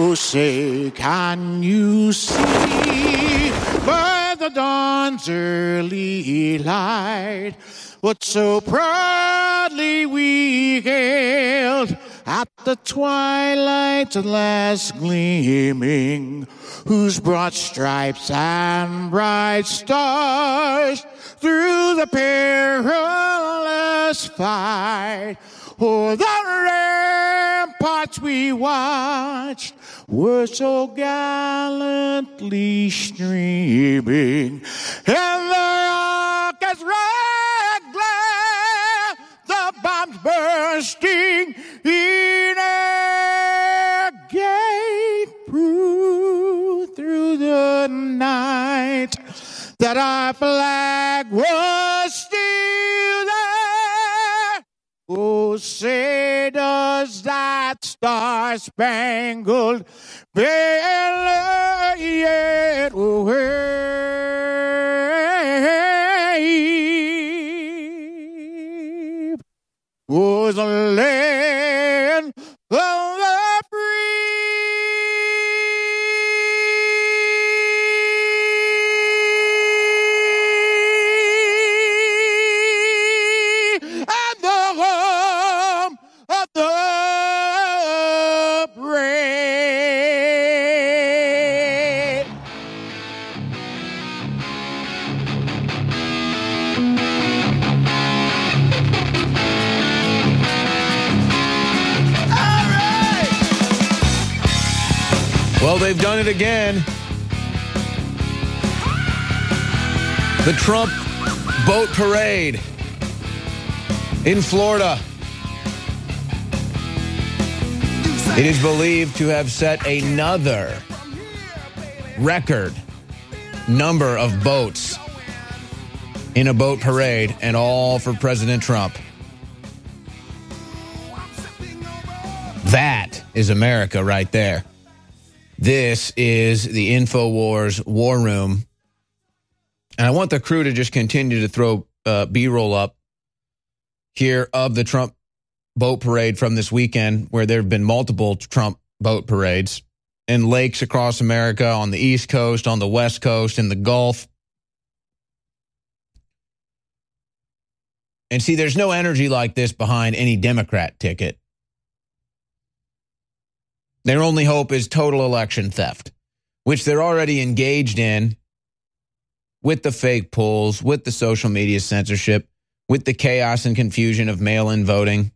Oh, say, can you see by the dawn's early light what so proudly we hailed at the twilight's last gleaming, whose broad stripes and bright stars through the perilous fight o'er the ramparts we watched were so gallantly streaming, and the rocket's red glare, the bombs bursting in air, gave proof through the night that our flag was still there. Oh, say does that star-spangled banner yet wave? Was a land of the free and the home of the brave. All right. Well, they've done it again. The Trump boat parade in Florida. It is believed to have set another record number of boats in a boat parade, and all for President Trump. That is America right there. This is the InfoWars War Room. And I want the crew to just continue to throw B-roll up here of the Trump boat parade from this weekend, where there have been multiple Trump boat parades in lakes across America, on the East Coast, on the West Coast, in the Gulf. And see, there's no energy like this behind any Democrat ticket. Their only hope is total election theft, which they're already engaged in with the fake polls, with the social media censorship, with the chaos and confusion of mail-in voting.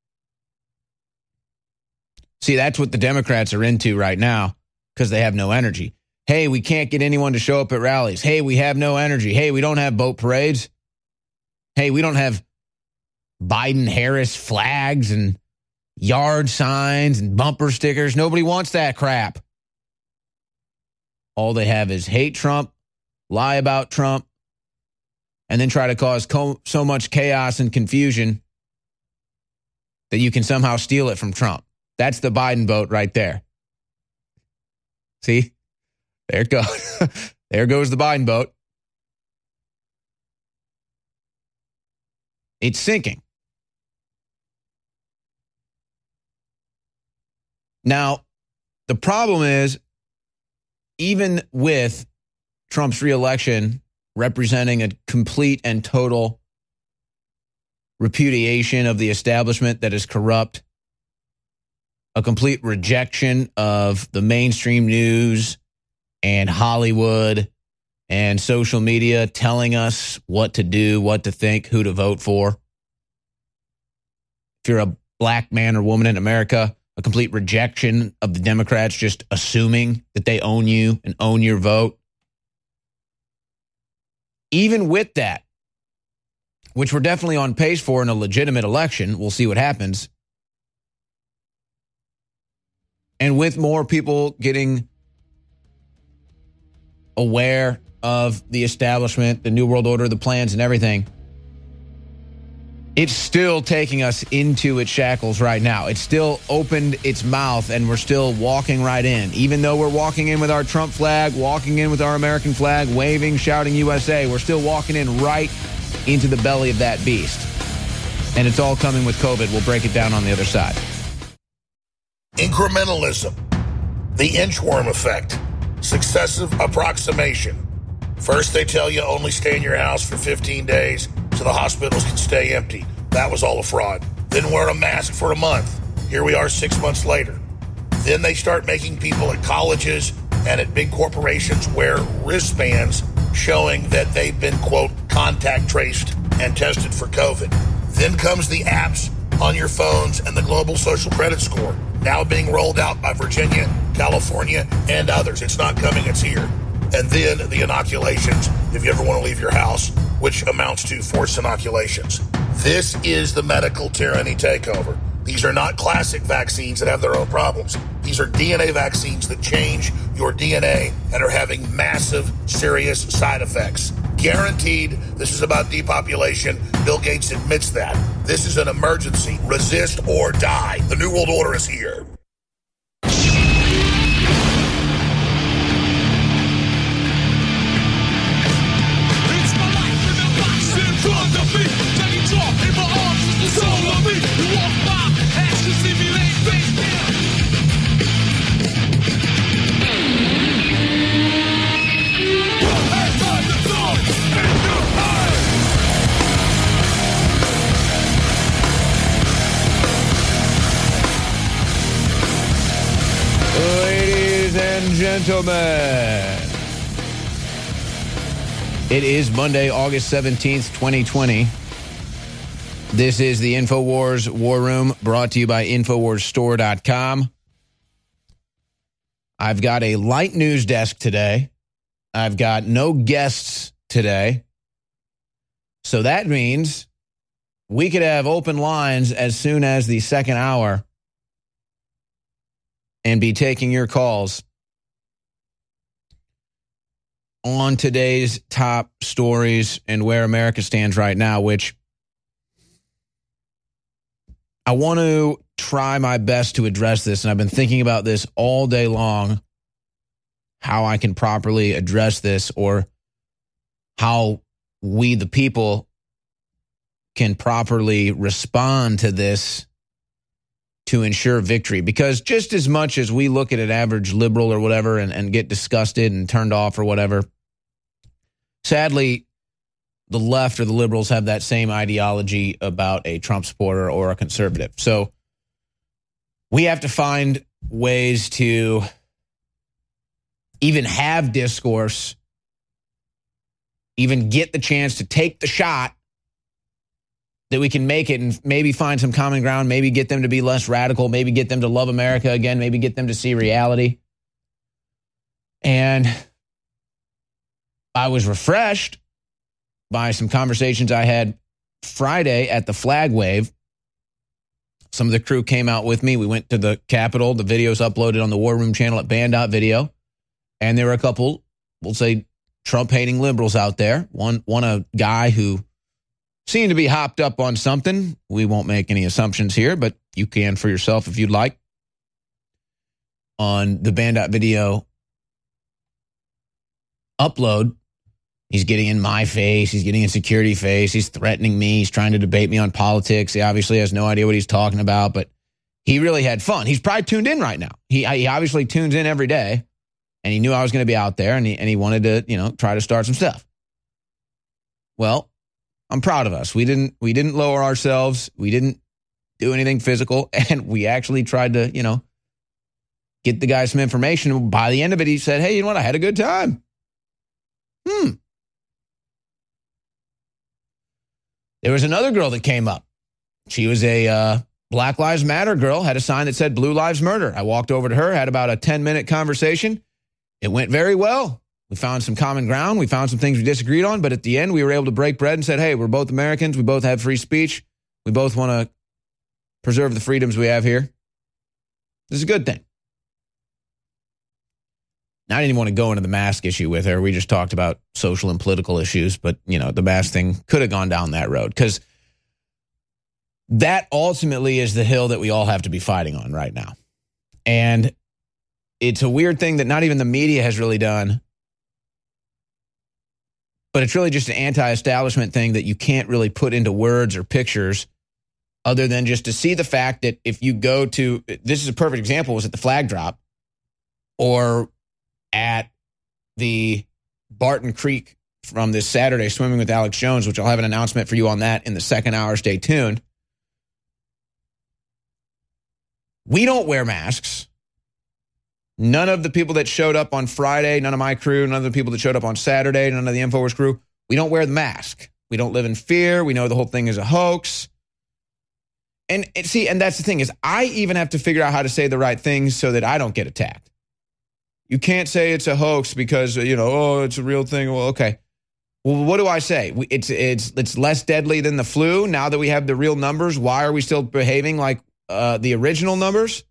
See, that's what the Democrats are into right now, because they have no energy. Hey, we can't get anyone to show up at rallies. Hey, we have no energy. Hey, we don't have boat parades. Hey, we don't have Biden-Harris flags and yard signs and bumper stickers. Nobody wants that crap. All they have is hate Trump, lie about Trump, and then try to cause so much chaos and confusion that you can somehow steal it from Trump. That's the Biden vote right there. See? There it goes. There goes the Biden vote. It's sinking. Now, the problem is, even with Trump's reelection representing a complete and total repudiation of the establishment that is corrupt, a complete rejection of the mainstream news and Hollywood and social media telling us what to do, what to think, who to vote for. If you're a black man or woman in America, a complete rejection of the Democrats just assuming that they own you and own your vote. Even with that, which we're definitely on pace for in a legitimate election, we'll see what happens. And with more people getting aware of the establishment, the New World Order, the plans and everything, it's still taking us into its shackles right now. It's still opened its mouth, and we're still walking right in. Even though we're walking in with our Trump flag, walking in with our American flag, waving, shouting USA, we're still walking in right into the belly of that beast. And it's all coming with COVID. We'll break it down on the other side. Incrementalism. The inchworm effect. Successive approximation. First, they tell you only stay in your house for 15 days so the hospitals can stay empty. That was all a fraud. Then wear a mask for a month. Here we are 6 months later. Then they start making people at colleges and at big corporations wear wristbands showing that they've been, quote, contact traced and tested for COVID. Then comes the apps on your phones and the global social credit score, now being rolled out by Virginia, California, and others. It's not coming, it's here. And then the inoculations, if you ever want to leave your house, which amounts to forced inoculations. This is the medical tyranny takeover. These are not classic vaccines that have their own problems. These are DNA vaccines that change your DNA and are having massive, serious side effects. Guaranteed, this is about depopulation. Bill Gates admits that. This is an emergency. Resist or die. The New World Order is here. It's my life in a box in front of me. Take it off in my arms is the soul of me. You walk by, ask to see me lay face down. Outside the door, in your eyes. Ladies and gentlemen, it is Monday, August 17th, 2020. This is the InfoWars War Room, brought to you by InfoWarsStore.com. I've got a light news desk today. I've got no guests today. So that means we could have open lines as soon as the second hour and be taking your calls on today's top stories and where America stands right now, which I want to try my best to address this, and I've been thinking about this all day long, how I can properly address this or how we, the people, can properly respond to this to ensure victory. Because just as much as we look at an average liberal or whatever and get disgusted and turned off or whatever, sadly, the left or the liberals have that same ideology about a Trump supporter or a conservative. So we have to find ways to even have discourse, even get the chance to take the shot that we can make it and maybe find some common ground, maybe get them to be less radical, maybe get them to love America again, maybe get them to see reality. And I was refreshed by some conversations I had Friday at the flag wave. Some of the crew came out with me. We went to the Capitol. The video's uploaded on the War Room channel at Band.video. And there were a couple, we'll say, Trump-hating liberals out there. One a guy who seemed to be hopped up on something. We won't make any assumptions here, but you can for yourself if you'd like. On the Band.video upload, he's getting in my face. He's getting in security face. He's threatening me. He's trying to debate me on politics. He obviously has no idea what he's talking about, but he really had fun. He's probably tuned in right now. He obviously tunes in every day, and he knew I was going to be out there, and he wanted to, try to start some stuff. Well, I'm proud of us. We didn't lower ourselves. We didn't do anything physical, and we actually tried to, get the guy some information. By the end of it, he said, "Hey, you know what? I had a good time." There was another girl that came up. She was a Black Lives Matter girl, had a sign that said Blue Lives Murder. I walked over to her, had about a 10-minute conversation. It went very well. We found some common ground. We found some things we disagreed on. But at the end, we were able to break bread and said, hey, we're both Americans. We both have free speech. We both want to preserve the freedoms we have here. This is a good thing. Now, I didn't even want to go into the mask issue with her. We just talked about social and political issues. But, the mask thing could have gone down that road. Because that ultimately is the hill that we all have to be fighting on right now. And it's a weird thing that not even the media has really done. But it's really just an anti-establishment thing that you can't really put into words or pictures other than just to see the fact that if you go to, this is a perfect example, was at the flag drop. or at the Barton Creek from this Saturday, Swimming with Alex Jones, which I'll have an announcement for you on that in the second hour. Stay tuned. We don't wear masks. None of the people that showed up on Friday, none of my crew, none of the people that showed up on Saturday, none of the InfoWars crew, we don't wear the mask. We don't live in fear. We know the whole thing is a hoax. And that's the thing is I even have to figure out how to say the right things so that I don't get attacked. You can't say it's a hoax because, it's a real thing. Well, okay. Well, what do I say? It's less deadly than the flu. Now that we have the real numbers, why are we still behaving like the original numbers?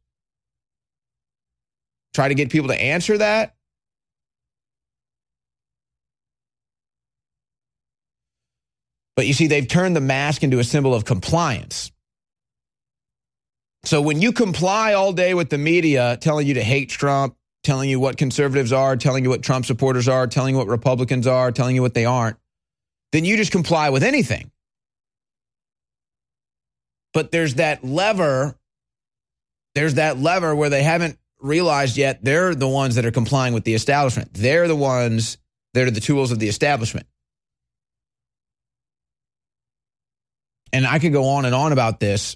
Try to get people to answer that. But you see, they've turned the mask into a symbol of compliance. So when you comply all day with the media telling you to hate Trump, telling you what conservatives are, telling you what Trump supporters are, telling you what Republicans are, telling you what they aren't, then you just comply with anything. But there's that lever where they haven't realized yet they're the ones that are complying with the establishment. They're the ones that are the tools of the establishment. And I could go on and on about this.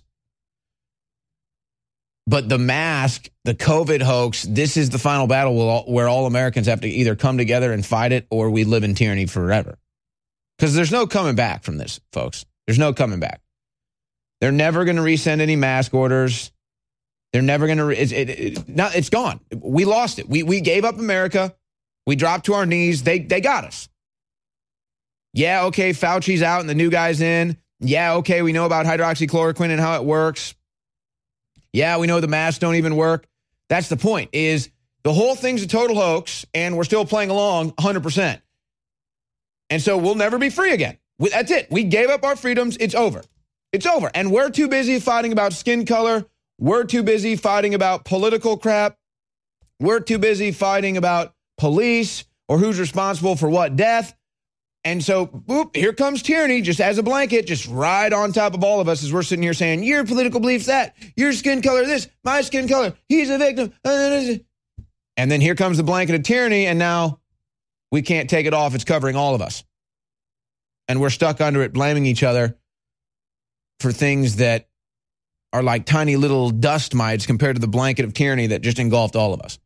But the mask, the COVID hoax, this is the final battle where all Americans have to either come together and fight it or we live in tyranny forever. Because there's no coming back from this, folks. There's no coming back. They're never going to resend any mask orders. They're never going to. It's gone. We lost it. We gave up America. We dropped to our knees. They got us. Yeah, okay, Fauci's out and the new guy's in. Yeah, okay, we know about hydroxychloroquine and how it works. Yeah, we know the masks don't even work. That's the point, is the whole thing's a total hoax, and we're still playing along 100%. And so we'll never be free again. That's it. We gave up our freedoms. It's over. It's over. And we're too busy fighting about skin color. We're too busy fighting about political crap. We're too busy fighting about police or who's responsible for what death. And so, boop, here comes tyranny, just as a blanket, just right on top of all of us as we're sitting here saying, your political beliefs that, your skin color this, my skin color, he's a victim. And then here comes the blanket of tyranny, and now we can't take it off. It's covering all of us. And we're stuck under it, blaming each other for things that are like tiny little dust mites compared to the blanket of tyranny that just engulfed all of us.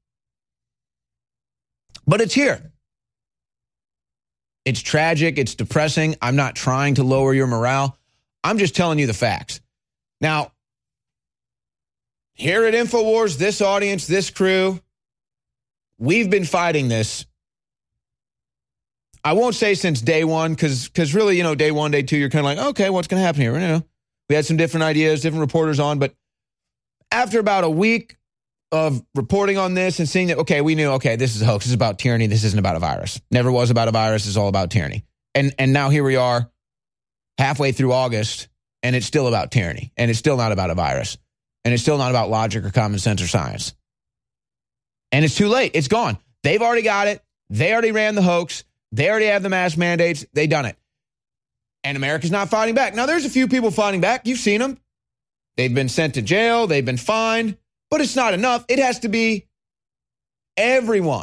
But it's here. It's tragic. It's depressing. I'm not trying to lower your morale. I'm just telling you the facts. Now, here at InfoWars, this audience, this crew, we've been fighting this. I won't say since day one, because really, day one, day two, you're kind of like, okay, what's going to happen here? We had some different ideas, different reporters on, but after about a week of reporting on this and seeing that, okay, we knew, okay, this is a hoax. This is about tyranny. This isn't about a virus. Never was about a virus. It's all about tyranny. And now here we are halfway through August, and it's still about tyranny. And it's still not about a virus. And it's still not about logic or common sense or science. And it's too late. It's gone. They've already got it. They already ran the hoax. They already have the mask mandates. They done it. And America's not fighting back. Now, there's a few people fighting back. You've seen them. They've been sent to jail. They've been fined. But it's not enough. It has to be everyone.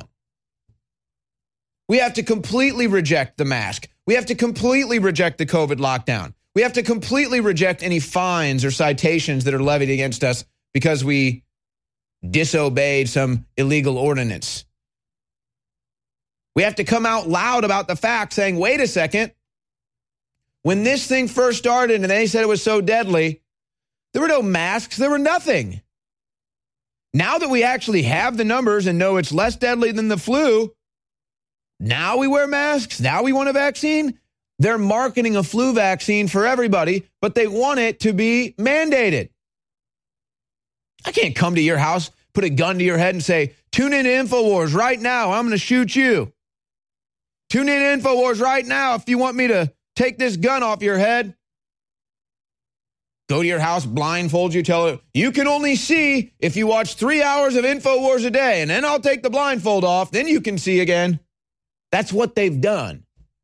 We have to completely reject the mask. We have to completely reject the COVID lockdown. We have to completely reject any fines or citations that are levied against us because we disobeyed some illegal ordinance. We have to come out loud about the fact saying, wait a second, when this thing first started and they said it was so deadly, there were no masks, there were nothing. Now that we actually have the numbers and know it's less deadly than the flu, now we wear masks, now we want a vaccine. They're marketing a flu vaccine for everybody, but they want it to be mandated. I can't come to your house, put a gun to your head and say, tune in to InfoWars right now, I'm going to shoot you. Tune in to InfoWars right now if you want me to take this gun off your head. Go to your house, blindfold you, tell it, you can only see if you watch 3 hours of InfoWars a day, and then I'll take the blindfold off, then you can see again. That's what they've done.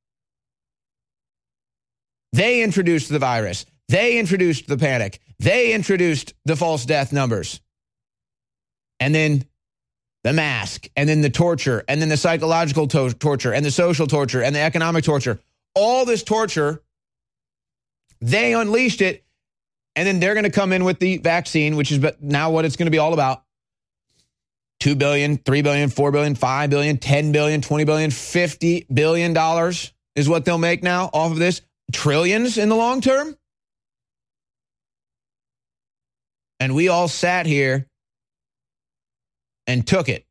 They introduced the virus. They introduced the panic. They introduced the false death numbers. And then the mask, and then the torture, and then the psychological torture, and the social torture, and the economic torture. All this torture, they unleashed it, and then they're going to come in with the vaccine, which is now what it's going to be all about. $2 billion, $3 billion, $4 billion, $5 billion, $10 billion, $20 billion, $50 billion is what they'll make now off of this. Trillions in the long term. And we all sat here and took it.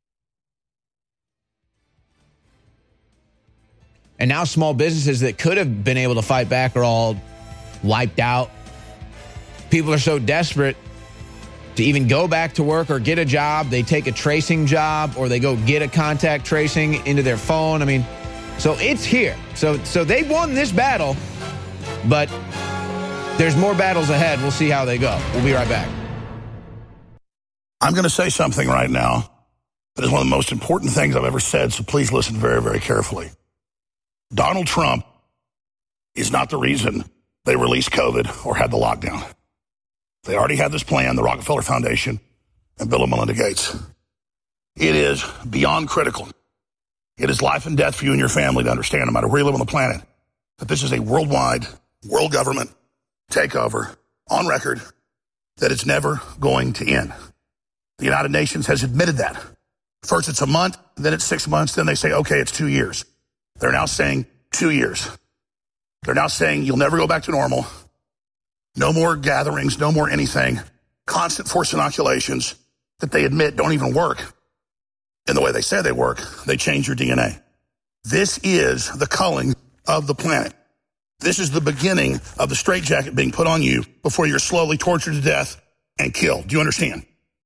And now small businesses that could have been able to fight back are all wiped out. People are so desperate to even go back to work or get a job. They take a tracing job or they go get a contact tracing into their phone. I mean, so it's here. So they won this battle, but there's more battles ahead. We'll see how they go. We'll be right back. I'm going to say something right now that is one of the most important things I've ever said, so please listen very, very carefully. Donald Trump is not the reason they released COVID or had the lockdown. They already had this plan, the Rockefeller Foundation and Bill and Melinda Gates. It is beyond critical. It is life and death for you and your family to understand, no matter where you live on the planet, that this is a worldwide, world government takeover on record, that it's never going to end. The United Nations has admitted that. First it's a month, then it's 6 months, then they say, okay, it's 2 years. They're now saying 2 years. They're now saying you'll never go back to normal. No more gatherings, no more anything. Constant forced inoculations that they admit don't even work in the way they say they work. They change your DNA. This is the culling of the planet. This is the beginning of the straitjacket being put on you before you're slowly tortured to death and killed. Do you understand?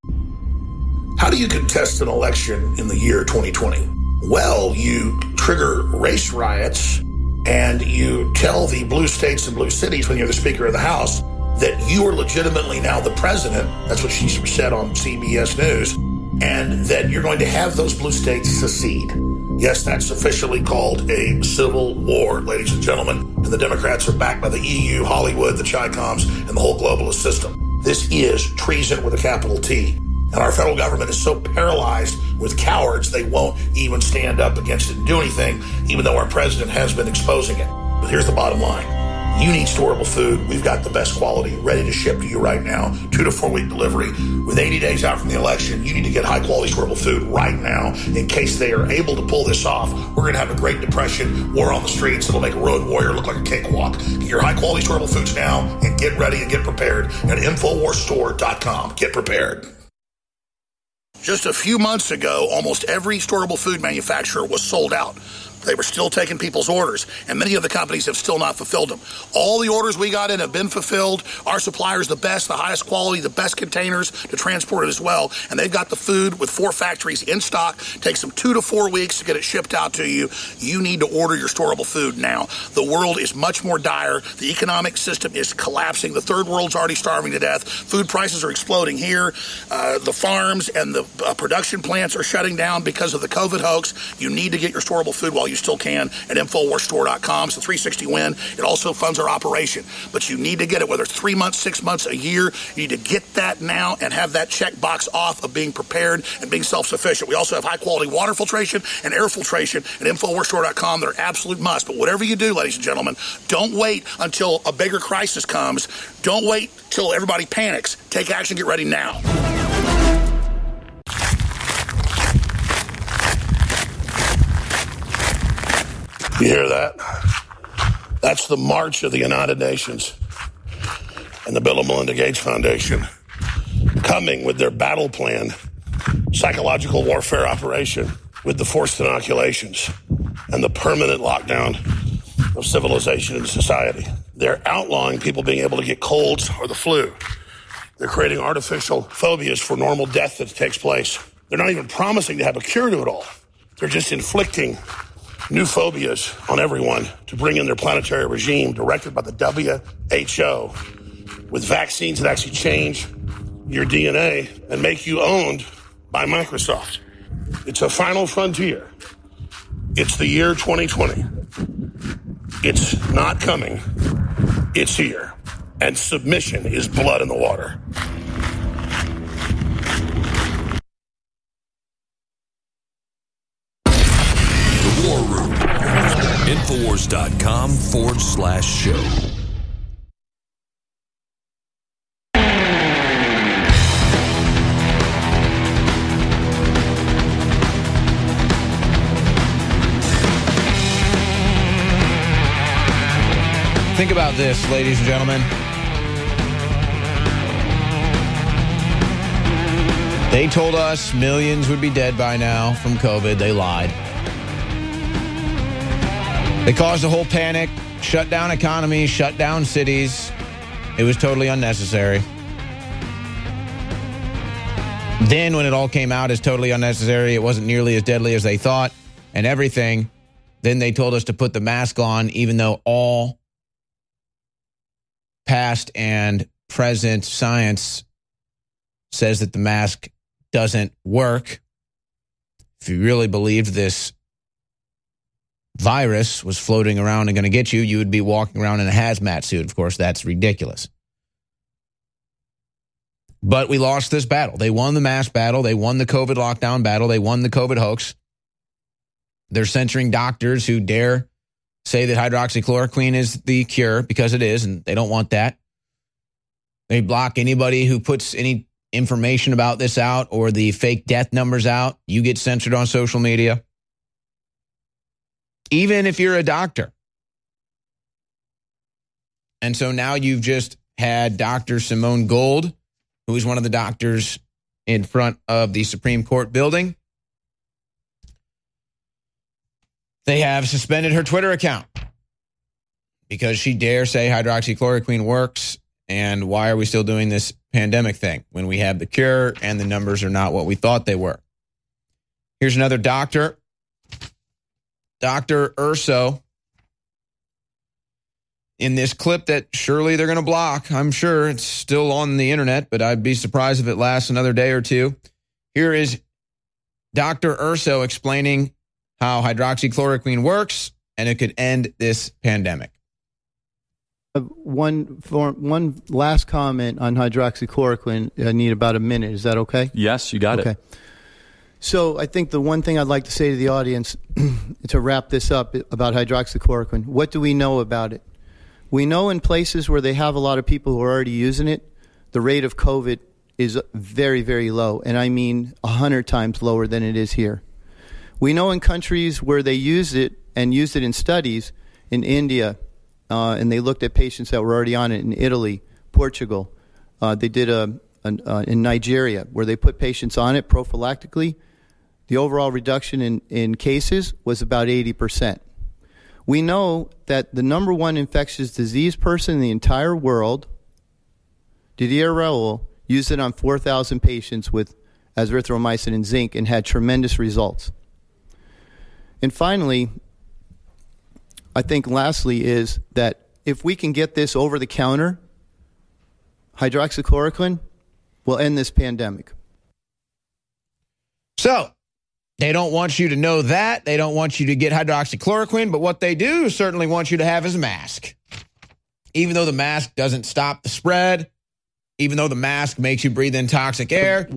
How do you contest an election in the year 2020? Well, you trigger race riots and you tell the blue states and blue cities when you're the Speaker of the House that you are legitimately now the president. That's what she said on CBS News. And that you're going to have those blue states secede. Yes, that's officially called a civil war, ladies and gentlemen. And the Democrats are backed by the EU, Hollywood, the Chi-Coms, and the whole globalist system. This is treason with a capital T. And our federal government is so paralyzed with cowards, they won't even stand up against it and do anything, even though our president has been exposing it. But here's the bottom line. You need storable food. We've got the best quality ready to ship to you right now. 2 to 4 week delivery. With 80 days out from the election, you need to get high quality storable food right now in case they are able to pull this off. We're going to have a Great Depression, war on the streets. It'll make a road warrior look like a cakewalk. Get your high quality storable foods now and get ready and get prepared at InfoWarsStore.com. Get prepared. Just a few months ago, almost every storable food manufacturer was sold out. They were still taking people's orders, and many of the companies have still not fulfilled them. All the orders we got in have been fulfilled. Our supplier is the best, the highest quality, the best containers to transport it as well, and they've got the food with 4 factories in stock. Takes them 2 to 4 weeks to get it shipped out to you. You need to order your storable food now. The world is much more dire. The economic system is collapsing. The third world's already starving to death. Food prices are exploding here. The farms and the production plants are shutting down because of the COVID hoax. You need to get your storable food while you still can at InfoWarsStore.com. It's a 360 win. It also funds our operation. But you need to get it, whether it's 3 months, 6 months, a year. You need to get that now and have that check box off of being prepared and being self-sufficient. We also have high-quality water filtration and air filtration at InfoWarsStore.com that are absolute must. But whatever you do, ladies and gentlemen, don't wait until a bigger crisis comes. Don't wait till everybody panics. Take action. Get ready now. You hear that? That's the march of the United Nations and the Bill and Melinda Gates Foundation coming with their battle plan, psychological warfare operation with the forced inoculations and the permanent lockdown of civilization and society. They're outlawing people being able to get colds or the flu. They're creating artificial phobias for normal death that takes place. They're not even promising to have a cure to it all. They're just inflicting new phobias on everyone to bring in their planetary regime directed by the WHO with vaccines that actually change your DNA and make you owned by Microsoft. It's a final frontier. It's the year 2020. It's not coming. It's here. And submission is blood in the water. InfoWars.com/show. Think about this, ladies and gentlemen. They told us millions would be dead by now from COVID. They lied. They caused a whole panic, shut down economies, shut down cities. It was totally unnecessary. Then when it all came out as totally unnecessary, it wasn't nearly as deadly as they thought and everything. Then they told us to put the mask on, even though all past and present science says that the mask doesn't work. If you really believed this virus was floating around and going to get you, you would be walking around in a hazmat suit. Of course, that's ridiculous. But we lost this battle. They won the mask battle. They won the COVID lockdown battle. They won the COVID hoax. They're censoring doctors who dare say that hydroxychloroquine is the cure, because it is, and they don't want that. They block anybody who puts any information about this out or the fake death numbers out. You get censored on social media. Even if you're a doctor. And so now you've just had Dr. Simone Gold, who is one of the doctors in front of the Supreme Court building. They have suspended her Twitter account because she dare say hydroxychloroquine works. And why are we still doing this pandemic thing when we have the cure and the numbers are not what we thought they were? Here's another doctor, Dr. Urso, in this clip that surely they're going to block. I'm sure it's still on the internet, but I'd be surprised if it lasts another day or two. Here is Dr. Urso explaining how hydroxychloroquine works and it could end this pandemic. One last comment on hydroxychloroquine. I need about a minute. Is that okay? Yes, you got it. So I think the one thing I'd like to say to the audience to wrap this up about hydroxychloroquine, what do we know about it? We know in places where they have a lot of people who are already using it, the rate of COVID is very, very low. And I mean 100 times lower than it is here. We know in countries where they use it and used it in studies, in India, and they looked at patients that were already on it in Italy, Portugal. They did in Nigeria, where they put patients on it prophylactically. The overall reduction in cases was about 80%. We know that the number one infectious disease person in the entire world, Didier Raoult, used it on 4,000 patients with azithromycin and zinc and had tremendous results. And finally, I think lastly is that if we can get this over the counter, hydroxychloroquine will end this pandemic. So, they don't want you to know that. They don't want you to get hydroxychloroquine, but what they do certainly want you to have is a mask. Even though the mask doesn't stop the spread, even though the mask makes you breathe in toxic air,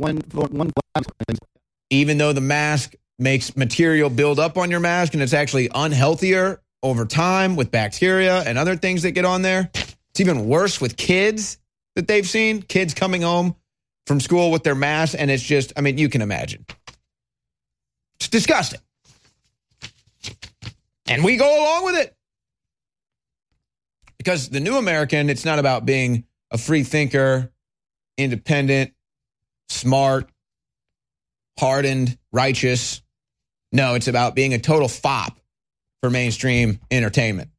even though the mask makes material build up on your mask and it's actually unhealthier over time with bacteria and other things that get on there. It's even worse with kids that they've seen, kids coming home from school with their masks, and it's just, I mean, you can imagine. It's disgusting. And we go along with it. Because the new American, it's not about being a free thinker, independent, smart, hardened, righteous. No, it's about being a total fop for mainstream entertainment.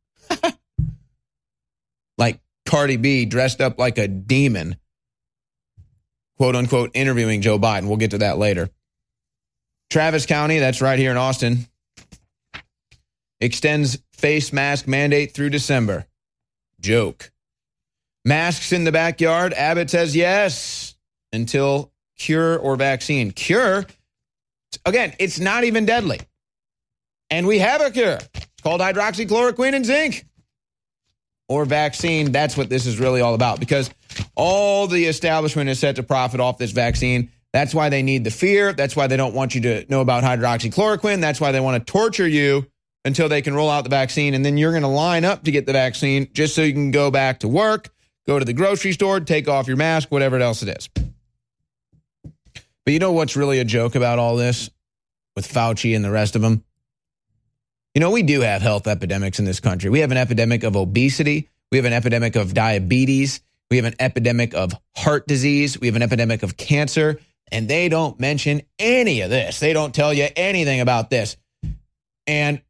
Like Cardi B dressed up like a demon, quote unquote, interviewing Joe Biden. We'll get to that later. Travis County, that's right here in Austin, extends face mask mandate through December. Joke. Masks in the backyard, Abbott says yes until cure or vaccine. Cure, again, it's not even deadly. And we have a cure. It's called hydroxychloroquine and zinc. Or vaccine, that's what this is really all about. Because all the establishment is set to profit off this vaccine. That's why they need the fear. That's why they don't want you to know about hydroxychloroquine. That's why they want to torture you until they can roll out the vaccine, and then you're going to line up to get the vaccine just so you can go back to work, go to the grocery store, take off your mask, whatever else it is. But you know what's really a joke about all this with Fauci and the rest of them? You know, we do have health epidemics in this country. We have an epidemic of obesity. We have an epidemic of diabetes. We have an epidemic of heart disease. We have an epidemic of cancer. And they don't mention any of this. They don't tell you anything about this. And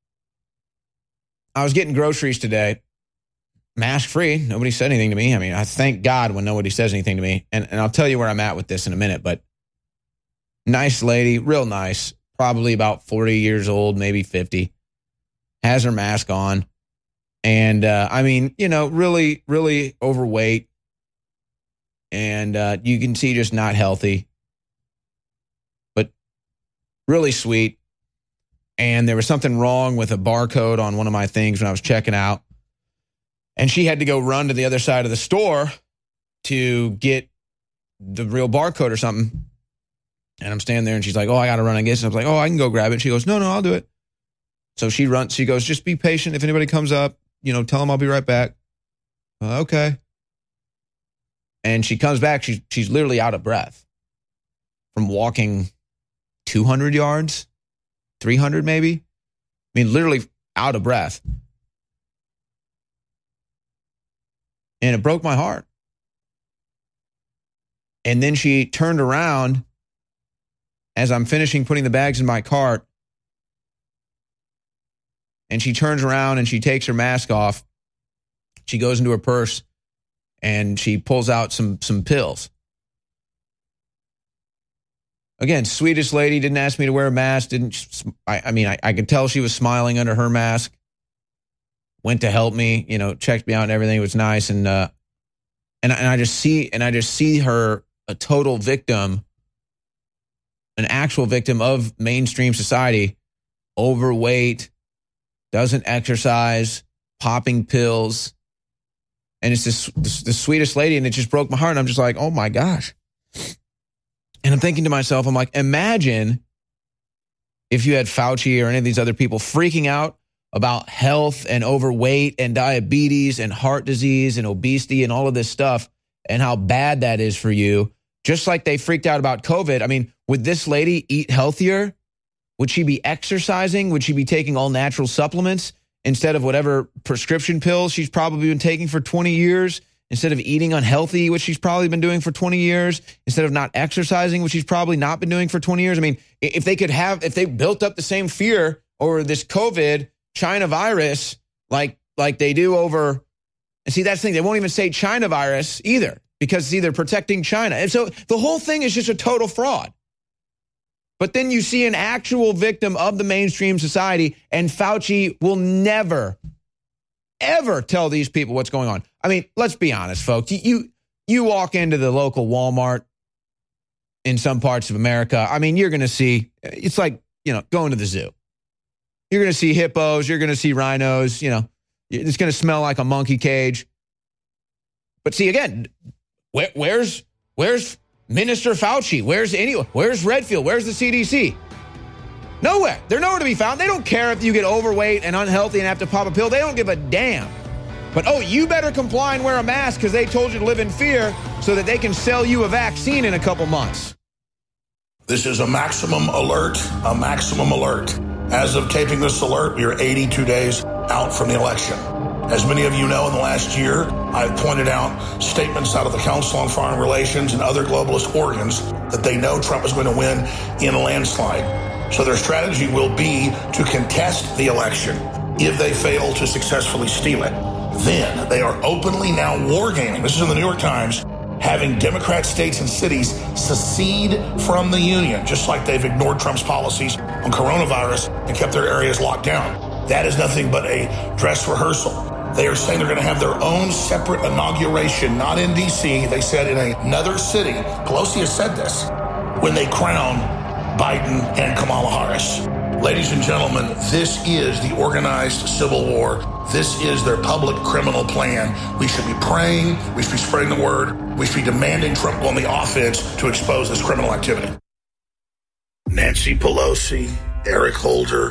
I was getting groceries today, mask-free. Nobody said anything to me. I mean, I thank God when nobody says anything to me. And I'll tell you where I'm at with this in a minute. But nice lady, real nice, probably about 40 years old, maybe 50, has her mask on. And, I mean, you know, really, really overweight. And you can see just not healthy. But really sweet. And there was something wrong with a barcode on one of my things when I was checking out. And she had to go run to the other side of the store to get the real barcode or something. And I'm standing there and she's like, oh, I got to run, I guess. And I was like, oh, I can go grab it. She goes, no, I'll do it. So she runs. She goes, just be patient. If anybody comes up, you know, tell them I'll be right back. Okay. And she comes back. She's literally out of breath from walking 200 yards. 300 maybe. I mean, literally out of breath. And it broke my heart. And then she turned around as I'm finishing putting the bags in my cart. And she turns around and she takes her mask off. She goes into her purse and she pulls out some pills. Again, sweetest lady, didn't ask me to wear a mask. I could tell she was smiling under her mask. Went to help me, you know, checked me out and everything. It was nice. And I just see her a total victim, an actual victim of mainstream society, overweight, doesn't exercise, popping pills. And it's the sweetest lady. And it just broke my heart. And I'm just like, oh my gosh. And I'm thinking to myself, I'm like, imagine if you had Fauci or any of these other people freaking out about health and overweight and diabetes and heart disease and obesity and all of this stuff and how bad that is for you, just like they freaked out about COVID. I mean, would this lady eat healthier? Would she be exercising? Would she be taking all natural supplements instead of whatever prescription pills she's probably been taking for 20 years? Instead of eating unhealthy, which she's probably been doing for 20 years, instead of not exercising, which she's probably not been doing for 20 years. I mean, if they built up the same fear over this COVID China virus, like they do over, and see, that's the thing, they won't even say China virus either, because see, they're protecting China. And so the whole thing is just a total fraud. But then you see an actual victim of the mainstream society, and Fauci will never, ever tell these people what's going on. I mean, let's be honest, folks. You walk into the local Walmart in some parts of America. I mean, you're going to see, it's like, you know, going to the zoo. You're going to see hippos. You're going to see rhinos. You know, it's going to smell like a monkey cage. But see, again, where's Minister Fauci? Where's Redfield? Where's the CDC? Nowhere. They're nowhere to be found. They don't care if you get overweight and unhealthy and have to pop a pill. They don't give a damn. But, oh, you better comply and wear a mask because they told you to live in fear so that they can sell you a vaccine in a couple months. This is a maximum alert, As of taping this alert, we are 82 days out from the election. As many of you know, in the last year, I've pointed out statements out of the Council on Foreign Relations and other globalist organs that they know Trump is going to win in a landslide. So their strategy will be to contest the election. If they fail to successfully steal it, then they are openly now wargaming. This is in the New York Times, having Democrat states and cities secede from the union, just like they've ignored Trump's policies on coronavirus and kept their areas locked down. That is nothing but a dress rehearsal. They are saying they're going to have their own separate inauguration, not in D.C. They said in another city. Pelosi has said this when they crown Biden and Kamala Harris. Ladies and gentlemen, this is the organized civil war. This is their public criminal plan. We should be praying. We should be spreading the word. We should be demanding Trump go on the offense to expose this criminal activity. Nancy Pelosi, Eric Holder,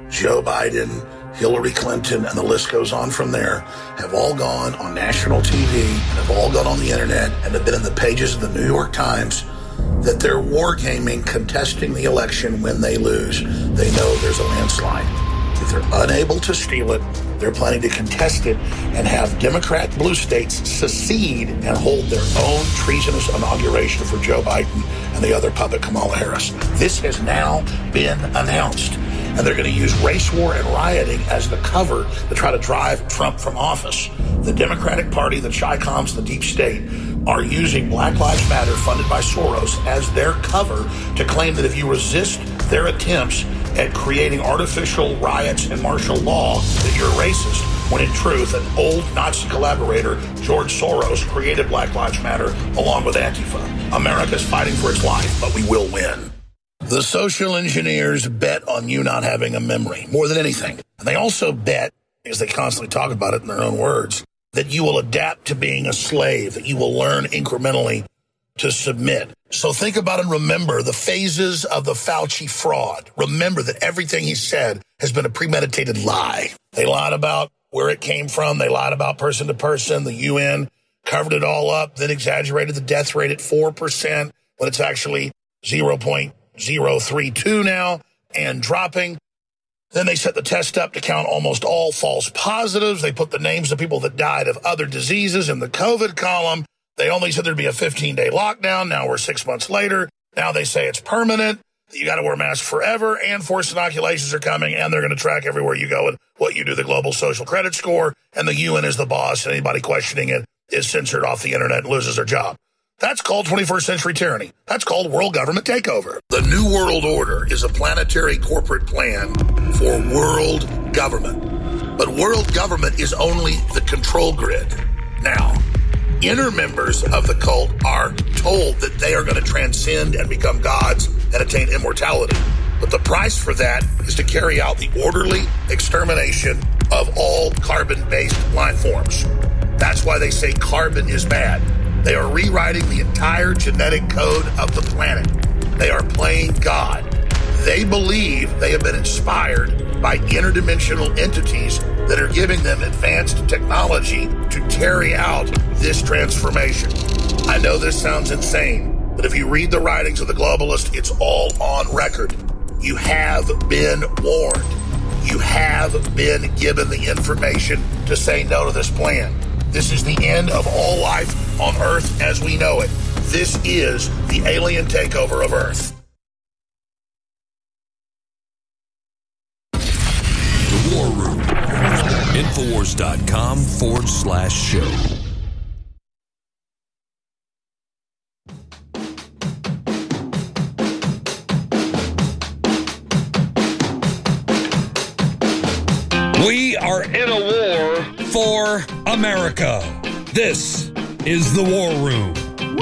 Joe Biden, Hillary Clinton, and the list goes on from there, have all gone on national TV and have all gone on the internet and have been in the pages of the New York Times that they're wargaming contesting the election when they lose. They know there's a landslide. If they're unable to steal it, they're planning to contest it and have Democrat blue states secede and hold their own treasonous inauguration for Joe Biden and the other puppet Kamala Harris. This has now been announced. And they're going to use race war and rioting as the cover to try to drive Trump from office. The Democratic Party, the Chi-Coms, the deep state are using Black Lives Matter, funded by Soros, as their cover to claim that if you resist their attempts at creating artificial riots and martial law, that you're racist, when in truth, an old Nazi collaborator, George Soros, created Black Lives Matter along with Antifa. America's fighting for its life, but we will win. The social engineers bet on you not having a memory more than anything. And they also bet, because they constantly talk about it in their own words, that you will adapt to being a slave, that you will learn incrementally to submit. So think about and remember the phases of the Fauci fraud. Remember that everything he said has been a premeditated lie. They lied about where it came from. They lied about person to person. The UN covered it all up, then exaggerated the death rate at 4% when it's actually 0.032 now and dropping. Then they set the test up to count almost all false positives. They put the names of people that died of other diseases in the COVID column. They only said there'd be a 15-day lockdown. Now we're 6 months later. Now they say it's permanent. You got to wear masks forever, and forced inoculations are coming, and they're going to track everywhere you go and what you do, the global social credit score, and the UN is the boss, and anybody questioning it is censored off the internet and loses their job. That's called 21st century tyranny. That's called world government takeover. The New World Order is a planetary corporate plan for world government. But world government is only the control grid. Now, inner members of the cult are told that they are going to transcend and become gods and attain immortality. But the price for that is to carry out the orderly extermination of all carbon-based life forms. That's why they say carbon is bad. They are rewriting the entire genetic code of the planet. They are playing God. They believe they have been inspired by interdimensional entities that are giving them advanced technology to carry out this transformation. I know this sounds insane, but if you read the writings of the globalists, it's all on record. You have been warned. You have been given the information to say no to this plan. This is the end of all life on Earth as we know it. This is the alien takeover of Earth. The War Room. Infowars.com/show. We are in a war for America. This is the War Room.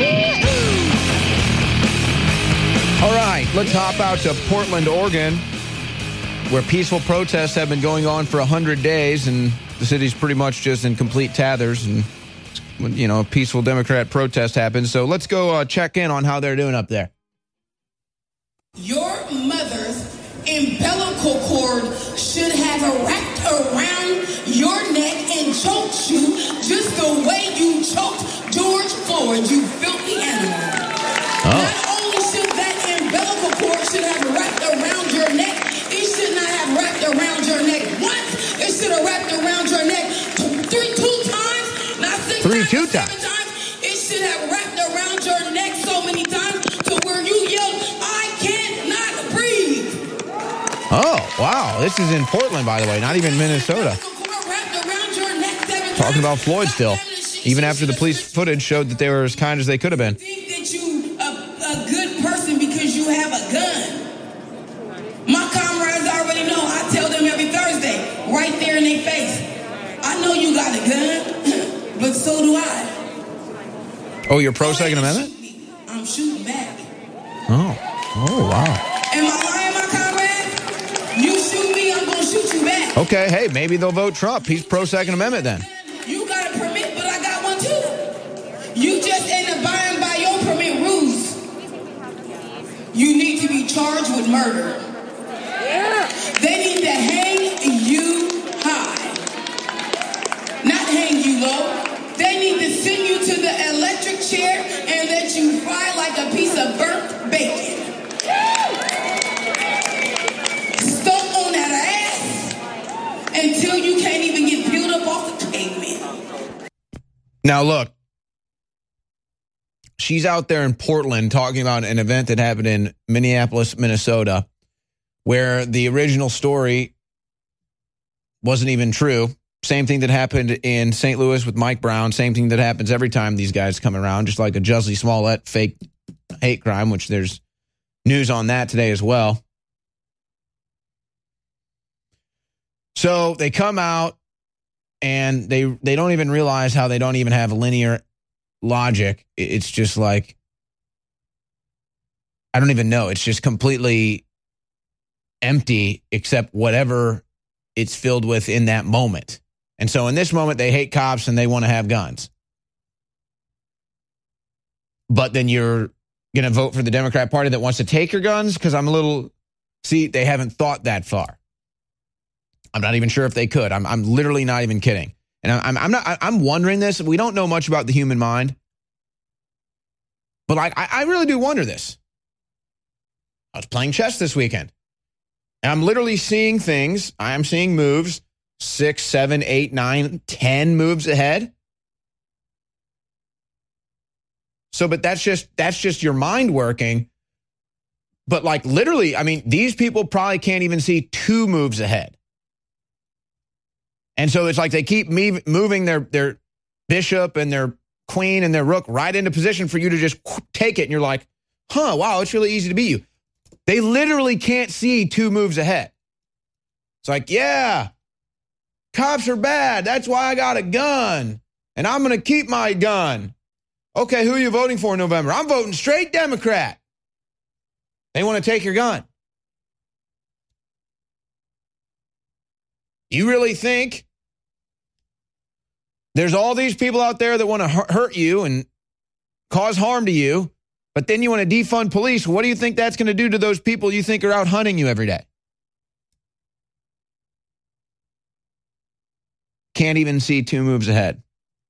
All right, let's hop out to Portland, Oregon, where peaceful protests have been going on for 100 days, and the city's pretty much just in complete tatters, and, you know, a peaceful Democrat protest happens. So let's go check in on how they're doing up there. Your mother's umbilical cord should have wrapped around your neck and choked you just the way you choked George Floyd, you filthy animal. Not only should that umbilical cord should have wrapped around your neck, it should not have wrapped around your neck once. It should have wrapped around your neck two times, not six times, seven times. It should have wrapped around your neck so many times to where you yelled, I cannot breathe. Oh, wow. This is in Portland, by the way, not even Minnesota. Talking about Floyd still, even after the police footage showed that they were as kind as they could have been. Think that you a good person because you have a gun. My comrades already know. I tell them every Thursday, right there in their face, I know you got a gun, but so do I. Oh, you're pro-Second Amendment? I'm shooting back. Oh, wow. Am I lying, my comrades? You shoot me, I'm going to shoot you back. Okay, hey, maybe they'll vote Trump. He's pro-Second Amendment then. You got a permit, but I got one too. You just end up abiding by your permit rules. You need to be charged with murder. They need to Now, look, she's out there in Portland talking about an event that happened in Minneapolis, Minnesota, where the original story wasn't even true. Same thing that happened in St. Louis with Mike Brown. Same thing that happens every time these guys come around, just like the Jussie Smollett fake hate crime, which there's news on that today as well. So they come out and they don't even realize how they don't even have linear logic. It's just like, I don't even know. It's just completely empty except whatever it's filled with in that moment. And so in this moment, they hate cops and they want to have guns. But then you're going to vote for the Democrat Party that wants to take your guns? Because they haven't thought that far. I'm not even sure if they could. I'm literally not even kidding. And I'm wondering this. We don't know much about the human mind. But I really do wonder this. I was playing chess this weekend. And I'm literally seeing things. I'm seeing moves 6, 7, 8, 9, 10 moves ahead. So, but that's just your mind working. But like literally, I mean, these people probably can't even see 2 moves ahead. And so it's like they keep moving their bishop and their queen and their rook right into position for you to just take it. And you're like, wow, it's really easy to beat you. They literally can't see 2 moves ahead. It's like, yeah, cops are bad. That's why I got a gun. And I'm going to keep my gun. Okay, who are you voting for in November? I'm voting straight Democrat. They want to take your gun. You really think there's all these people out there that want to hurt you and cause harm to you, but then you want to defund police? What do you think that's going to do to those people you think are out hunting you every day? Can't even see 2 moves ahead.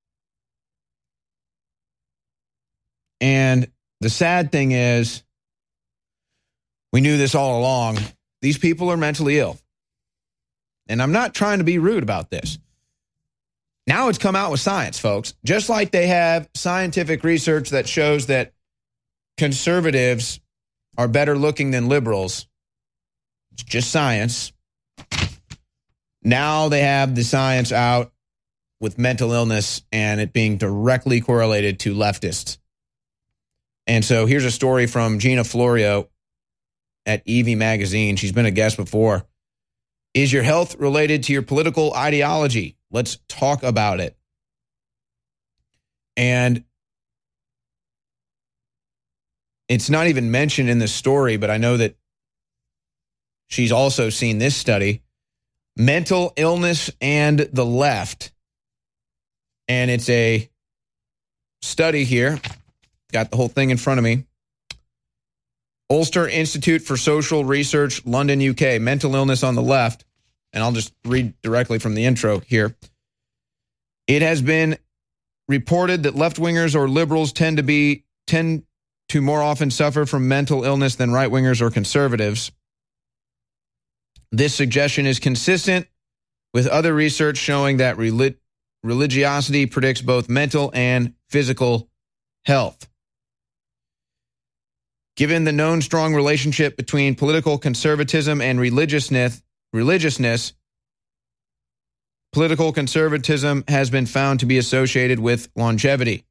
And the sad thing is, we knew this all along. These people are mentally ill. And I'm not trying to be rude about this. Now it's come out with science, folks. Just like they have scientific research that shows that conservatives are better looking than liberals. It's just science. Now they have the science out with mental illness and it being directly correlated to leftists. And so here's a story from Gina Florio at Evie Magazine. She's been a guest before. Is your health related to your political ideology? Let's talk about it. And it's not even mentioned in this story, but I know that she's also seen this study, Mental Illness and the Left. And it's a study here. Got the whole thing in front of me. Ulster Institute for Social Research, London, UK, mental illness on the left. And I'll just read directly from the intro here. It has been reported that left-wingers or liberals tend to more often suffer from mental illness than right-wingers or conservatives. This suggestion is consistent with other research showing that religiosity predicts both mental and physical health. Given the known strong relationship between political conservatism and religiousness, political conservatism has been found to be associated with longevity.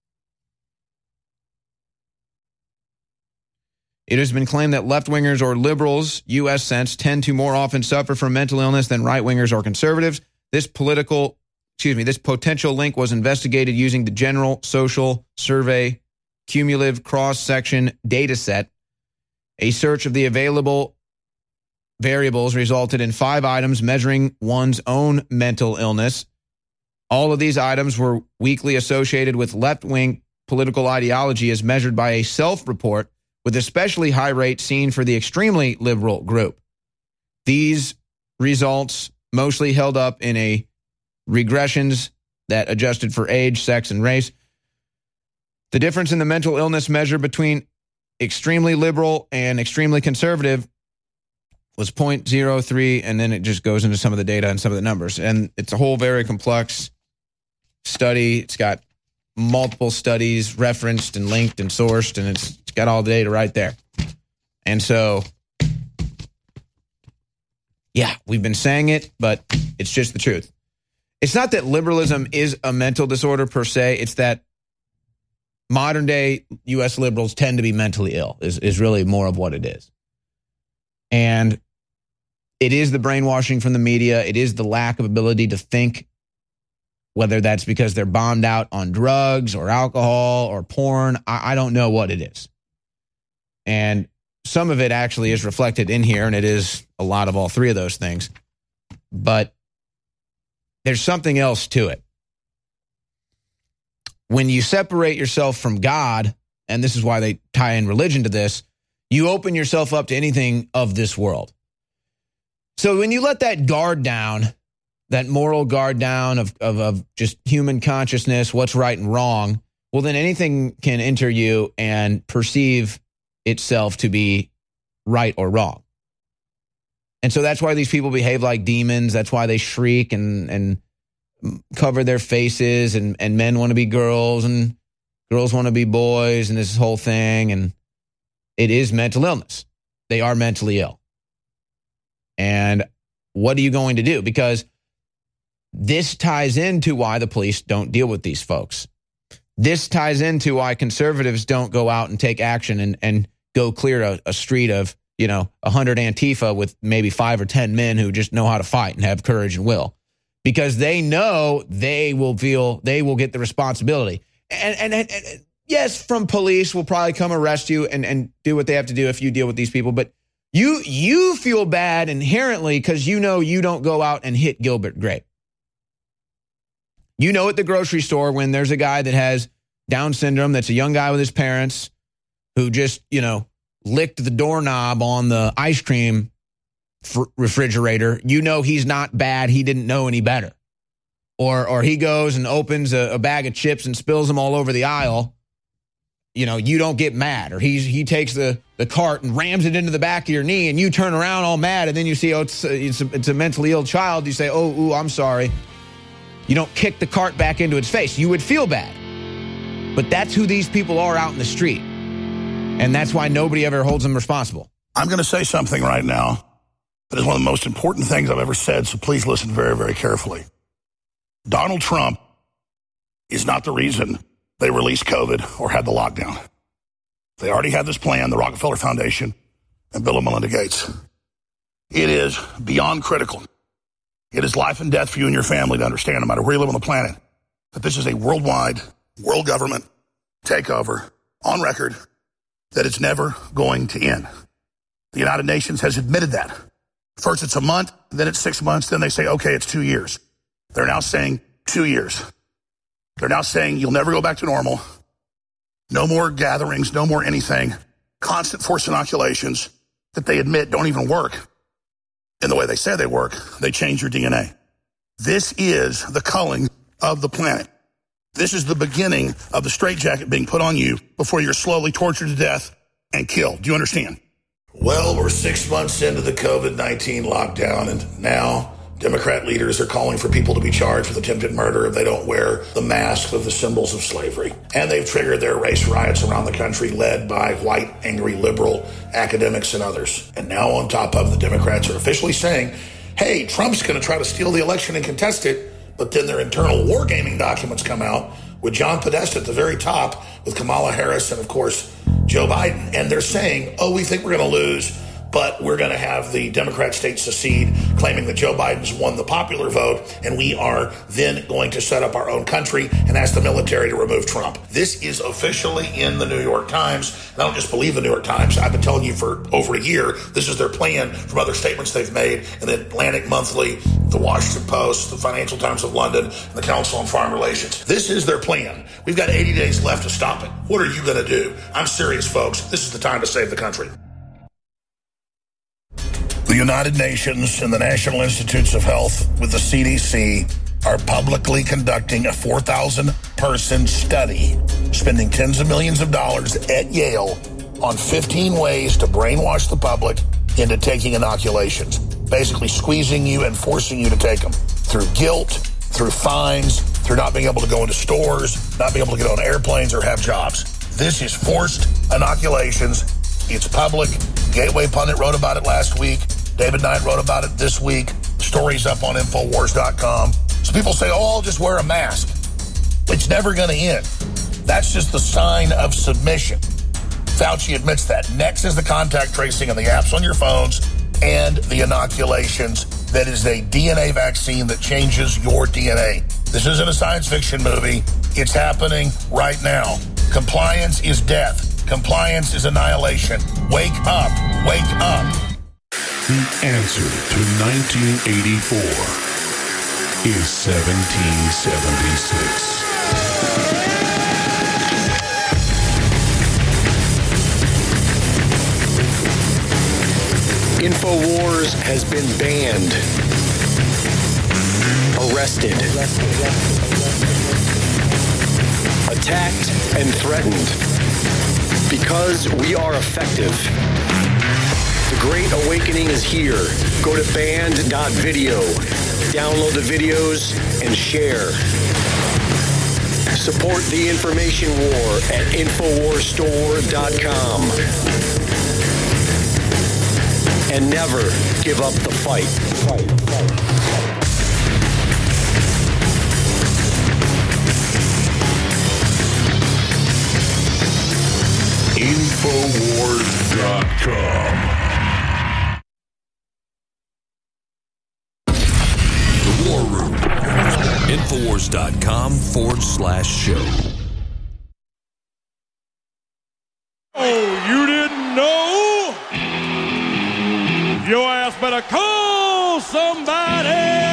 It has been claimed that left-wingers or liberals, U.S. sense, tend to more often suffer from mental illness than right-wingers or conservatives. This potential link was investigated using the General Social Survey Cumulative Cross-Section Dataset. A search of the available variables resulted in 5 items measuring one's own mental illness. All of these items were weakly associated with left-wing political ideology as measured by a self-report, with especially high rates seen for the extremely liberal group. These results mostly held up in a regressions that adjusted for age, sex, and race. The difference in the mental illness measure between extremely liberal and extremely conservative was 0.03, and then it just goes into some of the data and some of the numbers. And it's a whole very complex study. It's got multiple studies referenced and linked and sourced, and it's got all the data right there. And so, yeah, we've been saying it, but it's just the truth. It's not that liberalism is a mental disorder per se. It's that modern day U.S. liberals tend to be mentally ill is really more of what it is. And it is the brainwashing from the media. It is the lack of ability to think, whether that's because they're bombed out on drugs or alcohol or porn. I don't know what it is. And some of it actually is reflected in here, and it is a lot of all three of those things. But there's something else to it. When you separate yourself from God, and this is why they tie in religion to this, you open yourself up to anything of this world. So when you let that guard down, that moral guard down of just human consciousness, what's right and wrong, well, then anything can enter you and perceive itself to be right or wrong. And so that's why these people behave like demons. That's why they shriek and cover their faces, and men want to be girls and girls want to be boys, and this whole thing. And it is mental illness. They are mentally ill. And what are you going to do? Because this ties into why the police don't deal with these folks. This ties into why conservatives don't go out and take action and go clear a street of, 100 Antifa with maybe 5 or 10 men who just know how to fight and have courage and will. Because they know they will get the responsibility. And yes, from police will probably come arrest you and do what they have to do if you deal with these people. But you feel bad inherently because you know you don't go out and hit Gilbert Grape. You know at the grocery store when there's a guy that has Down syndrome, that's a young guy with his parents who just, licked the doorknob on the ice cream refrigerator, you know he's not bad. He didn't know any better. Or he goes and opens a bag of chips and spills them all over the aisle. You don't get mad. Or he takes the cart and rams it into the back of your knee, and you turn around all mad, and then you see, it's a mentally ill child. You say, I'm sorry. You don't kick the cart back into its face. You would feel bad. But that's who these people are out in the street. And that's why nobody ever holds them responsible. I'm going to say something right now that is one of the most important things I've ever said, so please listen very, very carefully. Donald Trump is not the reason they released COVID or had the lockdown. They already had this plan, the Rockefeller Foundation and Bill and Melinda Gates. It is beyond critical. It is life and death for you and your family to understand, no matter where you live on the planet, that this is a worldwide, world government takeover on record, that it's never going to end. The United Nations has admitted that. First it's a month, then it's 6 months, then they say, okay, it's 2 years. They're now saying 2 years. They're now saying you'll never go back to normal. No more gatherings, no more anything. Constant forced inoculations that they admit don't even work in the way they say they work. They change your DNA. This is the culling of the planet. This is the beginning of the straitjacket being put on you before you're slowly tortured to death and killed. Do you understand? Well, we're 6 months into the COVID-19 lockdown, and now Democrat leaders are calling for people to be charged with attempted murder if they don't wear the mask of the symbols of slavery. And they've triggered their race riots around the country led by white, angry, liberal academics and others. And now on top of, the Democrats are officially saying, hey, Trump's going to try to steal the election and contest it. But then their internal wargaming documents come out with John Podesta at the very top with Kamala Harris and, of course, Joe Biden. And they're saying, we think we're going to lose, but we're going to have the Democrat states secede, claiming that Joe Biden's won the popular vote, and we are then going to set up our own country and ask the military to remove Trump. This is officially in the New York Times. And I don't just believe the New York Times. I've been telling you for over a year, this is their plan from other statements they've made in the Atlantic Monthly, the Washington Post, the Financial Times of London, and the Council on Foreign Relations. This is their plan. We've got 80 days left to stop it. What are you going to do? I'm serious, folks. This is the time to save the country. The United Nations and the National Institutes of Health with the CDC are publicly conducting a 4,000-person study, spending tens of millions of dollars at Yale on 15 ways to brainwash the public into taking inoculations, basically squeezing you and forcing you to take them through guilt, through fines, through through not being able to go into stores, not being able to get on airplanes or have jobs. This is forced inoculations. It's public. Gateway Pundit wrote about it last week. David Knight wrote about it this week. The story's up on Infowars.com. So people say, oh, I'll just wear a mask. It's never going to end. That's just the sign of submission. Fauci admits that. Next is the contact tracing and the apps on your phones and the inoculations. That is a DNA vaccine that changes your DNA. This isn't a science fiction movie. It's happening right now. Compliance is death. Compliance is annihilation. Wake up. Wake up. The answer to 1984 is 1776. InfoWars has been banned, arrested, attacked, and threatened because we are effective. The Great Awakening is here. Go to banned.video, download the videos, and share. Support the information war at InfoWarsStore.com. And never give up the fight. Infowars.com. The War Room. Infowars.com/show. Oh, you didn't know? Your ass better call somebody.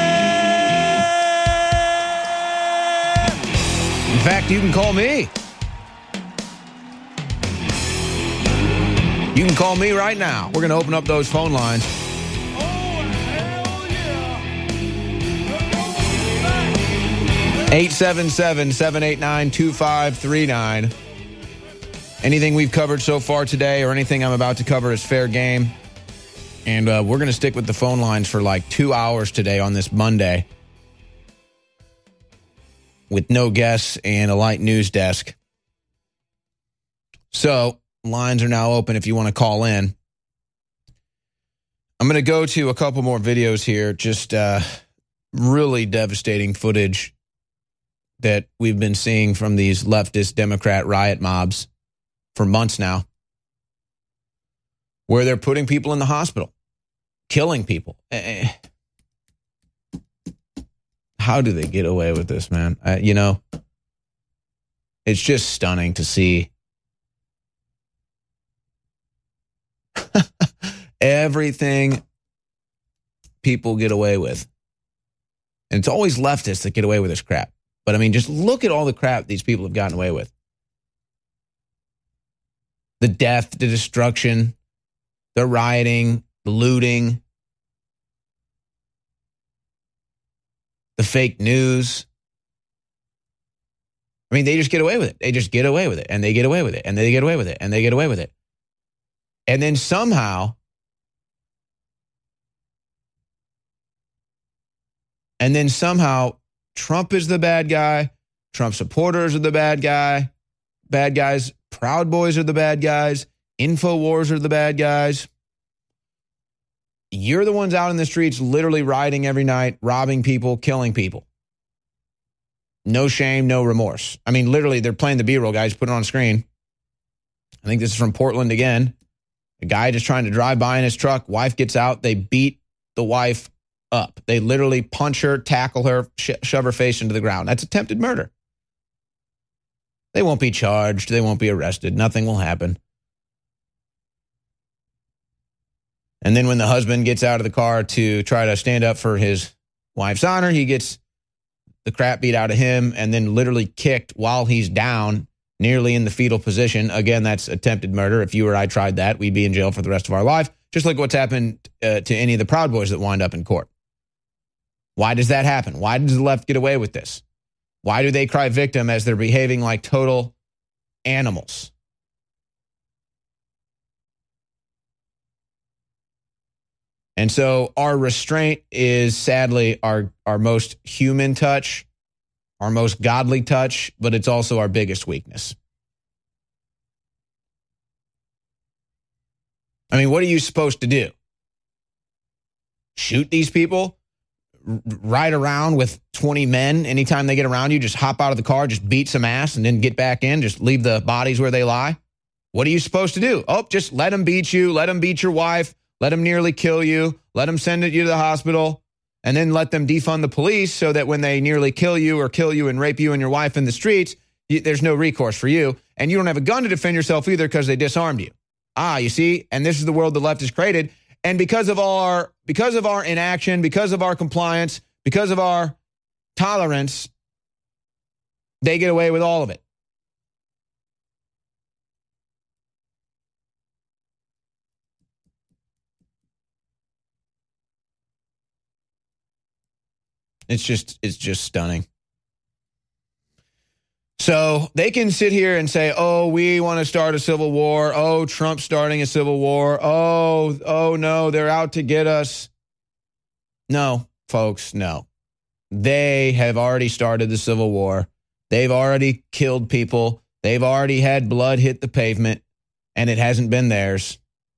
In fact, you can call me. You can call me right now. We're going to open up those phone lines. Oh, hell yeah. 877-789-2539. Anything we've covered so far today or anything I'm about to cover is fair game. And we're going to stick with the phone lines for like 2 hours today on this Monday with no guests and a light news desk. So lines are now open if you want to call in. I'm going to go to a couple more videos here, just really devastating footage that we've been seeing from these leftist Democrat riot mobs for months now, where they're putting people in the hospital, killing people. How do they get away with this, man? It's just stunning to see everything people get away with. And it's always leftists that get away with this crap. But, I mean, just look at all the crap these people have gotten away with. The death, the destruction, the rioting, the looting, the fake news. I mean, they just get away with it. They just get away with it, and they get away with it, and they get away with it, and they get away with it. And then somehow, Trump is the bad guy. Trump supporters are the bad guys. Proud Boys are the bad guys. InfoWars are the bad guys. You're the ones out in the streets literally rioting every night, robbing people, killing people. No shame, no remorse. I mean, literally, they're playing the B-roll, guys. Put it on screen. I think this is from Portland again. A guy just trying to drive by in his truck. Wife gets out. They beat the wife up. They literally punch her, tackle her, shove her face into the ground. That's attempted murder. They won't be charged. They won't be arrested. Nothing will happen. And then when the husband gets out of the car to try to stand up for his wife's honor, he gets the crap beat out of him and then literally kicked while he's down, nearly in the fetal position. Again, that's attempted murder. If you or I tried that, we'd be in jail for the rest of our life, just like what's happened to any of the Proud Boys that wind up in court. Why does that happen? Why does the left get away with this? Why do they cry victim as they're behaving like total animals? And so our restraint is sadly our most human touch. our most godly touch, but it's also our biggest weakness. I mean, what are you supposed to do? Shoot these people? Ride around with 20 men anytime they get around you? Just hop out of the car, just beat some ass, and then get back in? Just leave the bodies where they lie? What are you supposed to do? Oh, just let them beat you. Let them beat your wife. Let them nearly kill you. Let them send you to the hospital. And then let them defund the police so that when they nearly kill you and rape you and your wife in the streets, there's no recourse for you. And you don't have a gun to defend yourself either because they disarmed you. You see? And this is the world the left has created. And because of our inaction, because of our compliance, because of our tolerance, they get away with all of it. It's just stunning. So they can sit here and say, oh, we want to start a civil war. Oh, Trump's starting a civil war. Oh, no, they're out to get us. No, folks, no. They have already started the civil war. They've already killed people. They've already had blood hit the pavement, and it hasn't been theirs.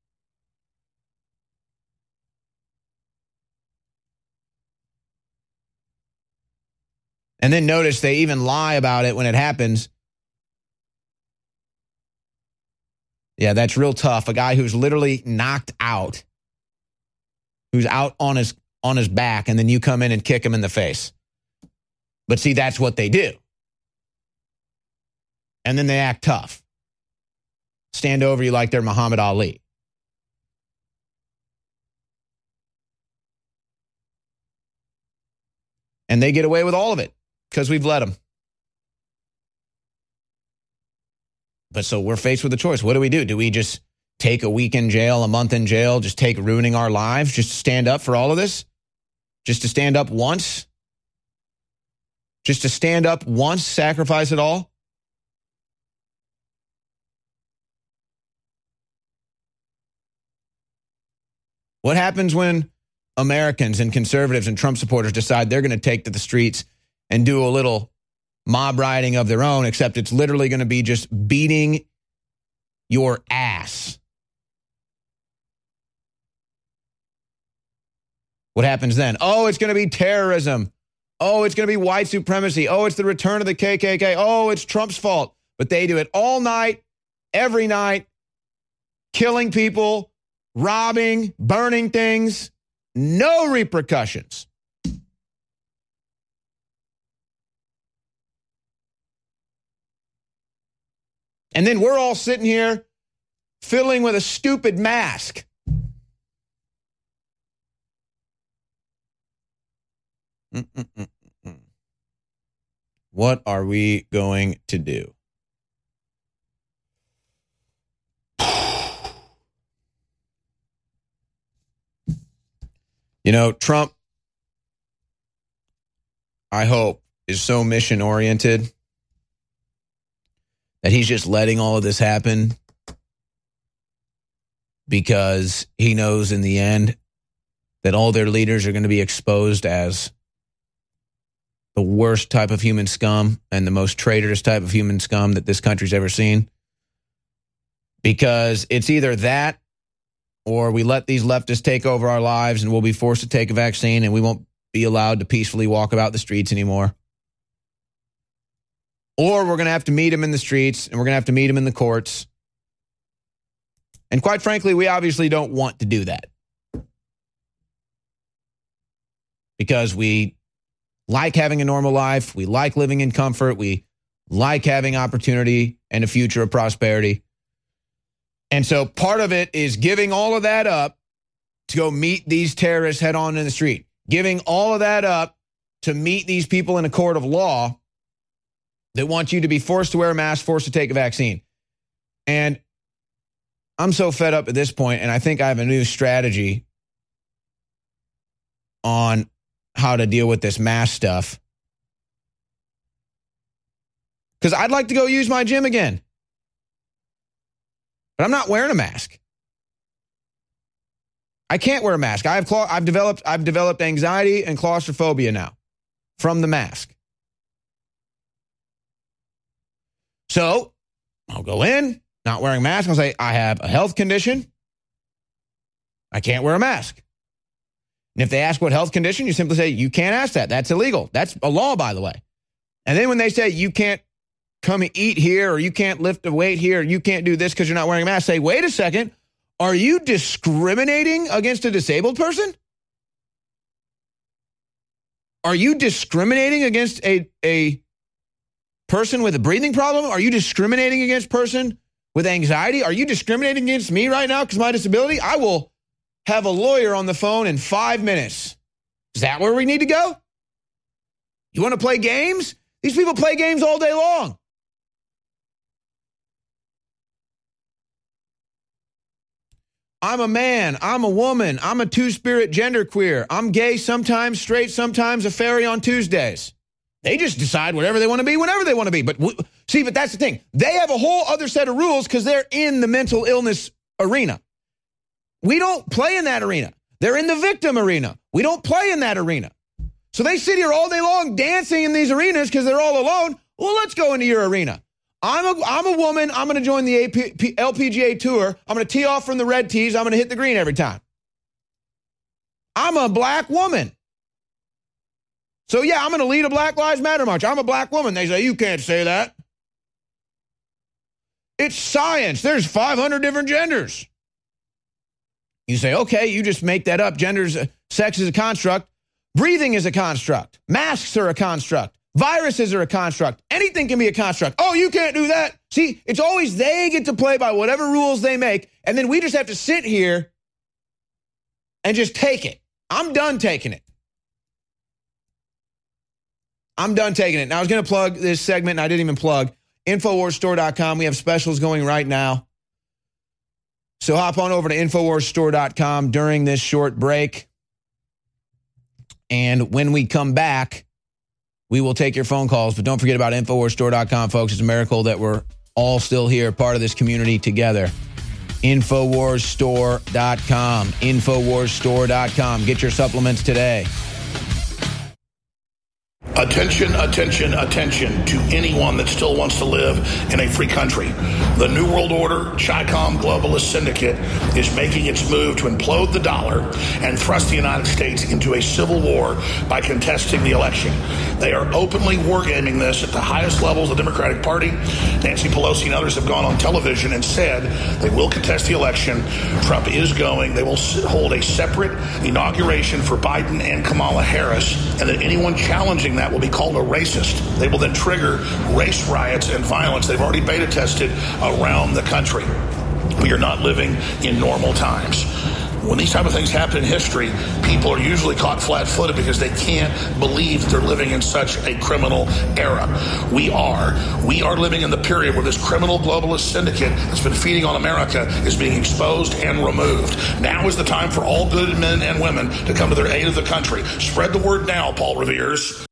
And then notice they even lie about it when it happens. Yeah, that's real tough. A guy who's literally knocked out, who's out on his back, and then you come in and kick him in the face. But see, that's what they do. And then they act tough. Stand over you like they're Muhammad Ali. And they get away with all of it. Because we've let them. But so we're faced with a choice. What do? Do we just take a week in jail, a month in jail, just take ruining our lives, just to stand up for all of this? Just to stand up once? Just to stand up once, sacrifice it all? What happens when Americans and conservatives and Trump supporters decide they're going to take to the streets and do a little mob rioting of their own, except it's literally going to be just beating your ass? What happens then? Oh, it's going to be terrorism. Oh, it's going to be white supremacy. Oh, it's the return of the KKK. Oh, it's Trump's fault. But they do it all night, every night, killing people, robbing, burning things, no repercussions. And then we're all sitting here fiddling with a stupid mask. What are we going to do? You know, Trump, I hope, is so mission-oriented that he's just letting all of this happen because he knows in the end that all their leaders are going to be exposed as the worst type of human scum and the most traitorous type of human scum that this country's ever seen. Because it's either that or we let these leftists take over our lives and we'll be forced to take a vaccine and we won't be allowed to peacefully walk about the streets anymore. Or we're going to have to meet them in the streets and we're going to have to meet them in the courts. And quite frankly, we obviously don't want to do that. Because we like having a normal life. We like living in comfort. We like having opportunity and a future of prosperity. And so part of it is giving all of that up to go meet these terrorists head on in the street. Giving all of that up to meet these people in a court of law that want you to be forced to wear a mask, forced to take a vaccine. And I'm so fed up at this point, and I think I have a new strategy on how to deal with this mask stuff. Because I'd like to go use my gym again. But I'm not wearing a mask. I can't wear a mask. I've developed anxiety and claustrophobia now from the mask. So I'll go in, not wearing a mask. I'll say, I have a health condition. I can't wear a mask. And if they ask what health condition, you simply say, you can't ask that. That's illegal. That's a law, by the way. And then when they say you can't come and eat here, or you can't lift a weight here, or you can't do this because you're not wearing a mask, say, wait a second, are you discriminating against a disabled person? Are you discriminating against a person with a breathing problem? Are you discriminating against a person with anxiety? Are you discriminating against me right now because of my disability? I will have a lawyer on the phone in 5 minutes. Is that where we need to go? You want to play games? These people play games all day long. I'm a man. I'm a woman. I'm a two-spirit genderqueer. I'm gay sometimes, straight sometimes, a fairy on Tuesdays. They just decide whatever they want to be whenever they want to be. But see, but that's the thing. They have a whole other set of rules because they're in the mental illness arena. We don't play in that arena. They're in the victim arena. We don't play in that arena. So they sit here all day long dancing in these arenas because they're all alone. Well, let's go into your arena. I'm a woman. I'm going to join the LPGA Tour. I'm going to tee off from the red tees. I'm going to hit the green every time. I'm a black woman. So, yeah, I'm going to lead a Black Lives Matter march. I'm a black woman. They say, you can't say that. It's science. There's 500 different genders. You say, okay, you just make that up. Sex is a construct. Breathing is a construct. Masks are a construct. Viruses are a construct. Anything can be a construct. Oh, you can't do that. See, it's always they get to play by whatever rules they make, and then we just have to sit here and just take it. I'm done taking it. I'm done taking it. Now, I was going to plug this segment, and I didn't even plug InfoWarsStore.com. We have specials going right now. So hop on over to InfoWarsStore.com during this short break. And when we come back, we will take your phone calls. But don't forget about InfoWarsStore.com, folks. It's a miracle that we're all still here, part of this community together. InfoWarsStore.com. InfoWarsStore.com. Get your supplements today. Attention, attention, attention to anyone that still wants to live in a free country. The New World Order, Chi-Com globalist syndicate is making its move to implode the dollar and thrust the United States into a civil war by contesting the election. They are openly wargaming this at the highest levels of the Democratic Party. Nancy Pelosi and others have gone on television and said they will contest the election. Trump is going. They will hold a separate inauguration for Biden and Kamala Harris, and that anyone challenging that will be called a racist. They will then trigger race riots and violence. They've already beta tested around the country. We are not living in normal times. When these type of things happen in history, people are usually caught flat-footed because they can't believe they're living in such a criminal era. We are living in the period where this criminal globalist syndicate that's been feeding on America is being exposed and removed. Now is the time for all good men and women to come to their aid of the country. Spread the word now, Paul Revere's.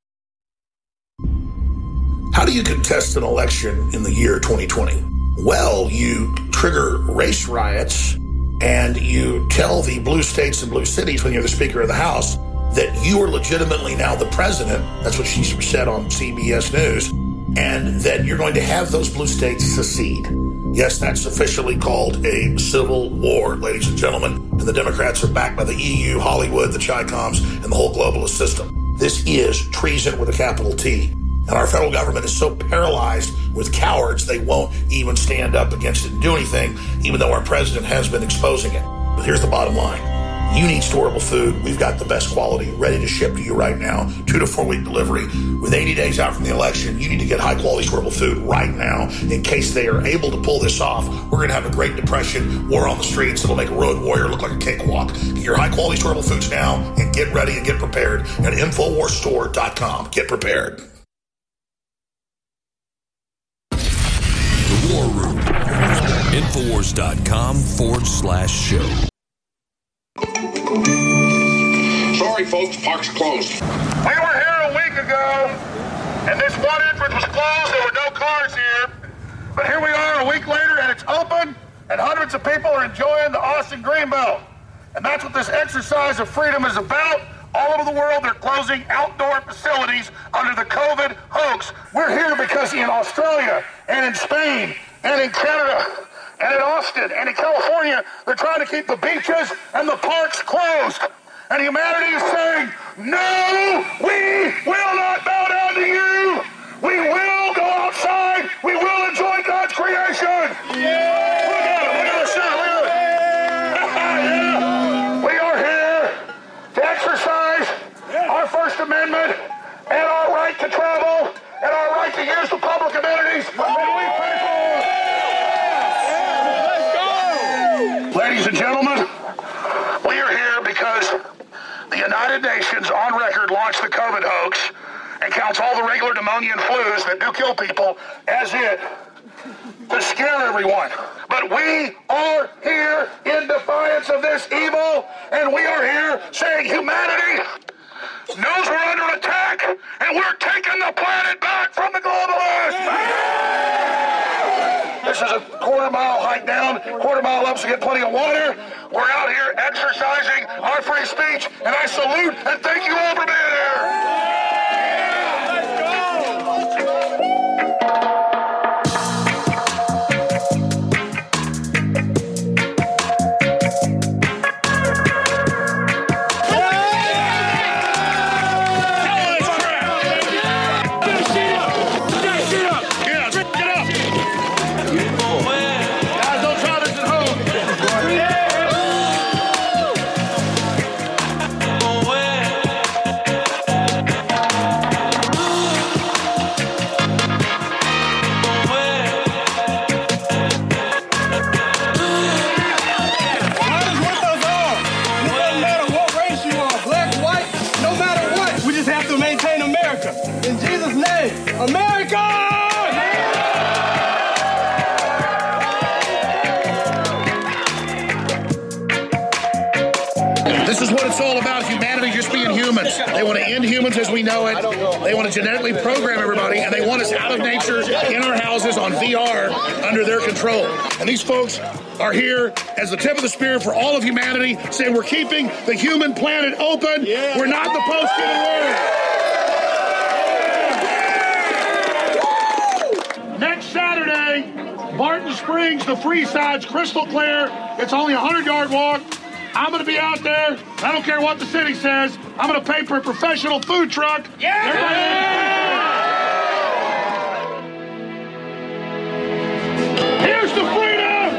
How do you contest an election in the year 2020? Well, you trigger race riots and you tell the blue states and blue cities when you're the Speaker of the House that you are legitimately now the president. That's what she said on CBS News. And that you're going to have those blue states secede. Yes, that's officially called a civil war, ladies and gentlemen. And the Democrats are backed by the EU, Hollywood, the Chi-Coms, and the whole globalist system. This is treason with a capital T. And our federal government is so paralyzed with cowards, they won't even stand up against it and do anything, even though our president has been exposing it. But here's the bottom line. You need storable food. We've got the best quality ready to ship to you right now. 2 to 4 week delivery. With 80 days out from the election, you need to get high quality storable food right now in case they are able to pull this off. We're going to have a Great Depression, war on the streets. It'll make a road warrior look like a cakewalk. Get your high quality storable foods now and get ready and get prepared at InfoWarsStore.com. Get prepared. War Room. Infowars.com/show. Sorry, folks, park's closed. We were here a week ago, and this one entrance was closed. There were no cars here. But here we are a week later, and it's open, and hundreds of people are enjoying the Austin Greenbelt. And that's what this exercise of freedom is about. all over the world, they're closing outdoor facilities under the COVID hoax. We're here because in Australia and in Spain and in Canada and in Austin and in California, they're trying to keep the beaches and the parks closed. And humanity is saying, no, we will not bow down to you. We will go outside. We will enjoy God's creation. Yeah. Look at it. Look at the sun. Look at it. Yeah. We are here to exercise our First Amendment and our right to travel and our right to use the public amenities. And we pay for it. Let's go. Ladies and gentlemen, we are here because the United Nations on record launched the COVID hoax and counts all the regular pneumonia and flus that do kill people as it to scare everyone. But we are here in defiance of this evil, and we are here saying humanity knows we're under attack, and we're taking the planet back from the globalists. This is a quarter-mile hike down, quarter-mile up, so get plenty of water. We're out here exercising our free speech, and I salute and thank you all for being here. This is what it's all about, humanity just being humans. They want to end humans as we know it. They want to genetically program everybody, and they want us out of nature, in our houses, on VR, under their control. And these folks are here as the tip of the spear for all of humanity, saying we're keeping the human planet open. Yeah. We're not the post-human world. Next Saturday, Barton Springs, the Freeside's crystal clear. It's only a 100-yard walk. I'm going to be out there. I don't care what the city says. I'm going to pay for a professional food truck. Here's the freedom.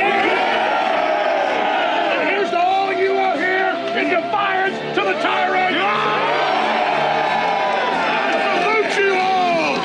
And here's to all of you out here in defiance to the tyrant. I salute you all.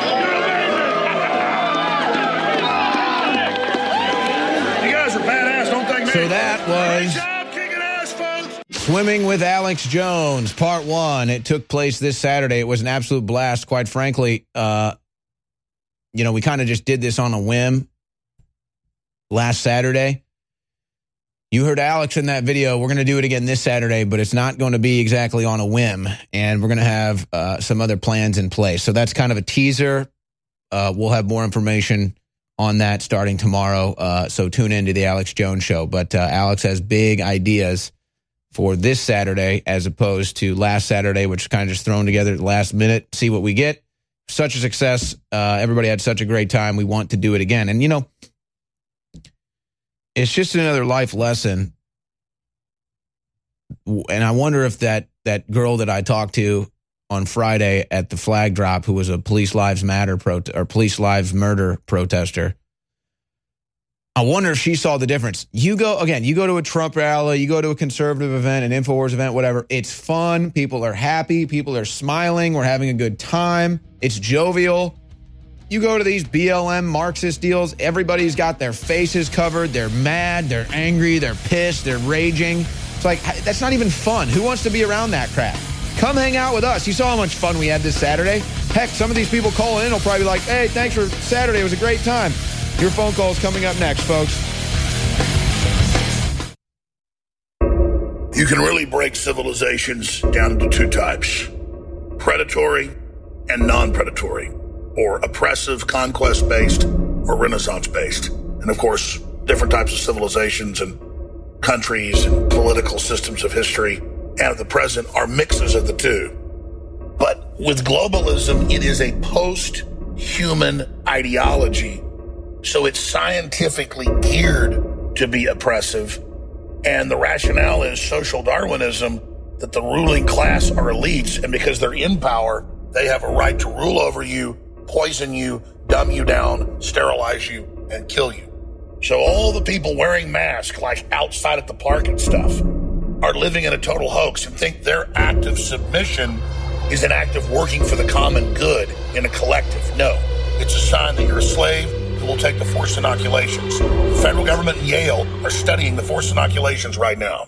You're amazing. You guys are badass. Don't think me. So that was Swimming with Alex Jones, Part 1. It took place this Saturday. It was an absolute blast. Quite frankly, we kind of just did this on a whim last Saturday. You heard Alex in that video. We're going to do it again this Saturday, but it's not going to be exactly on a whim, and we're going to have some other plans in place. So that's kind of a teaser. We'll have more information on that starting tomorrow, so tune into the Alex Jones Show. But Alex has big ideas for this Saturday as opposed to last Saturday, which is kind of just thrown together at the last minute, see what we get. Such a success. Everybody had such a great time. We want to do it again. And, it's just another life lesson. And I wonder if that girl that I talked to on Friday at the flag drop, who was a Police Lives Matter Police Lives Murder protester, I wonder if she saw the difference. You go to a Trump rally, you go to a conservative event, an InfoWars event, whatever. It's fun. People are happy. People are smiling. We're having a good time. It's jovial. You go to these BLM Marxist deals, everybody's got their faces covered. They're mad. They're angry. They're pissed. They're raging. It's like, that's not even fun. Who wants to be around that crap? Come hang out with us. You saw how much fun we had this Saturday. Heck, some of these people calling in will probably be like, hey, thanks for Saturday. It was a great time. Your phone call is coming up next, folks. You can really break civilizations down into two types: predatory and non-predatory, or oppressive, conquest-based, or Renaissance-based. And of course, different types of civilizations and countries and political systems of history and of the president are mixes of the two. But with globalism, it is a post-human ideology. So it's scientifically geared to be oppressive. And the rationale is social Darwinism, that the ruling class are elites, and because they're in power, they have a right to rule over you, poison you, dumb you down, sterilize you, and kill you. So all the people wearing masks, like outside at the park and stuff, are living in a total hoax and think their act of submission is an act of working for the common good in a collective. No, it's a sign that you're a slave who will take the forced inoculations. The federal government and Yale are studying the forced inoculations right now.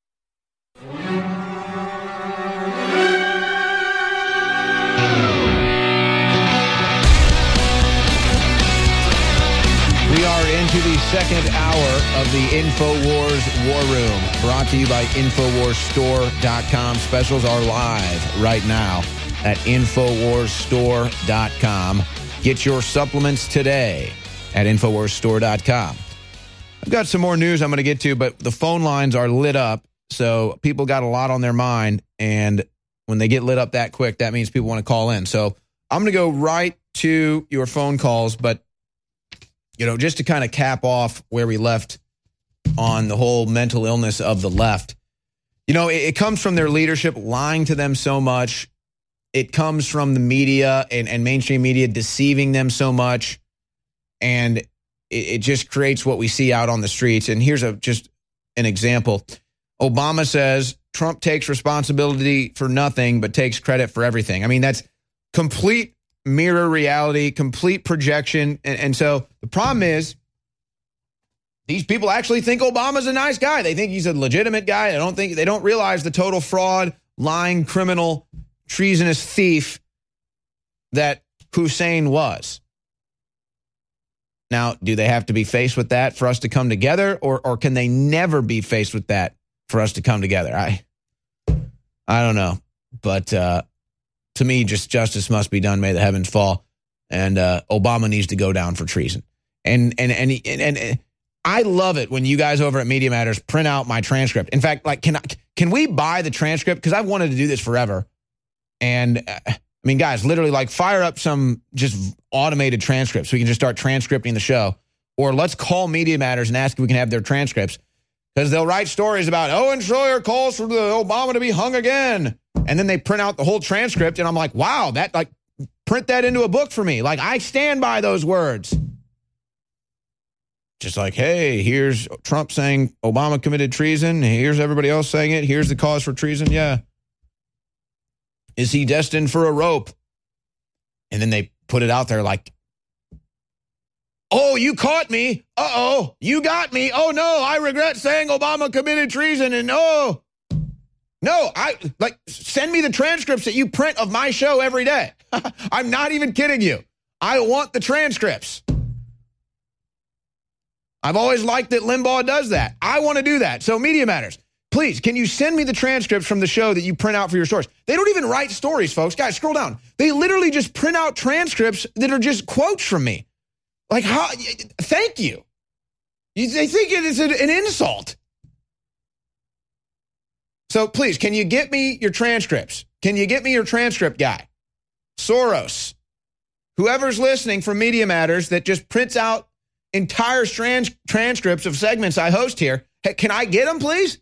We are into the second hour of the InfoWars War Room, brought to you by InfoWarsStore.com. Specials are live right now at InfoWarsStore.com. Get your supplements today at InfoWarsStore.com. I've got some more news I'm going to get to, but the phone lines are lit up, so people got a lot on their mind, and when they get lit up that quick, that means people want to call in. So I'm going to go right to your phone calls, but just to kind of cap off where we left on the whole mental illness of the left, it comes from their leadership lying to them so much. It comes from the media and mainstream media deceiving them so much. And it just creates what we see out on the streets. And here's just an example. Obama says Trump takes responsibility for nothing but takes credit for everything. I mean, that's complete mirror reality, complete projection. And so the problem is these people actually think Obama's a nice guy. They think he's a legitimate guy. They don't realize the total fraud, lying, criminal, treasonous thief that Hussein was. Now, do they have to be faced with that for us to come together, or can they never be faced with that for us to come together? I don't know, but to me, just justice must be done. May the heavens fall, and Obama needs to go down for treason. And I love it when you guys over at Media Matters print out my transcript. In fact, like, can we buy the transcript? Because I've wanted to do this forever. And I mean, guys, literally, like, fire up some just automated transcripts so we can just start transcripting the show. Or let's call Media Matters and ask if we can have their transcripts, because they'll write stories about Owen Schroyer calls for the Obama to be hung again. And then they print out the whole transcript, and I'm like, wow, print that into a book for me. Like, I stand by those words. Just like, hey, here's Trump saying Obama committed treason. Here's everybody else saying it. Here's the cause for treason. Yeah. Is he destined for a rope? And then they put it out there like, oh, you caught me. Uh-oh, you got me. Oh, no, I regret saying Obama committed treason. And no, send me the transcripts that you print of my show every day. I'm not even kidding you. I want the transcripts. I've always liked that Limbaugh does that. I want to do that. So Media Matters, please, can you send me the transcripts from the show that you print out for your stories? They don't even write stories, folks. Guys, scroll down. They literally just print out transcripts that are just quotes from me. Like, how? Thank you. They think it is an insult. So please, can you get me your transcripts? Can you get me your transcript guy? Soros, whoever's listening from Media Matters that just prints out entire transcripts of segments I host here. Hey, can I get them, please?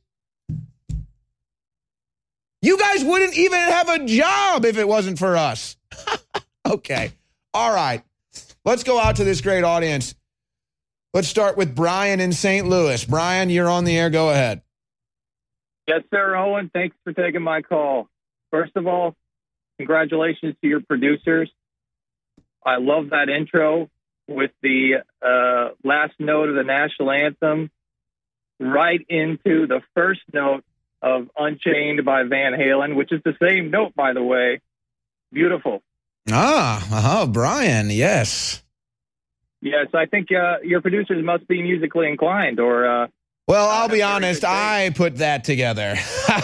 You guys wouldn't even have a job if it wasn't for us. Okay. All right. Let's go out to this great audience. Let's start with Brian in St. Louis. Brian, you're on the air. Go ahead. Yes, sir, Owen. Thanks for taking my call. First of all, congratulations to your producers. I love that intro with the last note of the national anthem right into the first note of Unchained by Van Halen, which is the same note, by the way. Beautiful. Brian, yes. Yes, I think your producers must be musically inclined, or... well, I'll be honest, I put that together.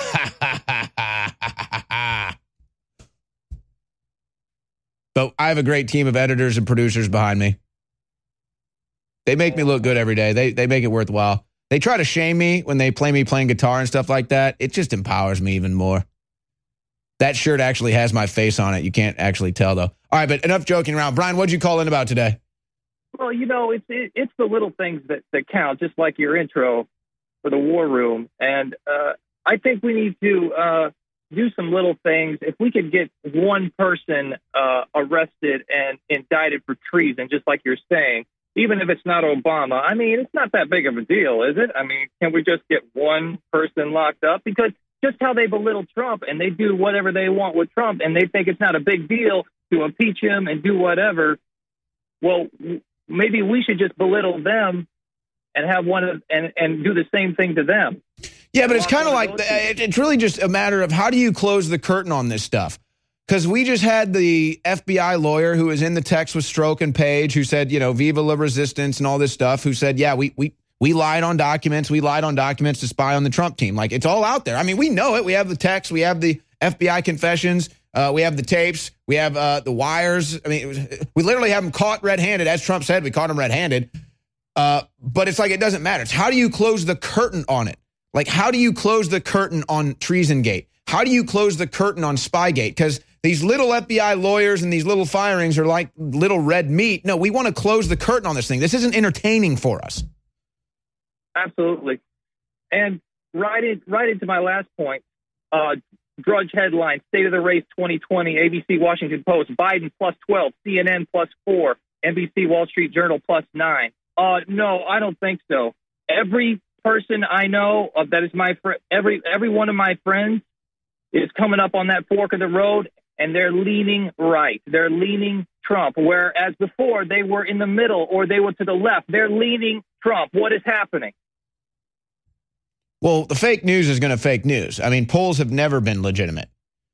But I have a great team of editors and producers behind me. They make me look good every day. They make it worthwhile. They try to shame me when they play me playing guitar and stuff like that. It just empowers me even more. That shirt actually has my face on it. You can't actually tell, though. All right, but enough joking around. Brian, what'd you call in about today? Well, it's the little things that count, just like your intro for the War Room. And I think we need to do some little things. If we could get one person arrested and indicted for treason, just like you're saying, even if it's not Obama, I mean, it's not that big of a deal, is it? I mean, can we just get one person locked up? Because just how they belittle Trump and they do whatever they want with Trump and they think it's not a big deal to impeach him and do whatever. Well, maybe we should just belittle them and have and do the same thing to them. Yeah, but it's kind of like, it's really just a matter of how do you close the curtain on this stuff? Because we just had the FBI lawyer who was in the text with Strzok and Page who said, Viva la Resistance and all this stuff, who said, yeah, we lied on documents. We lied on documents to spy on the Trump team. Like, it's all out there. I mean, we know it. We have the text. We have the FBI confessions. We have the tapes. We have the wires. I mean, we literally have them caught red-handed. As Trump said, we caught him red-handed. But it's like it doesn't matter. It's how do you close the curtain on it? Like, how do you close the curtain on Treasongate? How do you close the curtain on Spygate? Because these little FBI lawyers and these little firings are like little red meat. No, we want to close the curtain on this thing. This isn't entertaining for us. Absolutely. And right into my last point, Drudge headline, State of the Race 2020, ABC Washington Post, Biden +12, CNN +4, NBC Wall Street Journal +9. No, I don't think so. Every person I know that is my friend, every one of my friends is coming up on that fork of the road, and they're leaning right. They're leaning Trump, whereas before they were in the middle or they were to the left. They're leaning Trump. What is happening? Well, the fake news is going to fake news. I mean, polls have never been legitimate.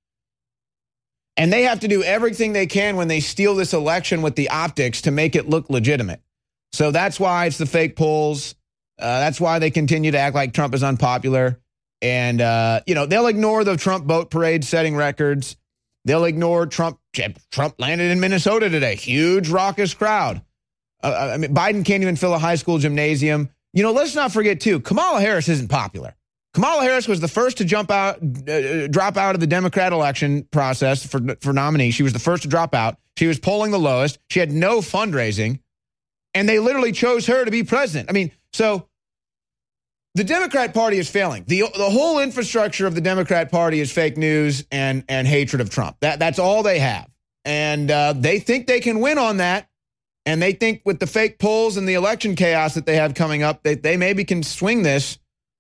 And they have to do everything they can when they steal this election with the optics to make it look legitimate. So that's why it's the fake polls. That's why they continue to act like Trump is unpopular. And, they'll ignore the Trump boat parade setting records. They'll ignore Trump. Trump landed in Minnesota today. Huge raucous crowd. Biden can't even fill a high school gymnasium. Let's not forget, too, Kamala Harris isn't popular. Kamala Harris was the first to drop out of the Democrat election process for nominee. She was the first to drop out. She was polling the lowest. She had no fundraising. And they literally chose her to be president. I mean, so the Democrat Party is failing. The whole infrastructure of the Democrat Party is fake news and hatred of Trump. That's all they have. And they think they can win on that. And they think with the fake polls and the election chaos that they have coming up, they maybe can swing this.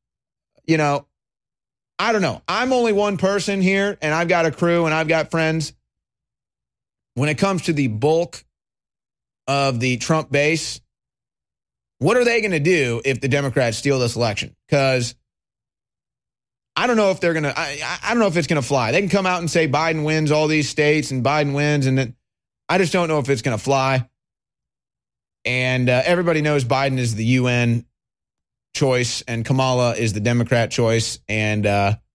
I don't know. I'm only one person here, and I've got a crew, and I've got friends. When it comes to the bulk of the Trump base, what are they going to do if the Democrats steal this election? Because I don't know if they're going to. I don't know if it's going to fly. They can come out and say Biden wins all these states and Biden wins, and then I just don't know if it's going to fly. And everybody knows Biden is the UN choice and Kamala is the Democrat choice. And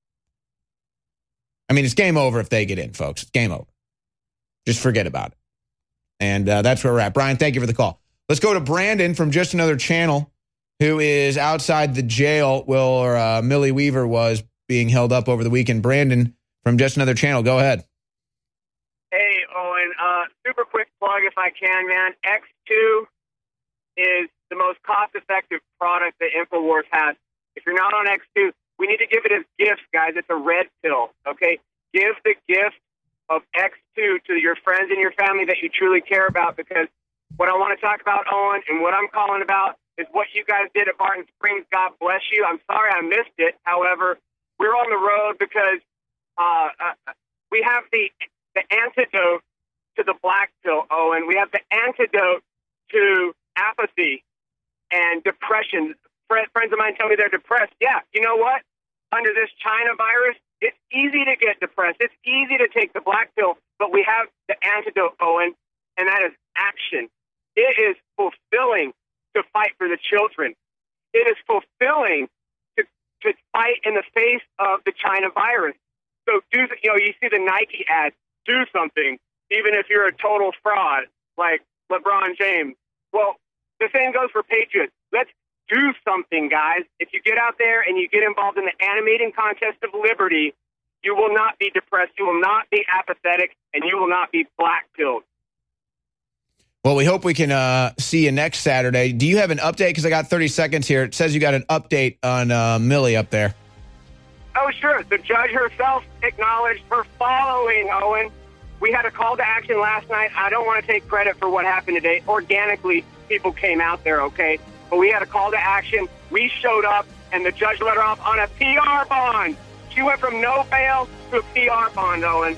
it's game over if they get in, folks. It's game over. Just forget about it. And that's where we're at. Brian, thank you for the call. Let's go to Brandon from Just Another Channel, who is outside the jail where Millie Weaver was being held up over the weekend. Brandon from Just Another Channel, go ahead. Hey, Owen, super quick plug if I can, man. X2 is the most cost-effective product that InfoWars has. If you're not on X2, we need to give it as gifts, guys. It's a red pill, okay? Give the gift of X2 to your friends and your family that you truly care about, because what I want to talk about, Owen, and what I'm calling about is what you guys did at Barton Springs. God bless you. I'm sorry I missed it. However, we're on the road because we have the antidote to the black pill, Owen. We have the antidote to apathy and depression. Friends of mine tell me they're depressed. Yeah, you know what? Under this China virus, it's easy to get depressed. It's easy to take the black pill, but we have the antidote, Owen, and that is action. It is fulfilling to fight for the children. It is fulfilling to fight in the face of the China virus. So you see the Nike ad, do something, even if you're a total fraud like LeBron James. Well, the same goes for Patriots. Let's do something, guys. If you get out there and you get involved in the animating contest of liberty, you will not be depressed, you will not be apathetic, and you will not be black-pilled. Well, we hope we can see you next Saturday. Do you have an update? Because I got 30 seconds here. It says you got an update on Millie up there. Oh, sure. The judge herself acknowledged her following, Owen. We had a call to action last night. I don't want to take credit for what happened today. Organically, people came out there, okay? But we had a call to action. We showed up, and the judge let her off on a PR bond. She went from no bail to a PR bond, Owen.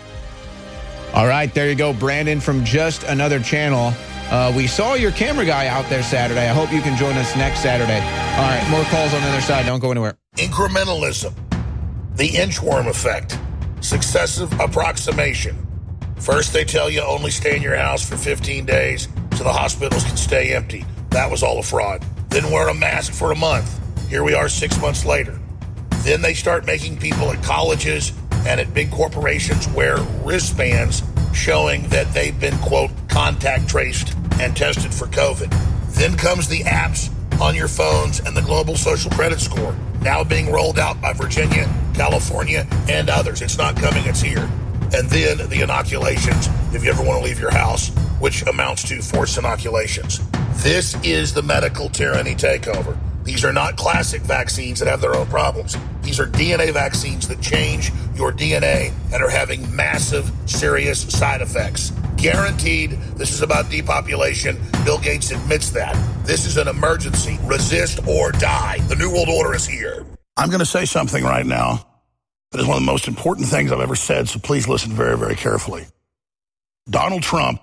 All right, there you go, Brandon from Just Another Channel. We saw your camera guy out there Saturday. I hope you can join us next Saturday. All right, more calls on the other side. Don't go anywhere. Incrementalism, the inchworm effect, successive approximation. First, they tell you only stay in your house for 15 days so the hospitals can stay empty. That was all a fraud. Then wear a mask for a month. Here we are 6 months later. Then they start making people at colleges and at big corporations wear wristbands showing that they've been, quote, contact traced and tested for COVID. Then comes the apps on your phones and the global social credit score, now being rolled out by Virginia, California, and others. It's not coming, it's here. And then the inoculations, if you ever want to leave your house, which amounts to forced inoculations. This is the medical tyranny takeover. These are not classic vaccines that have their own problems. These are DNA vaccines that change your DNA and are having massive, serious side effects. Guaranteed, this is about depopulation. Bill Gates admits that. This is an emergency. Resist or die. The New World Order is here. I'm going to say something right now that is one of the most important things I've ever said, so please listen very, very carefully. Donald Trump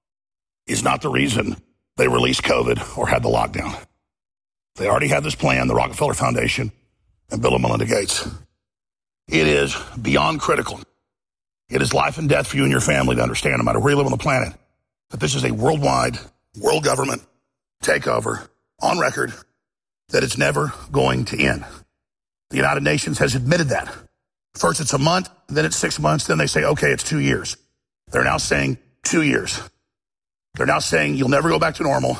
is not the reason they released COVID or had the lockdown. They already had this plan, the Rockefeller Foundation and Bill and Melinda Gates. It is beyond critical. It is life and death for you and your family to understand, no matter where you live on the planet, that this is a worldwide, world government takeover on record, that it's never going to end. The United Nations has admitted that. First it's a month, then it's 6 months, then they say, okay, it's 2 years. They're now saying 2 years. They're now saying you'll never go back to normal.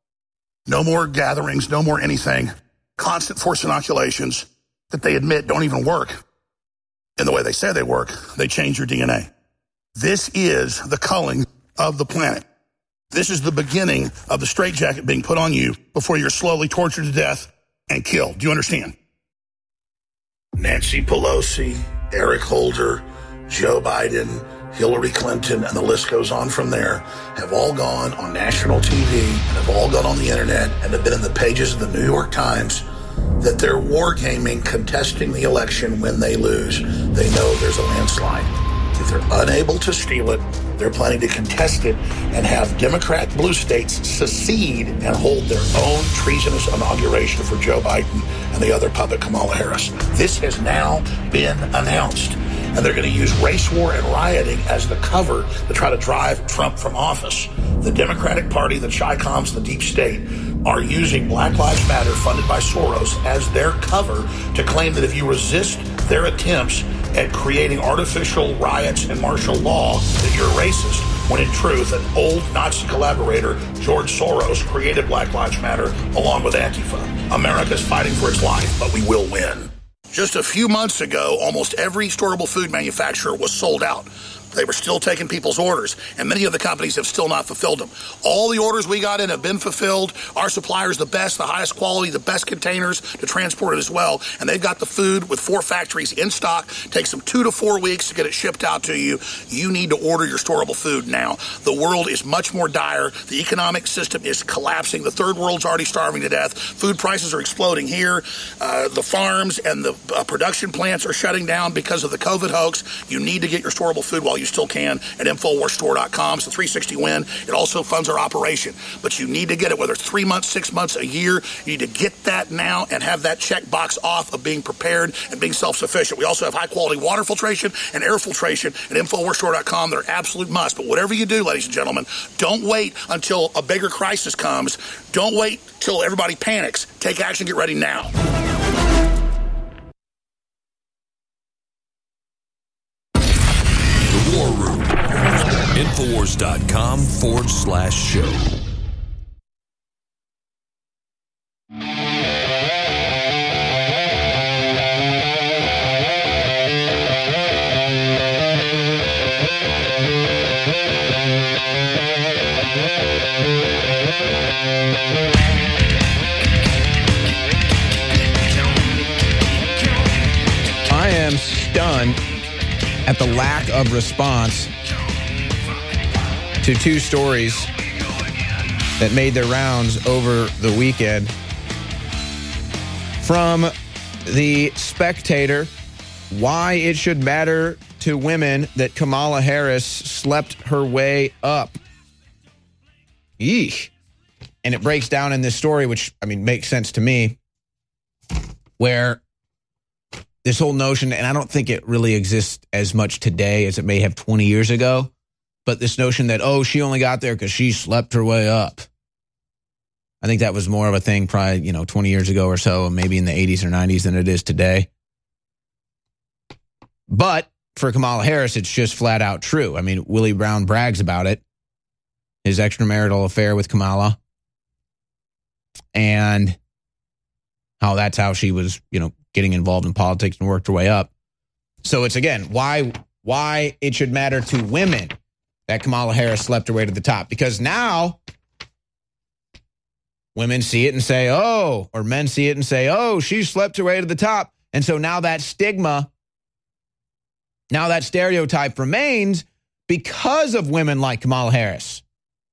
No more gatherings, no more anything. Constant forced inoculations that they admit don't even work in the way they say they work. They change your DNA. This is the culling of the planet. This is the beginning of the straitjacket being put on you before you're slowly tortured to death and killed. Do you understand? Nancy Pelosi, Eric Holder, Joe Biden, Hillary Clinton, and the list goes on from there, have all gone on national TV and have all gone on the internet and have been in the pages of the New York Times that they're wargaming, contesting the election when they lose. They know there's a landslide. If they're unable to steal it, they're planning to contest it and have Democrat blue states secede and hold their own treasonous inauguration for Joe Biden and the other puppet Kamala Harris. This has now been announced. And they're going to use race war and rioting as the cover to try to drive Trump from office. The Democratic Party, the Chi-Coms, the deep state are using Black Lives Matter, funded by Soros, as their cover to claim that if you resist their attempts at creating artificial riots and martial law, that you're racist, when in truth, an old Nazi collaborator, George Soros, created Black Lives Matter along with Antifa. America's fighting for its life, but we will win. Just a few months ago, almost every storable food manufacturer was sold out. They were still taking people's orders, and many of the companies have still not fulfilled them. All the orders we got in have been fulfilled. Our supplier's the best, the highest quality, the best containers to transport it as well, and they've got the food with 4 factories in stock. Takes them 2 to 4 weeks to get it shipped out to you. You need to order your storable food now. The world is much more dire. The economic system is collapsing. The third world's already starving to death. Food prices are exploding here. The farms and the production plants are shutting down because of the COVID hoax. You need to get your storable food while you still can at InfoWarsStore.com. It's a 360 win. It also funds our operation. But you need to get it, whether it's 3 months, 6 months, a year. You need to get that now and have that check box off of being prepared and being self-sufficient. We also have high-quality water filtration and air filtration at InfoWarsStore.com. They're absolute must. But whatever you do, ladies and gentlemen, don't wait until a bigger crisis comes. Don't wait till everybody panics. Take action. Get ready now. War Room. Infowars.com/show. I am stunned at the lack of response to two stories that made their rounds over the weekend. From The Spectator, why it should matter to women that Kamala Harris slept her way up. Yeesh. And it breaks down in this story, which, I mean, makes sense to me, where this whole notion, and I don't think it really exists as much today as it may have 20 years ago, but this notion that, oh, she only got there because she slept her way up. I think that was more of a thing probably, 20 years ago or so, and maybe in the 80s or 90s than it is today. But for Kamala Harris, it's just flat out true. I mean, Willie Brown brags about it, his extramarital affair with Kamala, and how that's how she was, getting involved in politics and worked her way up. So it's, again, why it should matter to women that Kamala Harris slept her way to the top. Because now women see it and say, oh, or men see it and say, oh, she slept her way to the top. And so now that stigma, now that stereotype remains because of women like Kamala Harris.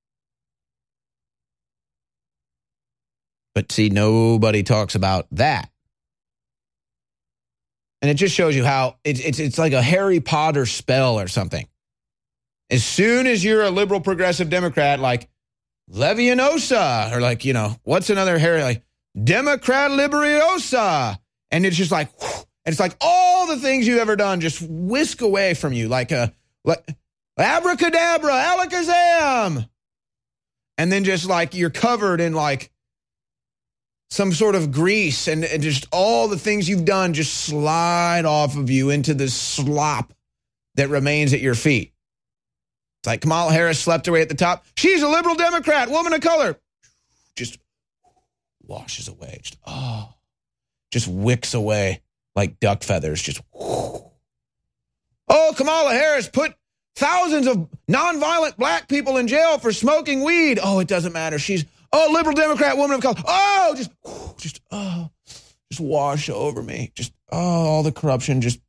But see, nobody talks about that. And it just shows you how it's like a Harry Potter spell or something. As soon as you're a liberal progressive Democrat, like Leviosa, or like, what's another Harry, like Democrat Liberiosa. And it's just like, whew, and it's like all the things you've ever done just whisk away from you, like abracadabra, alakazam. And then just like you're covered in like some sort of grease, and just all the things you've done just slide off of you into this slop that remains at your feet. It's like Kamala Harris slept her way at the top. She's a liberal Democrat, woman of color. Just washes away. Just wicks away like duck feathers. Just, oh, Kamala Harris put thousands of nonviolent black people in jail for smoking weed. Oh, it doesn't matter. She's liberal Democrat, woman of color. Oh, just wash over me. Just, all the corruption, just.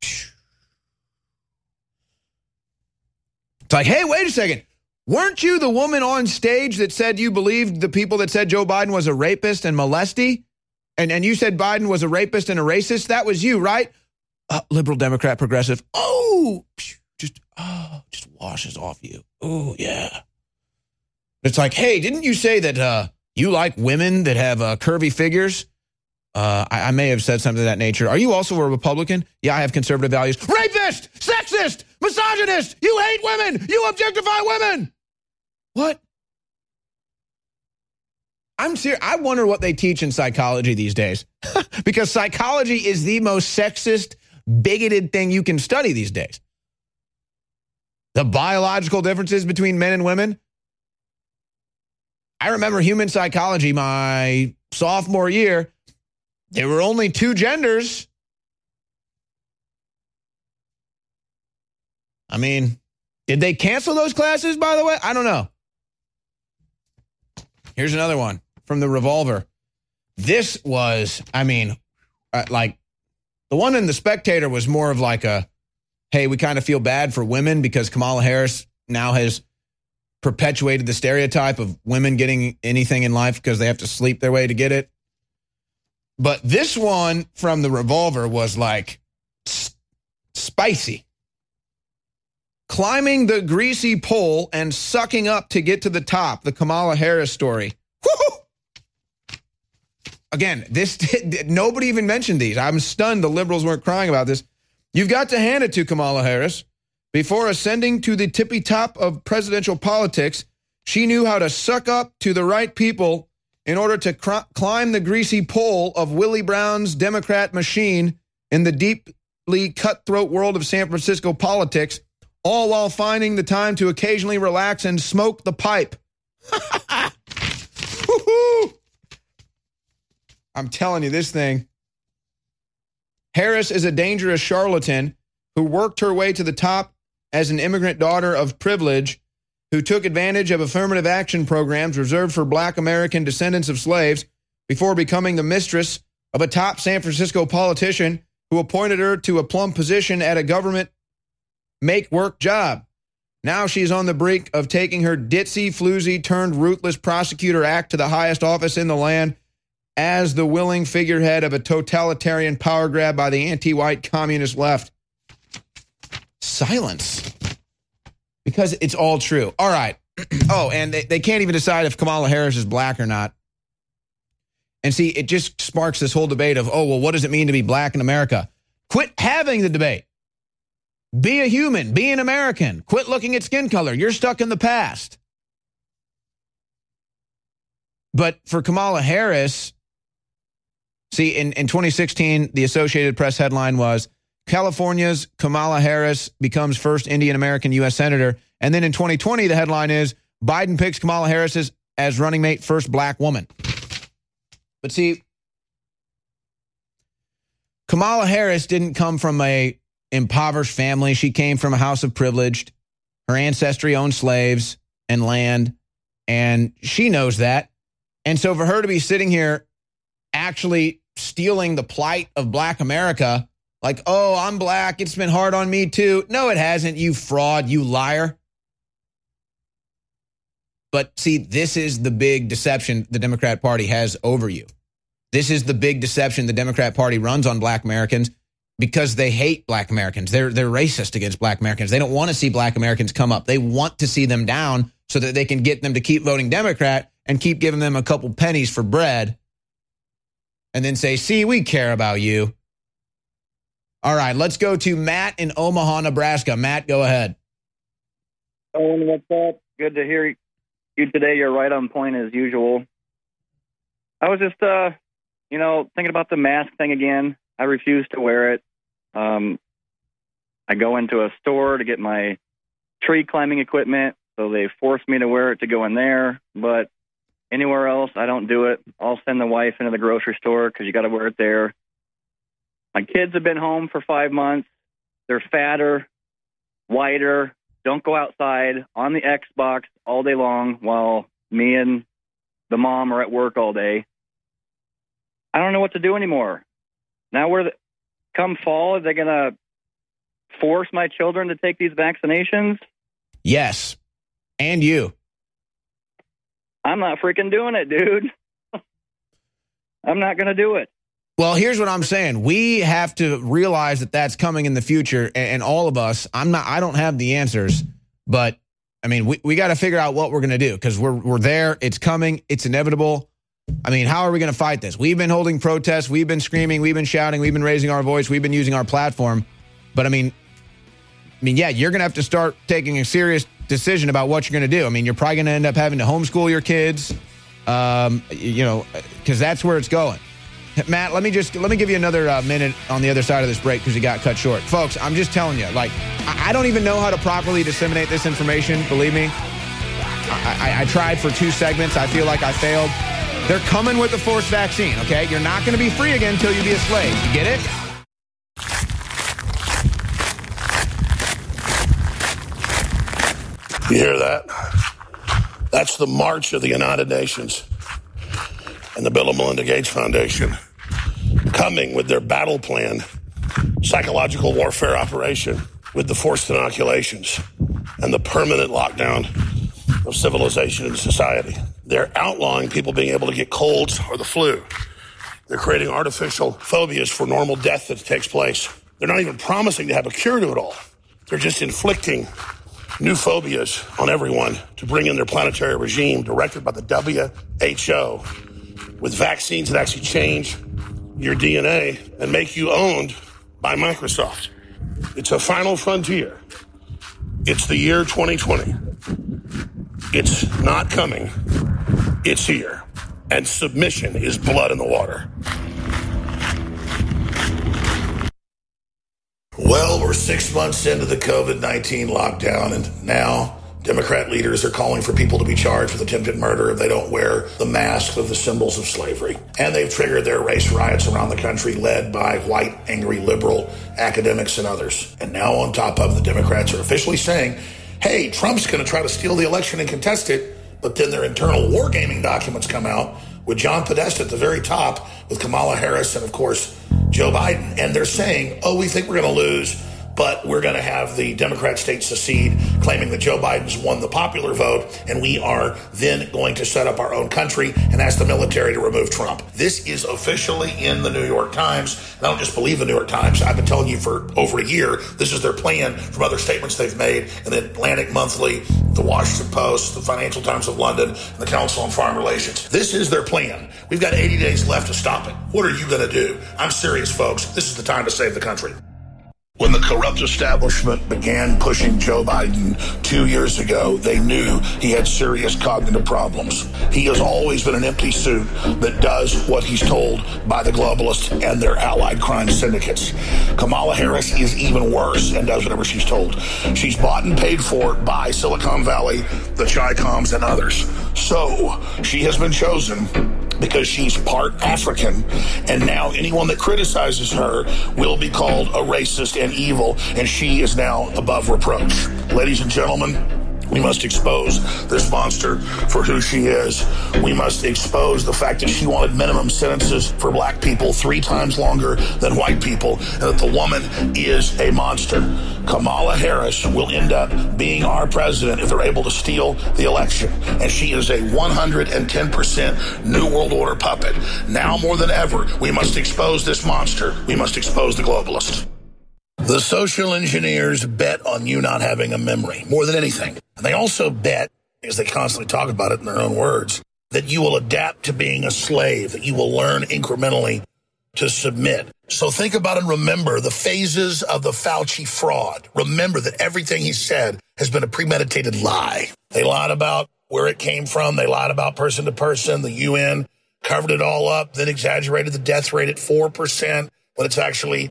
It's like, hey, wait a second. Weren't you the woman on stage that said you believed the people that said Joe Biden was a rapist and molesty? And you said Biden was a rapist and a racist? That was you, right? Liberal Democrat, progressive. Just washes off you. Oh, yeah. It's like, hey, didn't you say that you like women that have curvy figures? I may have said something of that nature. Are you also a Republican? Yeah, I have conservative values. Rapist! Sexist! Misogynist! You hate women! You objectify women! What? I'm serious. I wonder what they teach in psychology these days. Because psychology is the most sexist, bigoted thing you can study these days. The biological differences between men and women. I remember human psychology my sophomore year. There were only two genders. I mean, did they cancel those classes, by the way? I don't know. Here's another one from The Revolver. This was, like, the one in The Spectator was more of like a, hey, we kind of feel bad for women because Kamala Harris now has perpetuated the stereotype of women getting anything in life because they have to sleep their way to get it. But this one from The Revolver was like spicy. Climbing the greasy pole and sucking up to get to the top, the Kamala Harris story. Woo-hoo! Again, nobody even mentioned these. I'm stunned the liberals weren't crying about this. You've got to hand it to Kamala Harris. Before ascending to the tippy top of presidential politics, she knew how to suck up to the right people in order to climb the greasy pole of Willie Brown's Democrat machine in the deeply cutthroat world of San Francisco politics, all while finding the time to occasionally relax and smoke the pipe. I'm telling you, this thing. Harris is a dangerous charlatan who worked her way to the top as an immigrant daughter of privilege who took advantage of affirmative action programs reserved for black American descendants of slaves before becoming the mistress of a top San Francisco politician who appointed her to a plum position at a government make-work job. Now she's on the brink of taking her ditzy, floozy, turned ruthless prosecutor act to the highest office in the land as the willing figurehead of a totalitarian power grab by the anti-white communist left. Silence. Because it's all true. All right. Oh, and they can't even decide if Kamala Harris is black or not. And see, it just sparks this whole debate of, oh, well, what does it mean to be black in America? Quit having the debate. Be a human. Be an American. Quit looking at skin color. You're stuck in the past. But for Kamala Harris, see, in 2016, the Associated Press headline was, California's Kamala Harris becomes first Indian American U.S. Senator. And then in 2020, the headline is, Biden picks Kamala Harris as running mate first black woman. But see, Kamala Harris didn't come from a impoverished family. She came from a house of privilege. Her ancestry owned slaves and land, and she knows that. And so for her to be sitting here actually stealing the plight of black America, like, oh, I'm black, it's been hard on me too. No, it hasn't, you fraud, you liar. But see, this is the big deception the Democrat Party has over you. This is the big deception the Democrat Party runs on black Americans because they hate black Americans. They're racist against black Americans. They don't want to see black Americans come up. They want to see them down so that they can get them to keep voting Democrat and keep giving them a couple pennies for bread and then say, see, we care about you. All right, let's go to Matt in Omaha, Nebraska. Matt, go ahead. Owen, what's up? Good to hear you today. You're right on point as usual. I was just, thinking about the mask thing again. I refuse to wear it. I go into a store to get my tree climbing equipment, so they force me to wear it to go in there. But anywhere else, I don't do it. I'll send the wife into the grocery store because you got to wear it there. My kids have been home for 5 months. They're fatter, whiter, don't go outside on the Xbox all day long while me and the mom are at work all day. I don't know what to do anymore. Now come fall, are they going to force my children to take these vaccinations? Yes. And you. I'm not freaking doing it, dude. I'm not going to do it. Well, here's what I'm saying. We have to realize that that's coming in the future, and all of us, I don't have the answers, but I mean, we got to figure out what we're going to do because we're there. It's coming. It's inevitable. I mean, how are we going to fight this? We've been holding protests. We've been screaming. We've been shouting. We've been raising our voice. We've been using our platform. But I mean, yeah, you're going to have to start taking a serious decision about what you're going to do. I mean, you're probably going to end up having to homeschool your kids, because that's where it's going. Matt, let me give you another minute on the other side of this break because you got cut short. Folks, I'm just telling you, like, I don't even know how to properly disseminate this information, believe me. I tried for 2 segments. I feel like I failed. They're coming with the forced vaccine, okay? You're not going to be free again until you be a slave. You get it? You hear that? That's the march of the United Nations and the Bill and Melinda Gates Foundation coming with their battle plan, psychological warfare operation with the forced inoculations and the permanent lockdown of civilization and society. They're outlawing people being able to get colds or the flu. They're creating artificial phobias for normal death that takes place. They're not even promising to have a cure to it all. They're just inflicting new phobias on everyone to bring in their planetary regime directed by the WHO with vaccines that actually change your DNA and make you owned by Microsoft. It's a final frontier. It's the year 2020. It's not coming. It's here. And submission is blood in the water. Well, we're 6 months into the COVID-19 lockdown, and now Democrat leaders are calling for people to be charged with attempted murder if they don't wear the mask of the symbols of slavery. And they've triggered their race riots around the country led by white, angry, liberal academics and others. And now on top of the Democrats are officially saying hey, Trump's going to try to steal the election and contest it, but then their internal wargaming documents come out with John Podesta at the very top with Kamala Harris and, of course, Joe Biden. And they're saying, oh, we think we're going to lose, but we're going to have the Democrat states secede, claiming that Joe Biden's won the popular vote, and we are then going to set up our own country and ask the military to remove Trump. This is officially in the New York Times, and I don't just believe the New York Times. I've been telling you for over a year, this is their plan from other statements they've made in the Atlantic Monthly, the Washington Post, the Financial Times of London, and the Council on Foreign Relations. This is their plan. We've got 80 days left to stop it. What are you going to do? I'm serious, folks. This is the time to save the country. When the corrupt establishment began pushing Joe Biden 2 years ago, they knew he had serious cognitive problems. He has always been an empty suit that does what he's told by the globalists and their allied crime syndicates. Kamala Harris is even worse and does whatever she's told. She's bought and paid for by Silicon Valley, the Chi-Coms, and others. So she has been chosen because she's part African, and now anyone that criticizes her will be called a racist and evil, and she is now above reproach. Ladies and gentlemen, we must expose this monster for who she is. We must expose the fact that she wanted minimum sentences for black people 3 times longer than white people, and that the woman is a monster. Kamala Harris will end up being our president if they're able to steal the election. And she is a 110% New World Order puppet. Now more than ever, we must expose this monster. We must expose the globalists. The social engineers bet on you not having a memory more than anything. And they also bet, because they constantly talk about it in their own words, that you will adapt to being a slave, that you will learn incrementally to submit. So think about and remember the phases of the Fauci fraud. Remember that everything he said has been a premeditated lie. They lied about where it came from. They lied about person to person. The UN covered it all up, then exaggerated the death rate at 4% when it's actually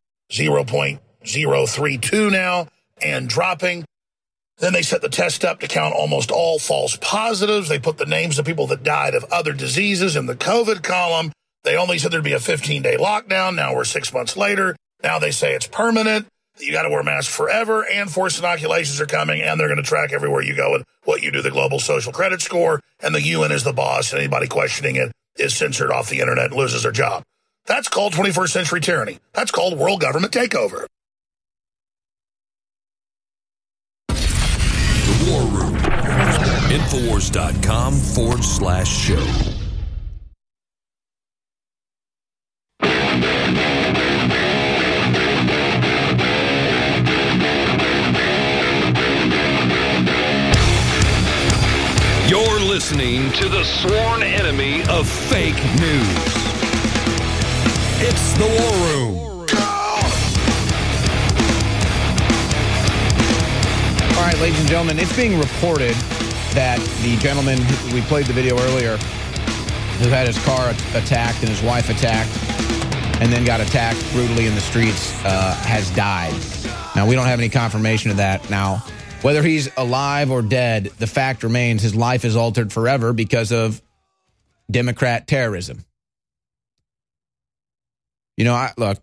0.032 now and dropping. Then they set the test up to count almost all false positives. They put the names of people that died of other diseases in the COVID column. They only said there'd be a 15-day lockdown. Now we're 6 months later. Now they say it's permanent. You got to wear masks forever, and forced inoculations are coming, and they're going to track everywhere you go and what you do, the global social credit score, and the UN is the boss, and anybody questioning it is censored off the internet and loses their job. That's called 21st century tyranny. That's called world government takeover. The War Room. Infowars.com/show. You're listening to the sworn enemy of fake news. It's the War Room. All right, ladies and gentlemen, it's being reported that the gentleman we played the video earlier who had his car attacked and his wife attacked and then got attacked brutally in the streets has died. Now, we don't have any confirmation of that. Now, whether he's alive or dead, the fact remains his life is altered forever because of Democrat terrorism. You know, look,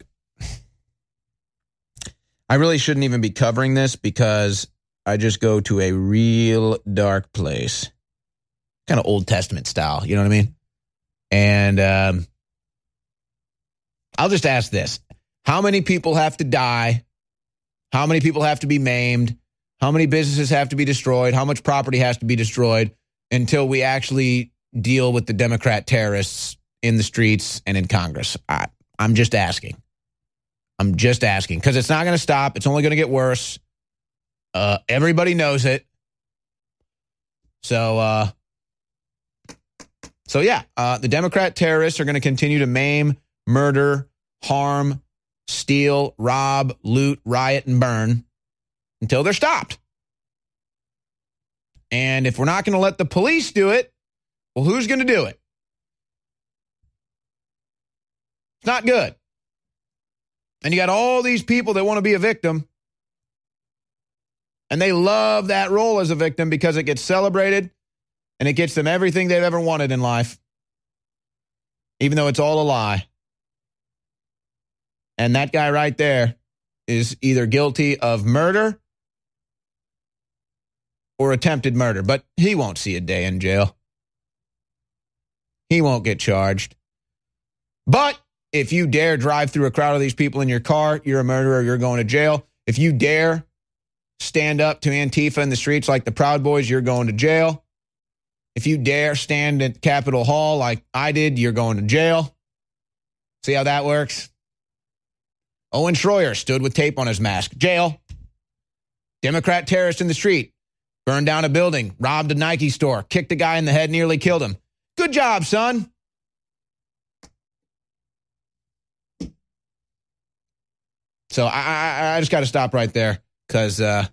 I really shouldn't even be covering this because I just go to a real dark place. Kind of Old Testament style, you know what I mean? And I'll just ask this. How many people have to die? How many people have to be maimed? How many businesses have to be destroyed? How much property has to be destroyed until we actually deal with the Democrat terrorists in the streets and in Congress? I'm just asking. I'm just asking because it's not going to stop. It's only going to get worse. Everybody knows it. So yeah, the Democrat terrorists are going to continue to maim, murder, harm, steal, rob, loot, riot, and burn until they're stopped. And if we're not going to let the police do it, well, who's going to do it? It's not good. And you got all these people that want to be a victim. And they love that role as a victim because it gets celebrated and it gets them everything they've ever wanted in life, even though it's all a lie. And that guy right there is either guilty of murder or attempted murder, but he won't see a day in jail. He won't get charged. But if you dare drive through a crowd of these people in your car, you're a murderer, you're going to jail. If you dare stand up to Antifa in the streets like the Proud Boys, you're going to jail. If you dare stand at Capitol Hall like I did, you're going to jail. See how that works? Owen Schroyer stood with tape on his mask. Jail. Democrat terrorist in the street. Burned down a building. Robbed a Nike store. Kicked a guy in the head. Nearly killed him. Good job, son. So I just got to stop right there because I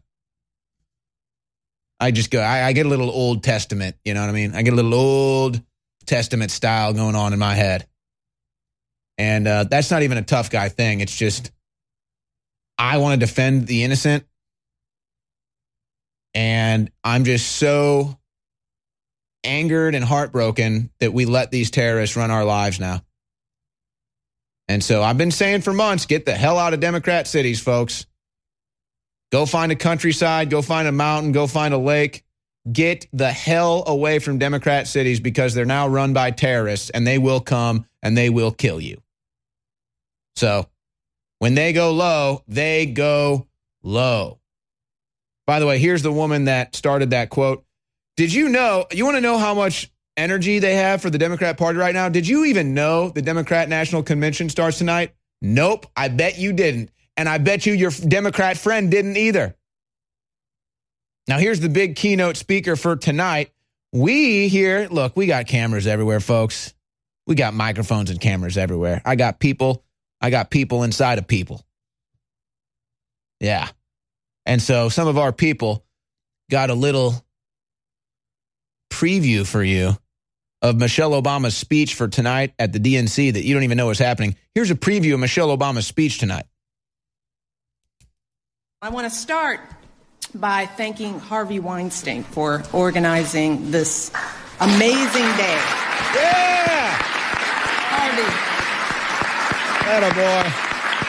get a little Old Testament. You know what I mean? I get a little Old Testament style going on in my head. And that's not even a tough guy thing. It's just I want to defend the innocent. And I'm just so angered and heartbroken that we let these terrorists run our lives now. And so I've been saying for months, get the hell out of Democrat cities, folks. Go find a countryside, go find a mountain, go find a lake. Get the hell away from Democrat cities because they're now run by terrorists and they will come and they will kill you. So when they go low, they go low. By the way, here's the woman that started that quote. Did you know, you want to know how much energy they have for the Democrat Party right now? Did you even know the Democrat National Convention starts tonight? Nope, I bet you didn't. And I bet you your Democrat friend didn't either. Now, here's the big keynote speaker for tonight. We here, look, we got cameras everywhere, folks. We got microphones and cameras everywhere. I got people inside of people. Yeah. And so some of our people got a little preview for you of Michelle Obama's speech for tonight at the DNC that you don't even know is happening. Here's a preview of Michelle Obama's speech tonight. I want to start by thanking Harvey Weinstein for organizing this amazing day. Yeah! Harvey. Attaboy.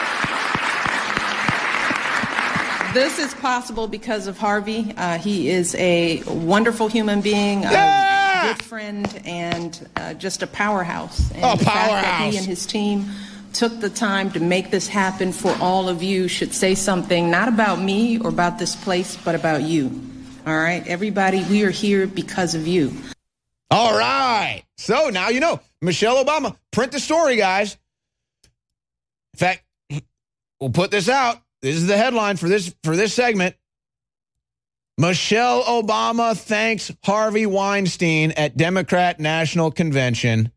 This is possible because of Harvey. He is a wonderful human being, yeah! a good friend, and just a powerhouse. And the fact powerhouse. that he and his team took the time to make this happen for all of you should say something not about me or about this place, but about you. All right, everybody, we are here because of you. All right. So now you know. Michelle Obama, print the story, guys. In fact, we'll put this out. This is the headline for this segment. Michelle Obama thanks Harvey Weinstein at Democrat National Convention.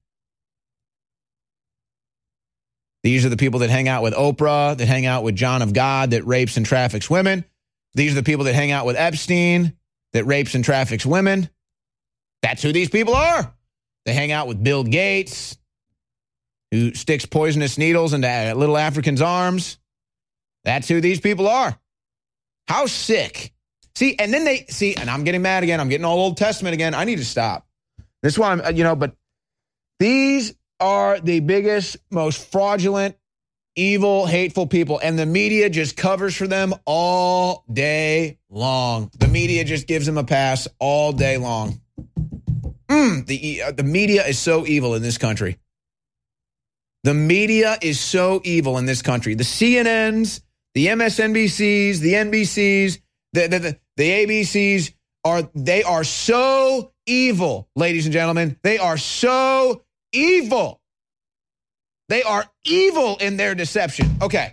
These are the people that hang out with Oprah, that hang out with John of God, that rapes and traffics women. These are the people that hang out with Epstein, that rapes and traffics women. That's who these people are. They hang out with Bill Gates, who sticks poisonous needles into little Africans' arms. That's who these people are. How sick. See, and then and I'm getting mad again. I'm getting all Old Testament again. I need to stop. This is why but these are the biggest, most fraudulent, evil, hateful people. And the media just covers for them all day long. The media just gives them a pass all day long. The media is so evil in this country. The media is so evil in this country. The CNNs, the MSNBCs, the NBCs, the ABCs they are so evil, ladies and gentlemen. They are so evil. They are evil in their deception. Okay.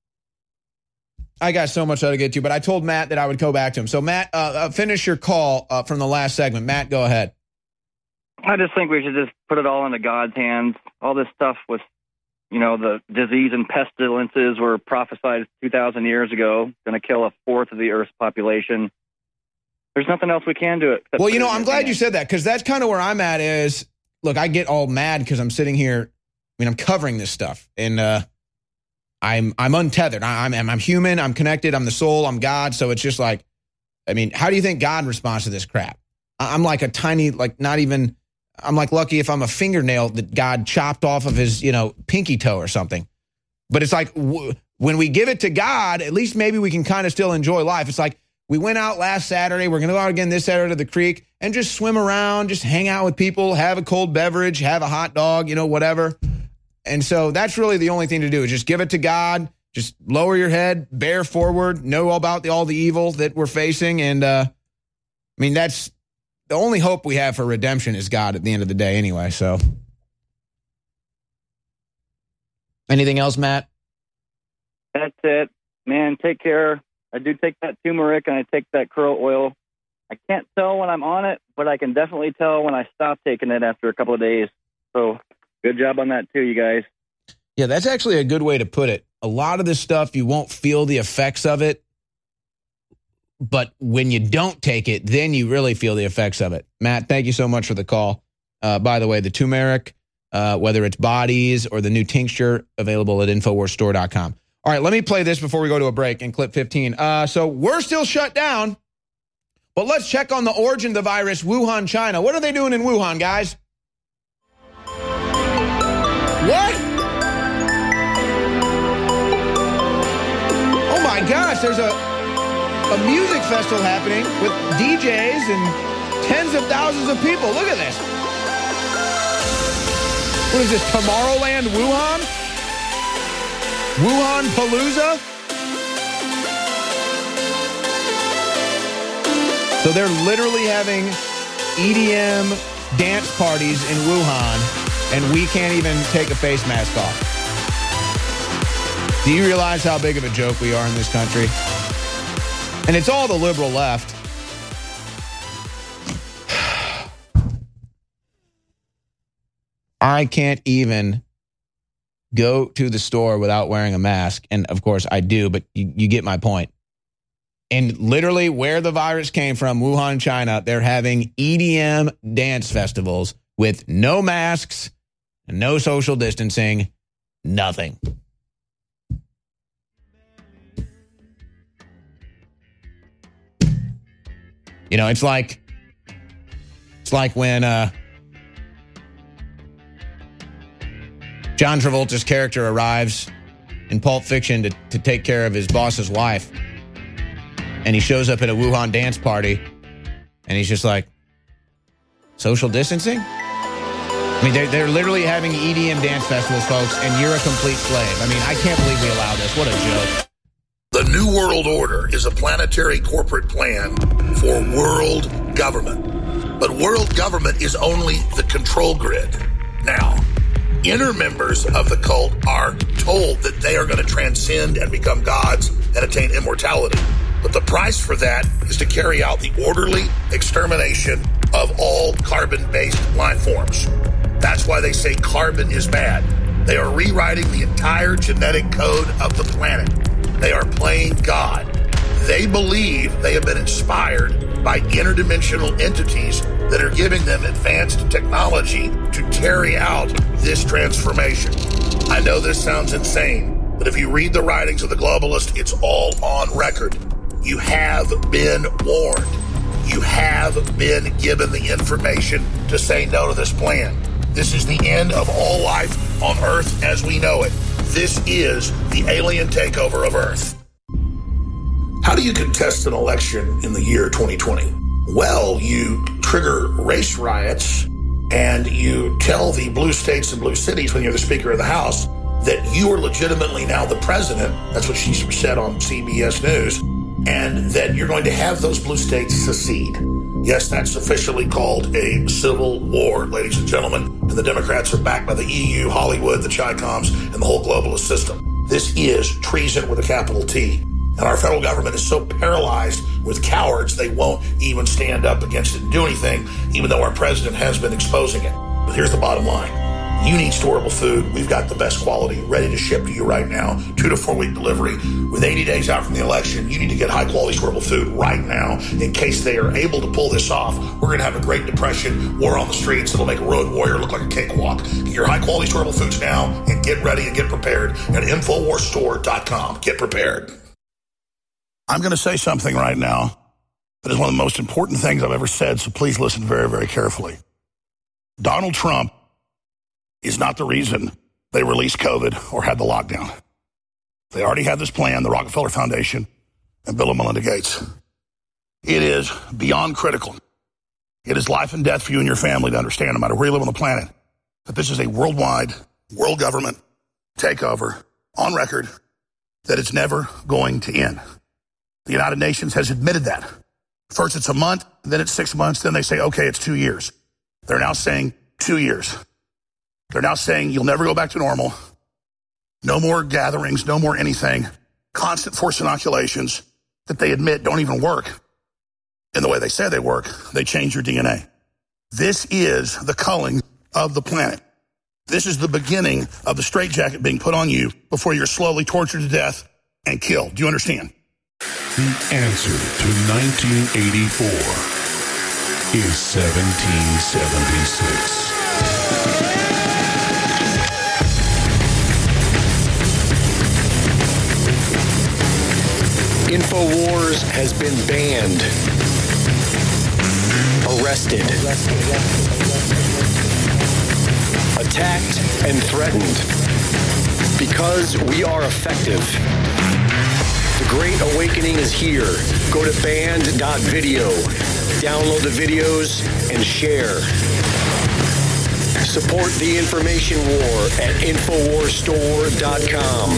I got so much to get to, but I told Matt that I would go back to him. So, Matt, finish your call from the last segment. Matt, go ahead. I just think we should just put it all into God's hands. All this stuff with, the disease and pestilences were prophesied 2,000 years ago, going to kill a fourth of the Earth's population. There's nothing else we can do. Well, I'm glad you said that, because that's kind of where I'm at is, look, I get all mad because I'm sitting here. I'm covering this stuff, and I'm untethered. I'm human. I'm connected. I'm the soul. I'm God. So it's just like, how do you think God responds to this crap? I'm like a tiny, I'm like lucky if I'm a fingernail that God chopped off of his, pinky toe or something. But it's like when we give it to God, at least maybe we can kind of still enjoy life. It's like We went out last Saturday. We're going to go out again this Saturday to the creek and just swim around, just hang out with people, have a cold beverage, have a hot dog, whatever. And so that's really the only thing to do is just give it to God. Just lower your head, bear forward, know about all the evil that we're facing. And, that's the only hope we have for redemption is God at the end of the day anyway. So anything else, Matt? That's it. Man, take care. I do take that turmeric and I take that curl oil. I can't tell when I'm on it, but I can definitely tell when I stop taking it after a couple of days. So good job on that too, you guys. Yeah, that's actually a good way to put it. A lot of this stuff, you won't feel the effects of it. But when you don't take it, then you really feel the effects of it. Matt, thank you so much for the call. By the way, the turmeric, whether it's bodies or the new tincture, available at InfoWarsStore.com. All right, let me play this before we go to a break in clip 15. So we're still shut down, but let's check on the origin of the virus, Wuhan, China. What are they doing in Wuhan, guys? What? Oh my gosh, there's a music festival happening with DJs and tens of thousands of people. Look at this. What is this, Tomorrowland, Wuhan? Wuhan Palooza? So they're literally having EDM dance parties in Wuhan, and we can't even take a face mask off. Do you realize how big of a joke we are in this country? And it's all the liberal left. I can't even go to the store without wearing a mask. And of course I do, but you get my point. And literally where the virus came from, Wuhan, China, they're having EDM dance festivals with no masks, no social distancing, nothing. It's like when John Travolta's character arrives in Pulp Fiction to take care of his boss's wife. And he shows up at a Wuhan dance party, and he's just like, social distancing? They're literally having EDM dance festivals, folks, and you're a complete slave. I can't believe we allow this. What a joke. The New World Order is a planetary corporate plan for world government. But world government is only the control grid. Now, inner members of the cult are told that they are going to transcend and become gods and attain immortality. But the price for that is to carry out the orderly extermination of all carbon-based life forms. That's why they say carbon is bad. They are rewriting the entire genetic code of the planet. They are playing God. They believe they have been inspired by interdimensional entities that are giving them advanced technology to carry out this transformation. I know this sounds insane, but if you read the writings of the globalists, it's all on record. You have been warned. You have been given the information to say no to this plan. This is the end of all life on Earth as we know it. This is the alien takeover of Earth. How do you contest an election in the year 2020? Well, you trigger race riots and you tell the blue states and blue cities when you're the Speaker of the House that you are legitimately now the president. That's what she said on CBS News. And that you're going to have those blue states secede. Yes, that's officially called a civil war, ladies and gentlemen. And the Democrats are backed by the EU, Hollywood, the Chi-Coms, and the whole globalist system. This is treason with a capital T. And our federal government is so paralyzed with cowards, they won't even stand up against it and do anything, even though our president has been exposing it. But here's the bottom line. You need storable food. We've got the best quality ready to ship to you right now. 2 to 4 week delivery. With 80 days out from the election, you need to get high quality storable food right now in case they are able to pull this off. We're going to have a Great Depression, war on the streets. It'll make a road warrior look like a cakewalk. Get your high quality storable foods now and get ready and get prepared at InfoWarsStore.com. Get prepared. I'm going to say something right now that is one of the most important things I've ever said, so please listen very, very carefully. Donald Trump is not the reason they released COVID or had the lockdown. They already had this plan, the Rockefeller Foundation and Bill and Melinda Gates. It is beyond critical. It is life and death for you and your family to understand, no matter where you live on the planet, that this is a worldwide, world government takeover on record, that it's never going to end. The United Nations has admitted that. First it's a month, then it's 6 months, then they say, okay, it's 2 years. They're now saying 2 years. They're now saying you'll never go back to normal. No more gatherings, no more anything. Constant forced inoculations that they admit don't even work in the way they say they work. They change your DNA. This is the culling of the planet. This is the beginning of the straitjacket being put on you before you're slowly tortured to death and killed. Do you understand? The answer to 1984 is 1776. InfoWars has been banned, arrested, attacked, and threatened because we are effective. The Great Awakening is here. Go to banned.video, download the videos, and share. Support the information war at InfoWarsStore.com.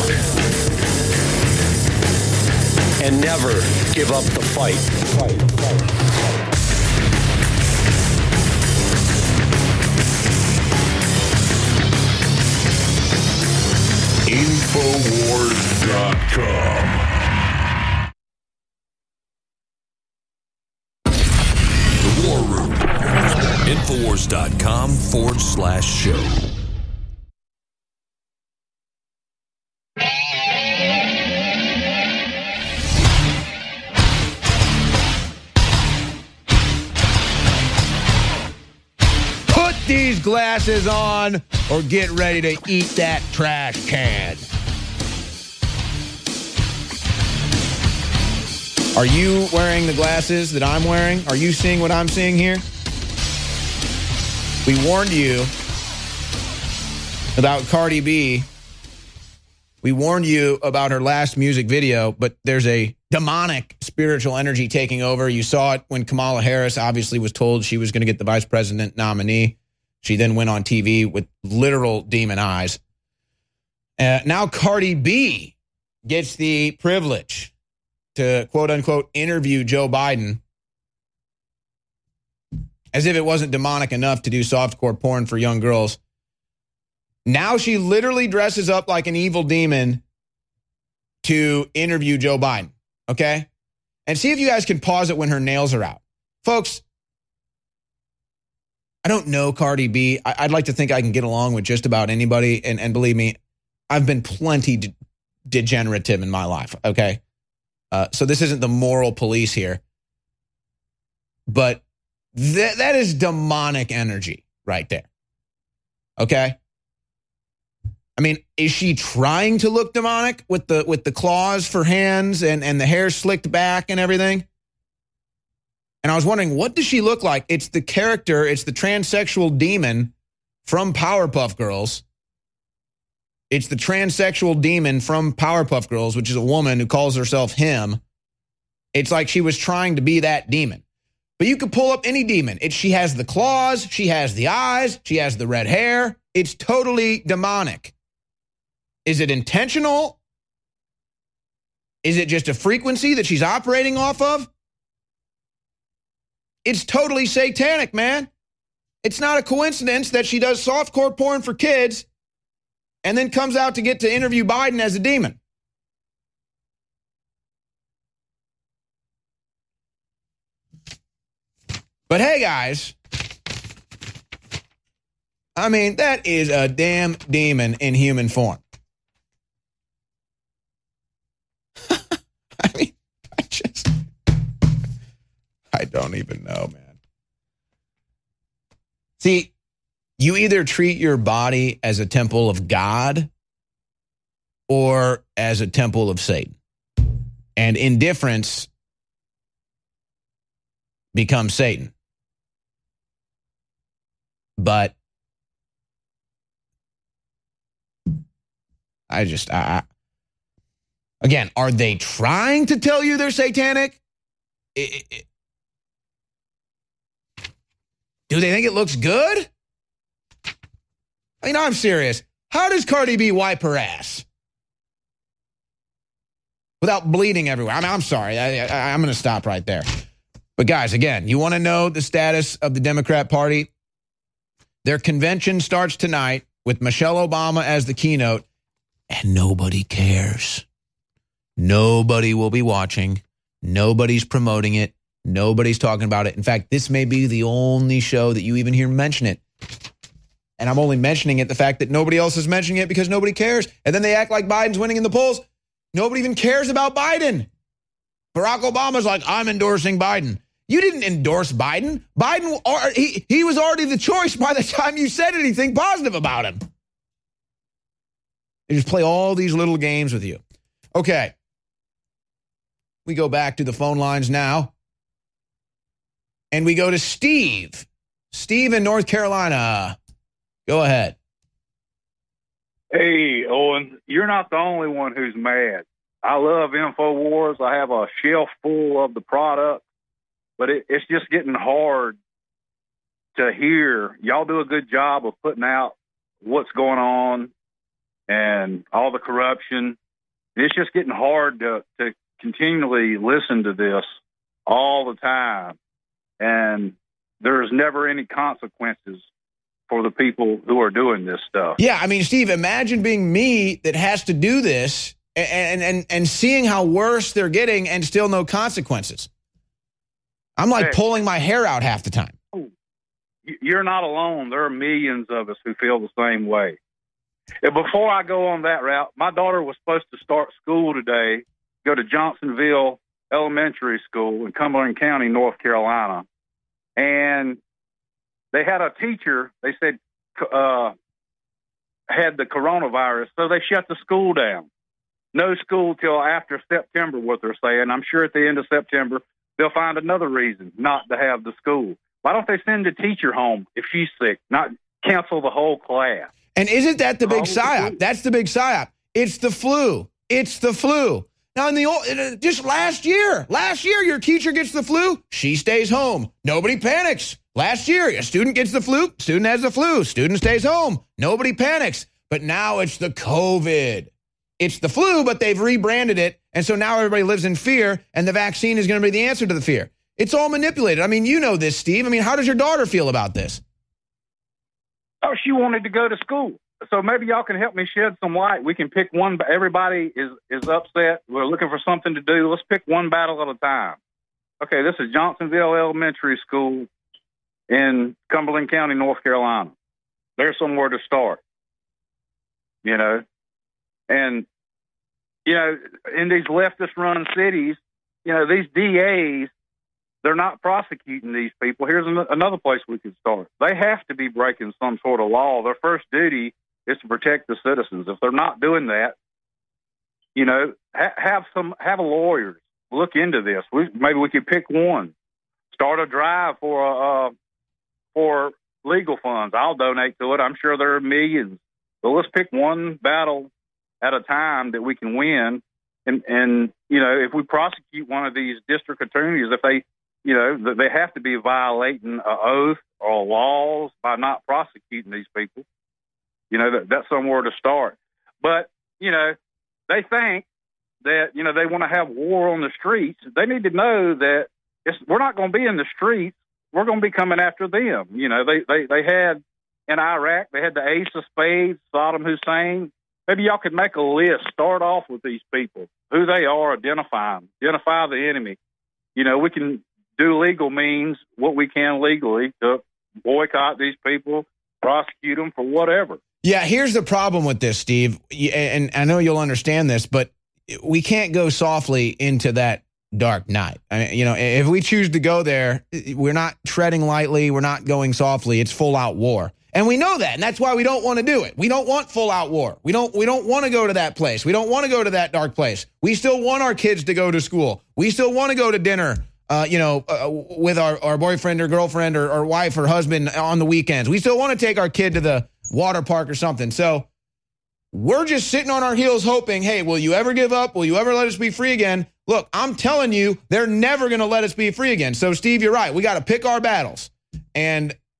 And never give up the fight. Infowars.com. The War Room. Infowars.com/show. These glasses on or get ready to eat that trash can. Are you wearing the glasses that I'm wearing? Are you seeing what I'm seeing here? We warned you about Cardi B. We warned you about her last music video, but there's a demonic spiritual energy taking over. You saw it when Kamala Harris obviously was told she was going to get the vice president nominee. She then went on TV with literal demon eyes. Now Cardi B gets the privilege to, quote unquote, interview Joe Biden, as if it wasn't demonic enough to do softcore porn for young girls. Now she literally dresses up like an evil demon to interview Joe Biden, okay? And see if you guys can pause it when her nails are out. Folks, I don't know Cardi B. I'd like to think I can get along with just about anybody. And believe me, I've been plenty degenerative in my life, okay? So this isn't the moral police here. But that is demonic energy right there, okay? I mean, is she trying to look demonic with the claws for hands and the hair slicked back and everything? And I was wondering, what does she look like? It's the character, it's the transsexual demon from Powerpuff Girls. It's the transsexual demon from Powerpuff Girls, which is a woman who calls herself him. It's like she was trying to be that demon. But you could pull up any demon. She has the claws, she has the eyes, she has the red hair. It's totally demonic. Is it intentional? Is it just a frequency that she's operating off of? It's totally satanic, man. It's not a coincidence that she does softcore porn for kids and then comes out to get to interview Biden as a demon. But hey, guys, I mean, that is a damn demon in human form. I mean, I don't even know, man. See, you either treat your body as a temple of God or as a temple of Satan. And indifference becomes Satan. But again, are they trying to tell you they're satanic? Do they think it looks good? I mean, I'm serious. How does Cardi B wipe her ass without bleeding everywhere? I mean, I'm sorry. I'm going to stop right there. But guys, again, you want to know the status of the Democrat Party? Their convention starts tonight with Michelle Obama as the keynote, and nobody cares. Nobody will be watching. Nobody's promoting it. Nobody's talking about it. In fact, this may be the only show that you even hear mention it. And I'm only mentioning it the fact that nobody else is mentioning it because nobody cares. And then they act like Biden's winning in the polls. Nobody even cares about Biden. Barack Obama's like, I'm endorsing Biden. You didn't endorse Biden. Biden, he was already the choice by the time you said anything positive about him. They just play all these little games with you. Okay. We go back to the phone lines now. And we go to Steve. Steve in North Carolina. Go ahead. Hey, Owen, you're not the only one who's mad. I love InfoWars. I have a shelf full of the product, but it's just getting hard to hear. Y'all do a good job of putting out what's going on and all the corruption. It's just getting hard to continually listen to this all the time, and there's never any consequences for the people who are doing this stuff. Yeah, I mean, Steve, imagine being me that has to do this and seeing how worse they're getting and still no consequences. I'm like pulling my hair out half the time. You're not alone. There are millions of us who feel the same way. And before I go on that route, my daughter was supposed to start school today, go to Johnsonville Elementary School in Cumberland County, North Carolina. And they had a teacher, they said, had the coronavirus, so they shut the school down. No school till after September, what they're saying. I'm sure at the end of September, they'll find another reason not to have the school. Why don't they send the techer home if she's sick, not cancel the whole class? And isn't that the big psyop? That's the big psyop. It's the flu. It's the flu. Now, just last year, your teacher gets the flu, she stays home. Nobody panics. Last year, a student gets the flu, student has the flu, student stays home. Nobody panics. But now it's the COVID. It's the flu, but they've rebranded it, and so now everybody lives in fear, and the vaccine is going to be the answer to the fear. It's all manipulated. I mean, you know this, Steve. I mean, how does your daughter feel about this? Oh, she wanted to go to school. So maybe y'all can help me shed some light. We can pick one. Everybody is upset. We're looking for something to do. Let's pick one battle at a time. Okay, this is Johnsonville Elementary School in Cumberland County, North Carolina. There's somewhere to start, you know. And, you know, in these leftist-run cities, you know, these DAs, they're not prosecuting these people. Here's another place we could start. They have to be breaking some sort of law. Their first duty is to protect the citizens. If they're not doing that, you know, have a lawyer look into this. Maybe we could pick one. Start a drive for legal funds. I'll donate to it. I'm sure there are millions. But let's pick one battle at a time that we can win. And you know, if we prosecute one of these district attorneys, if they, you know, they have to be violating an oath or laws by not prosecuting these people. You know, that's somewhere to start. But, you know, they think that, you know, they want to have war on the streets. They need to know that we're not going to be in the streets. We're going to be coming after them. You know, they had in Iraq, they had the ace of spades, Saddam Hussein. Maybe y'all could make a list, start off with these people, who they are, identify the enemy. You know, we can do legal means, what we can legally to boycott these people, prosecute them for whatever. Yeah, here's the problem with this, Steve, and I know you'll understand this, but we can't go softly into that dark night. I mean, you know, if we choose to go there, we're not treading lightly, we're not going softly, it's full-out war. And we know that, and that's why we don't want to do it. We don't want full-out war. We don't want to go to that place. We don't want to go to that dark place. We still want our kids to go to school. We still want to go to dinner, with our boyfriend or girlfriend or wife or husband on the weekends. We still want to take our kid to the water park or something. So we're just sitting on our heels hoping, hey, will you ever give up? Will you ever let us be free again? Look, I'm telling you, they're never going to let us be free again. So, Steve, you're right. We got to pick our battles. And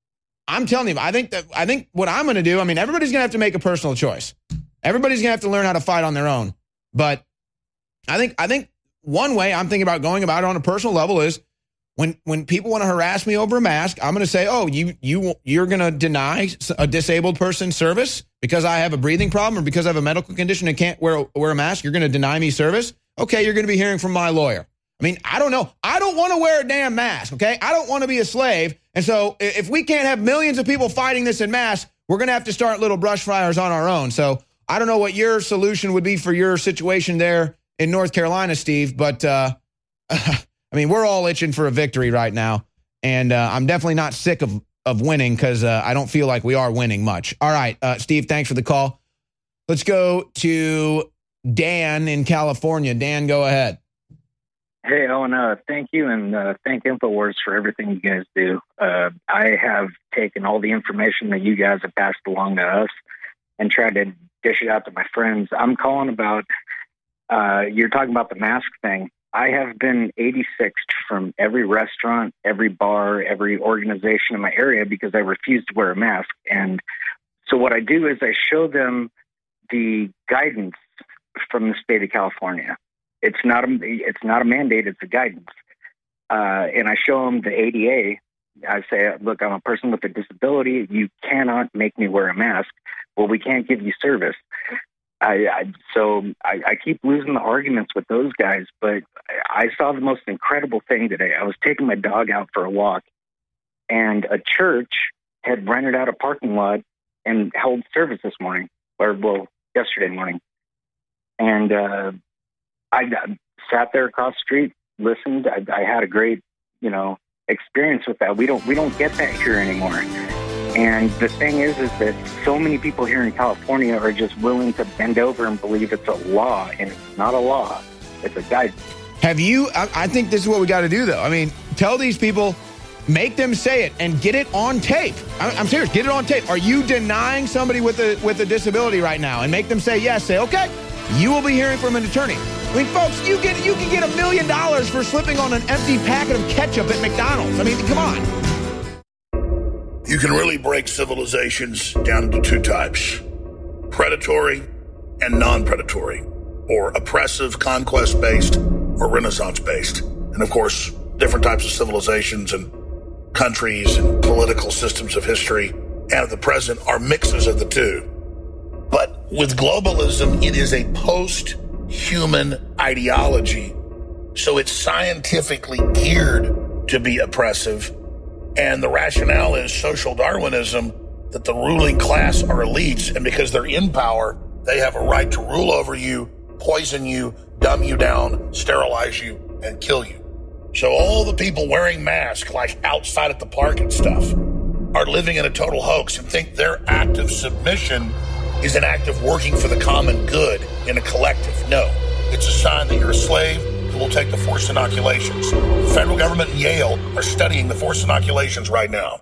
I'm telling you, I think what I'm going to do, I mean, everybody's going to have to make a personal choice. Everybody's going to have to learn how to fight on their own. But I think one way I'm thinking about going about it on a personal level is when people want to harass me over a mask, I'm going to say, oh, you're going to deny a disabled person service because I have a breathing problem or because I have a medical condition and can't wear a mask. You're going to deny me service. Okay, you're going to be hearing from my lawyer. I mean, I don't know. I don't want to wear a damn mask, okay? I don't want to be a slave. And so if we can't have millions of people fighting this en masse, we're going to have to start little brush fires on our own. So I don't know what your solution would be for your situation there in North Carolina, Steve, but I mean, we're all itching for a victory right now. And I'm definitely not sick of winning because I don't feel like we are winning much. All right, Steve, thanks for the call. Let's go to Dan in California. Dan, go ahead. Hey, Owen, thank you, and thank InfoWars for everything you guys do. I have taken all the information that you guys have passed along to us and tried to dish it out to my friends. I'm calling about, you're talking about the mask thing. I have been 86'd from every restaurant, every bar, every organization in my area because I refuse to wear a mask. And so what I do is I show them the guidance from the state of California. It's not a mandate. It's a guidance. And I show them the ADA. I say, look, I'm a person with a disability. You cannot make me wear a mask. Well, we can't give you service. So I keep losing the arguments with those guys, but I saw the most incredible thing today. I was taking my dog out for a walk, and a church had rented out a parking lot and held service this morning, yesterday morning. And I sat there across the street, listened. I had a great, experience with that. We don't get that here anymore. And the thing is that so many people here in California are just willing to bend over and believe it's a law, and it's not a law. It's a guidance. I think this is what we got to do, though. I mean, tell these people, make them say it, and get it on tape. I'm serious. Get it on tape. Are you denying somebody with a disability right now? And make them say yes. Say, okay, you will be hearing from an attorney. I mean, folks, you can get $1 million for slipping on an empty packet of ketchup at McDonald's. I mean, come on. You can really break civilizations down into two types: predatory and non-predatory, or oppressive, conquest-based, or Renaissance-based. And of course, different types of civilizations and countries and political systems of history and of the present are mixes of the two. But with globalism, it is a post-human ideology, so it's scientifically geared to be oppressive. And the rationale is social Darwinism, that the ruling class are elites, and because they're in power, they have a right to rule over you, poison you, dumb you down, sterilize you, and kill you. So all the people wearing masks, like outside at the park and stuff, are living in a total hoax and think their act of submission is an act of working for the common good in a collective. No, it's a sign that you're a slave who will take the forced inoculations. The federal government and Yale are studying the forced inoculations right now.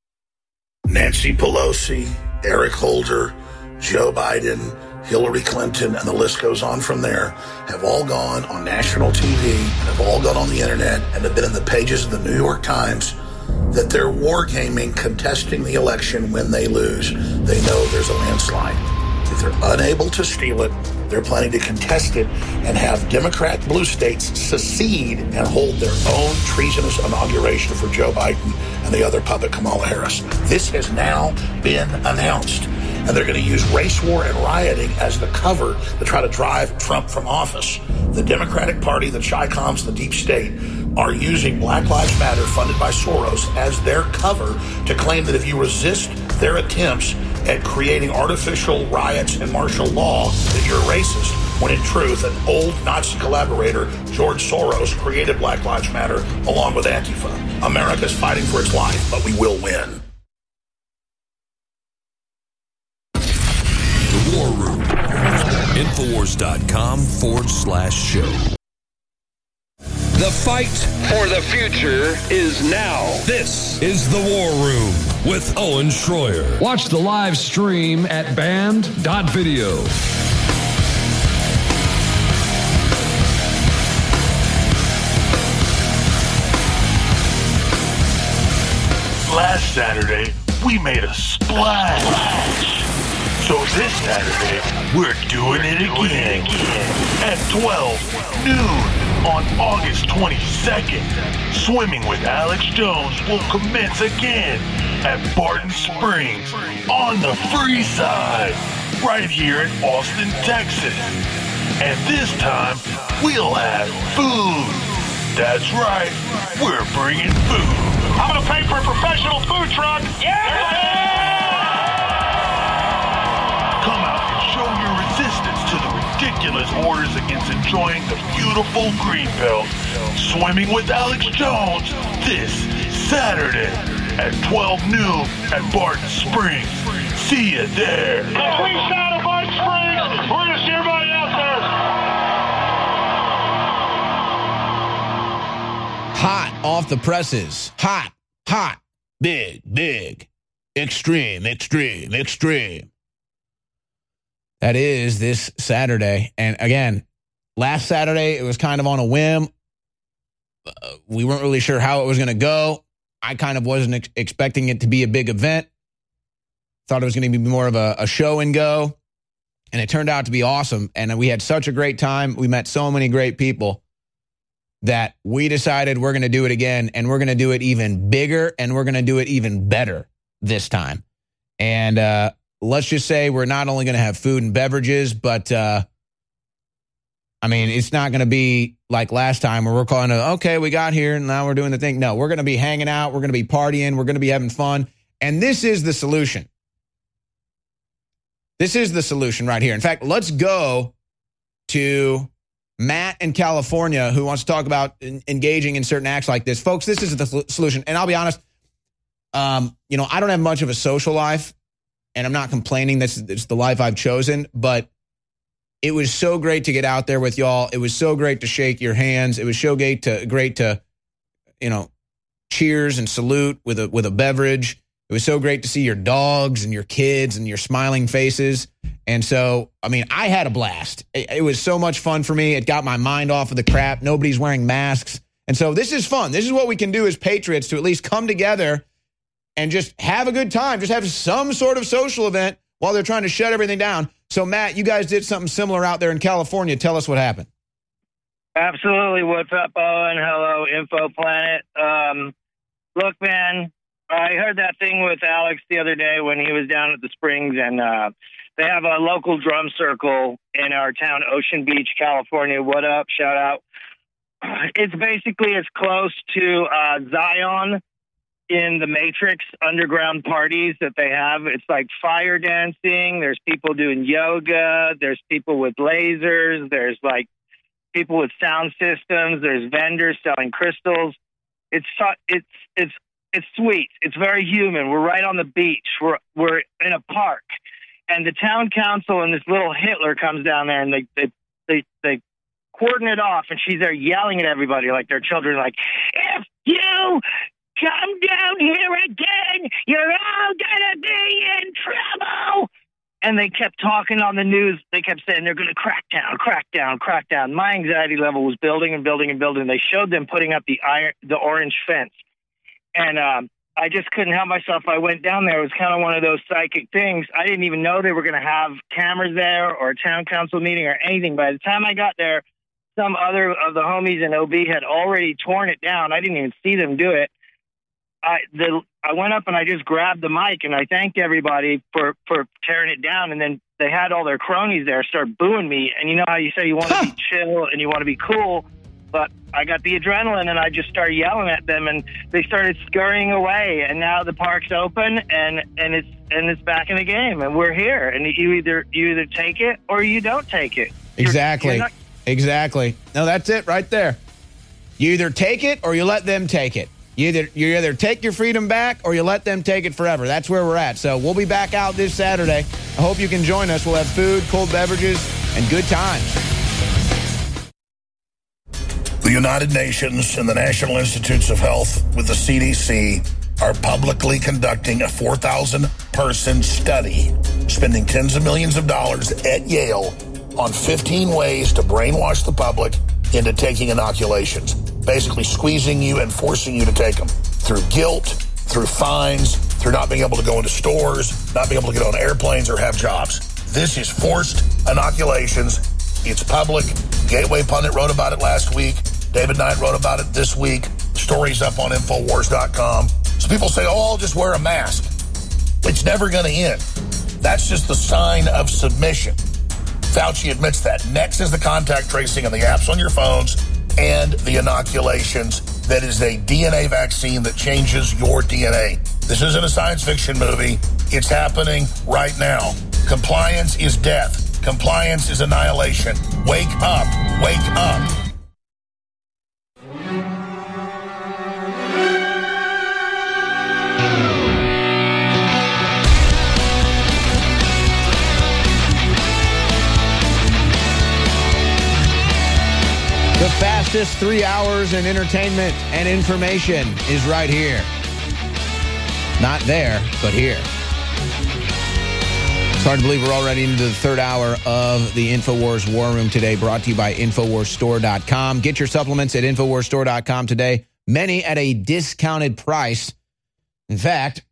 Nancy Pelosi, Eric Holder, Joe Biden, Hillary Clinton, and the list goes on from there, have all gone on national TV and have all gone on the internet and have been in the pages of the New York Times that they're wargaming, contesting the election when they lose. They know there's a landslide. If they're unable to steal it, they're planning to contest it and have Democrat blue states secede and hold their own treasonous inauguration for Joe Biden and the other puppet Kamala Harris. This has now been announced. And they're going to use race war and rioting as the cover to try to drive Trump from office. The Democratic Party, the Chi-Coms, the deep state are using Black Lives Matter, funded by Soros, as their cover to claim that if you resist their attempts at creating artificial riots and martial law, that you're racist, when in truth, an old Nazi collaborator, George Soros, created Black Lives Matter along with Antifa. America's fighting for its life, but we will win. The War Room. Infowars.com/show. The fight for the future is now. This is The War Room with Owen Schroyer. Watch the live stream at band.video. Last Saturday, we made a splash. So this Saturday, we're doing it again. At 12 noon on August 22nd, Swimming with Alex Jones will commence again at Barton Springs on the free side, right here in Austin, Texas. And this time, we'll have food. That's right, we're bringing food. I'm going to pay for a professional food truck. Yeah! Come out and show your resistance to the ridiculous orders against enjoying the beautiful Greenbelt. Swimming with Alex Jones this Saturday at 12 noon at Barton Springs. See you there. Free shot of Barton Springs. We're going to see everybody out there. Hot off the presses. Hot, hot, big, big, extreme, extreme, extreme. That is this Saturday. And again, last Saturday, it was kind of on a whim. We weren't really sure how it was going to go. I kind of wasn't expecting it to be a big event. Thought it was going to be more of a show and go. And it turned out to be awesome. And we had such a great time. We met so many great people that we decided we're going to do it again. And we're going to do it even bigger. And we're going to do it even better this time. And let's just say we're not only going to have food and beverages, but I mean, it's not going to be like last time where we're calling it, okay, we got here and now we're doing the thing. No, we're going to be hanging out. We're going to be partying. We're going to be having fun. And this is the solution. This is the solution right here. In fact, let's go to Matt in California who wants to talk about engaging in certain acts like this. Folks, this is the solution. And I'll be honest, I don't have much of a social life. And I'm not complaining. It's the life I've chosen. But it was so great to get out there with y'all. It was so great to shake your hands. It was so great to cheers and salute with a beverage. It was so great to see your dogs and your kids and your smiling faces. And so, I mean, I had a blast. It was so much fun for me. It got my mind off of the crap. Nobody's wearing masks. And so this is fun. This is what we can do as patriots to at least come together and just have a good time. Just have some sort of social event while they're trying to shut everything down. So, Matt, you guys did something similar out there in California. Tell us what happened. Absolutely. What's up, Owen? Hello, Info Planet. Look, man, I heard that thing with Alex the other day when he was down at the Springs, and they have a local drum circle in our town, Ocean Beach, California. What up? Shout out. It's basically as close to Zion in the Matrix underground parties that they have. It's like fire dancing. There's people doing yoga. There's people with lasers. There's like people with sound systems. There's vendors selling crystals. It's sweet. It's very human. We're right on the beach. We're in a park, and the town council and this little Hitler comes down there, and they cordon it off, and she's there yelling at everybody like their children, like, if you come down here again, you're all gonna be in trouble. And they kept talking on the news. They kept saying they're gonna crack down. My anxiety level was building and building and building. They showed them putting up the orange fence, and I just couldn't help myself. I went down there. It was kind of one of those psychic things. I didn't even know they were gonna have cameras there or a town council meeting or anything. By the time I got there, some other of the homies in OB had already torn it down. I didn't even see them do it. I went up and I just grabbed the mic and I thanked everybody for tearing it down. And then they had all their cronies there start booing me. And you know how you say you want to be chill and you want to be cool, but I got the adrenaline and I just started yelling at them and they started scurrying away. And now the park's open and it's back in the game and we're here. And you either take it or you don't take it. Exactly. Exactly. No, that's it right there. You either take it or you let them take it. You either take your freedom back or you let them take it forever. That's where we're at. So we'll be back out this Saturday. I hope you can join us. We'll have food, cold beverages, and good times. The United Nations and the National Institutes of Health with the CDC are publicly conducting a 4,000-person study, spending tens of millions of dollars at Yale on 15 ways to brainwash the public into taking inoculations, basically squeezing you and forcing you to take them through guilt, through fines, through not being able to go into stores, not being able to get on airplanes or have jobs. This is forced inoculations. It's public. Gateway Pundit wrote about it last week. David Knight wrote about it this week. Stories up on Infowars.com. So people say, oh, I'll just wear a mask. It's never going to end. That's just the sign of submission. Fauci admits that. Next is the contact tracing and the apps on your phones and the inoculations. That is a DNA vaccine that changes your DNA. This isn't a science fiction movie. It's happening right now. Compliance is death. Compliance is annihilation. Wake up. Wake up. The fastest 3 hours in entertainment and information is right here. Not there, but here. It's hard to believe we're already into the third hour of the InfoWars War Room today, brought to you by InfoWarsStore.com. Get your supplements at InfoWarsStore.com today, many at a discounted price. In fact,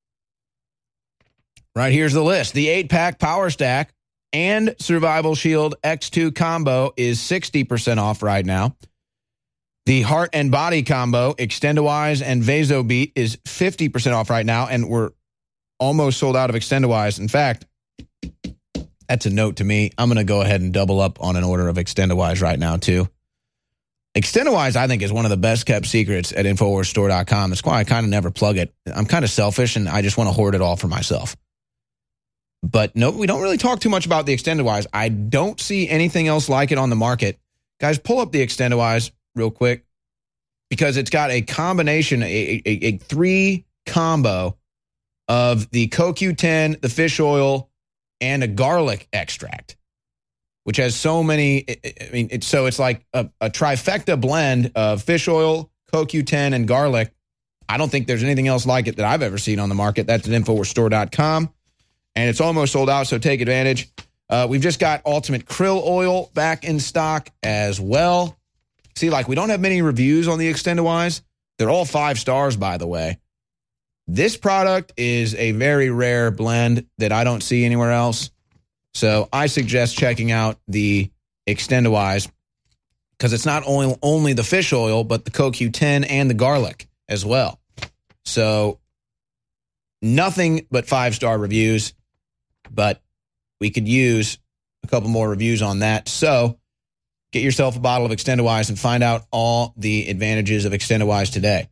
right here's the list. The 8-pack Power Stack and Survival Shield X2 combo is 60% off right now. The Heart and Body combo, Extendawise and VasoBeat, is 50% off right now, and we're almost sold out of Extendawise. In fact, that's a note to me. I'm going to go ahead and double up on an order of Extendawise right now, too. Extendawise, I think, is one of the best-kept secrets at InfoWarsStore.com. That's why I kind of never plug it. I'm kind of selfish, and I just want to hoard it all for myself. But no, we don't really talk too much about the Extendawise. I don't see anything else like it on the market. Guys, pull up the Extendawise real quick, because it's got a combination, a 3 combo of the CoQ10, the fish oil, and a garlic extract, which has so many. It's like a trifecta blend of fish oil, CoQ10, and garlic. I don't think there's anything else like it that I've ever seen on the market. That's at InfoWarsStore.com. And it's almost sold out, so take advantage. We've just got Ultimate Krill Oil back in stock as well. See, we don't have many reviews on the Extendawise. They're all 5 stars, by the way. This product is a very rare blend that I don't see anywhere else. So I suggest checking out the Extendawise, because it's not only the fish oil, but the CoQ10 and the garlic as well. So nothing but 5-star reviews. But we could use a couple more reviews on that. So get yourself a bottle of Extendawise and find out all the advantages of Extendawise today.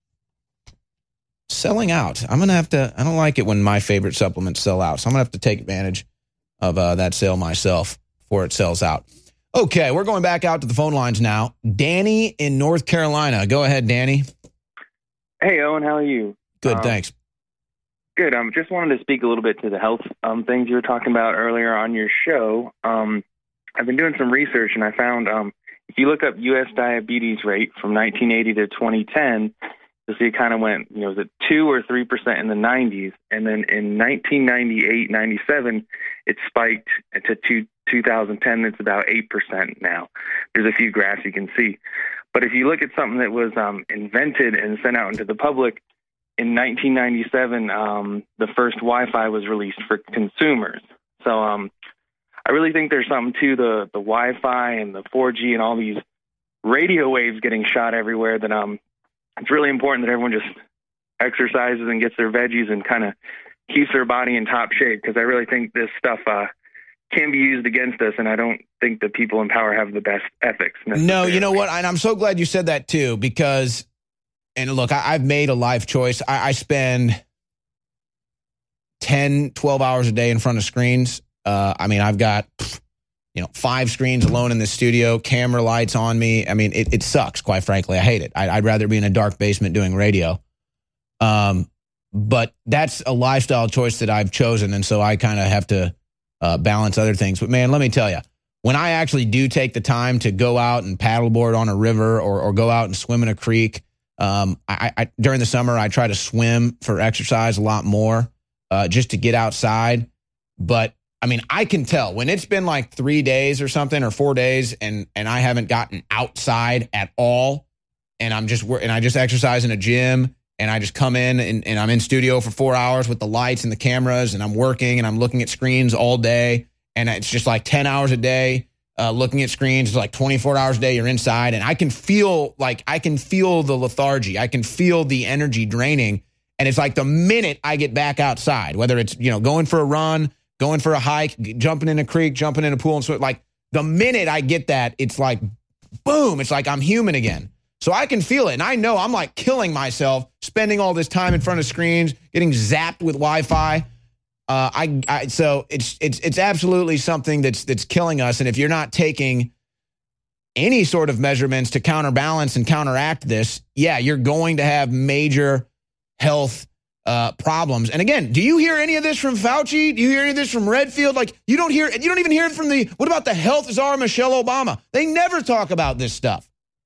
Selling out. I'm going to have to, I don't like it when my favorite supplements sell out. So I'm going to have to take advantage of that sale myself before it sells out. Okay, we're going back out to the phone lines now. Danny in North Carolina. Go ahead, Danny. Hey, Owen, how are you? Good, thanks. Good. Just wanted to speak a little bit to the health things you were talking about earlier on your show. I've been doing some research, and I found if you look up U.S. diabetes rate from 1980 to 2010, you'll see it kind of went, was it 2 or 3% in the 90s, and then in 1998, 97, it spiked to 2010. It's about 8% now. There's a few graphs you can see. But if you look at something that was invented and sent out into the public, in 1997, the first Wi-Fi was released for consumers. So I really think there's something to the Wi-Fi and the 4G and all these radio waves getting shot everywhere that it's really important that everyone just exercises and gets their veggies and kind of keeps their body in top shape, because I really think this stuff can be used against us, and I don't think the people in power have the best ethics. No, you know what? And I'm so glad you said that, too, because... And look, I've made a life choice. I spend 10, 12 hours a day in front of screens. I've got, 5 screens alone in the studio, camera lights on me. It sucks, quite frankly. I hate it. I'd rather be in a dark basement doing radio. But that's a lifestyle choice that I've chosen, and so I kind of have to balance other things. But, man, let me tell you, when I actually do take the time to go out and paddleboard on a river or go out and swim in a creek, I during the summer, I try to swim for exercise a lot more, just to get outside. But I can tell when it's been like 3 days or something, or 4 days, and I haven't gotten outside at all, and I just exercise in a gym and I just come in and I'm in studio for 4 hours with the lights and the cameras, and I'm working and I'm looking at screens all day, and it's just like 10 hours a day looking at screens. It's like 24 hours a day you're inside, and I can feel the lethargy. I can feel the energy draining, and it's like the minute I get back outside, whether it's, going for a run, going for a hike, jumping in a creek, jumping in a pool and swim, like the minute I get that, it's like, boom, it's like I'm human again. So I can feel it, and I know I'm like killing myself, spending all this time in front of screens, getting zapped with Wi-Fi. So it's absolutely something that's killing us. And if you're not taking any sort of measurements to counterbalance and counteract this, you're going to have major health problems. And again, do you hear any of this from Fauci? Do you hear any of this from Redfield? Like, you don't even hear it from what about the health czar Michelle Obama? They never talk about this stuff.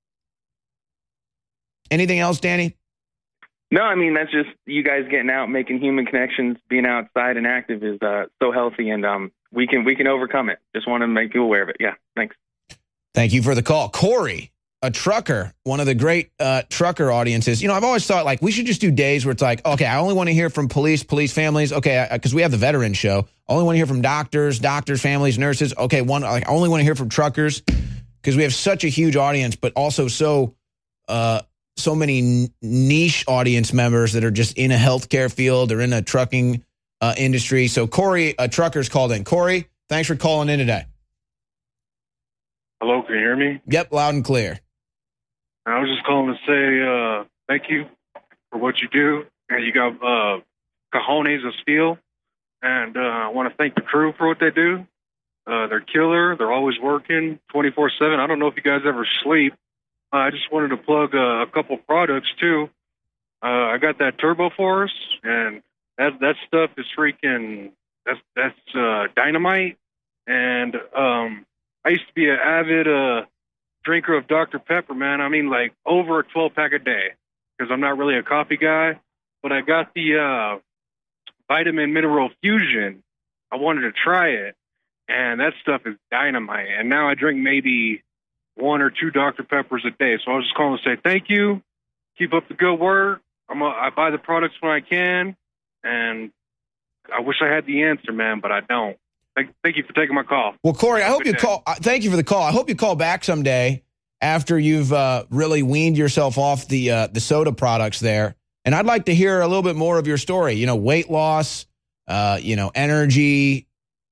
Anything else, Danny? No, I mean, that's just you guys getting out, making human connections, being outside and active is so healthy, and we can overcome it. Just want to make you aware of it. Yeah, thanks. Thank you for the call. Corey, a trucker, one of the great trucker audiences. I've always thought, like, we should just do days where it's like, okay, I only want to hear from police families. Okay, because we have the veteran show. I only want to hear from doctors, families, nurses. Okay, I only want to hear from truckers because we have such a huge audience, but also so many niche audience members that are just in a healthcare field or in a trucking industry. So Corey, a trucker's called in. Corey, thanks for calling in today. Hello, can you hear me? Yep, loud and clear. I was just calling to say thank you for what you do. And you got cojones of steel. And I want to thank the crew for what they do. They're killer. They're always working 24/7. I don't know if you guys ever sleep. I just wanted to plug a couple products, too. I got that Turbo Force, and that stuff is freaking, that's dynamite. And I used to be an avid drinker of Dr. Pepper, man. I mean, like, over a 12-pack a day, because I'm not really a coffee guy. But I got the Vitamin Mineral Fusion. I wanted to try it, and that stuff is dynamite. And now I drink maybe 1 or 2 Dr. Peppers a day. So I was just calling to say thank you. Keep up the good work. I buy the products when I can, and I wish I had the answer, man, but I don't. Thank you for taking my call. Well, Corey, I hope you call. Thank you for the call. I hope you call back someday after you've really weaned yourself off the soda products there. And I'd like to hear a little bit more of your story. Weight loss, energy,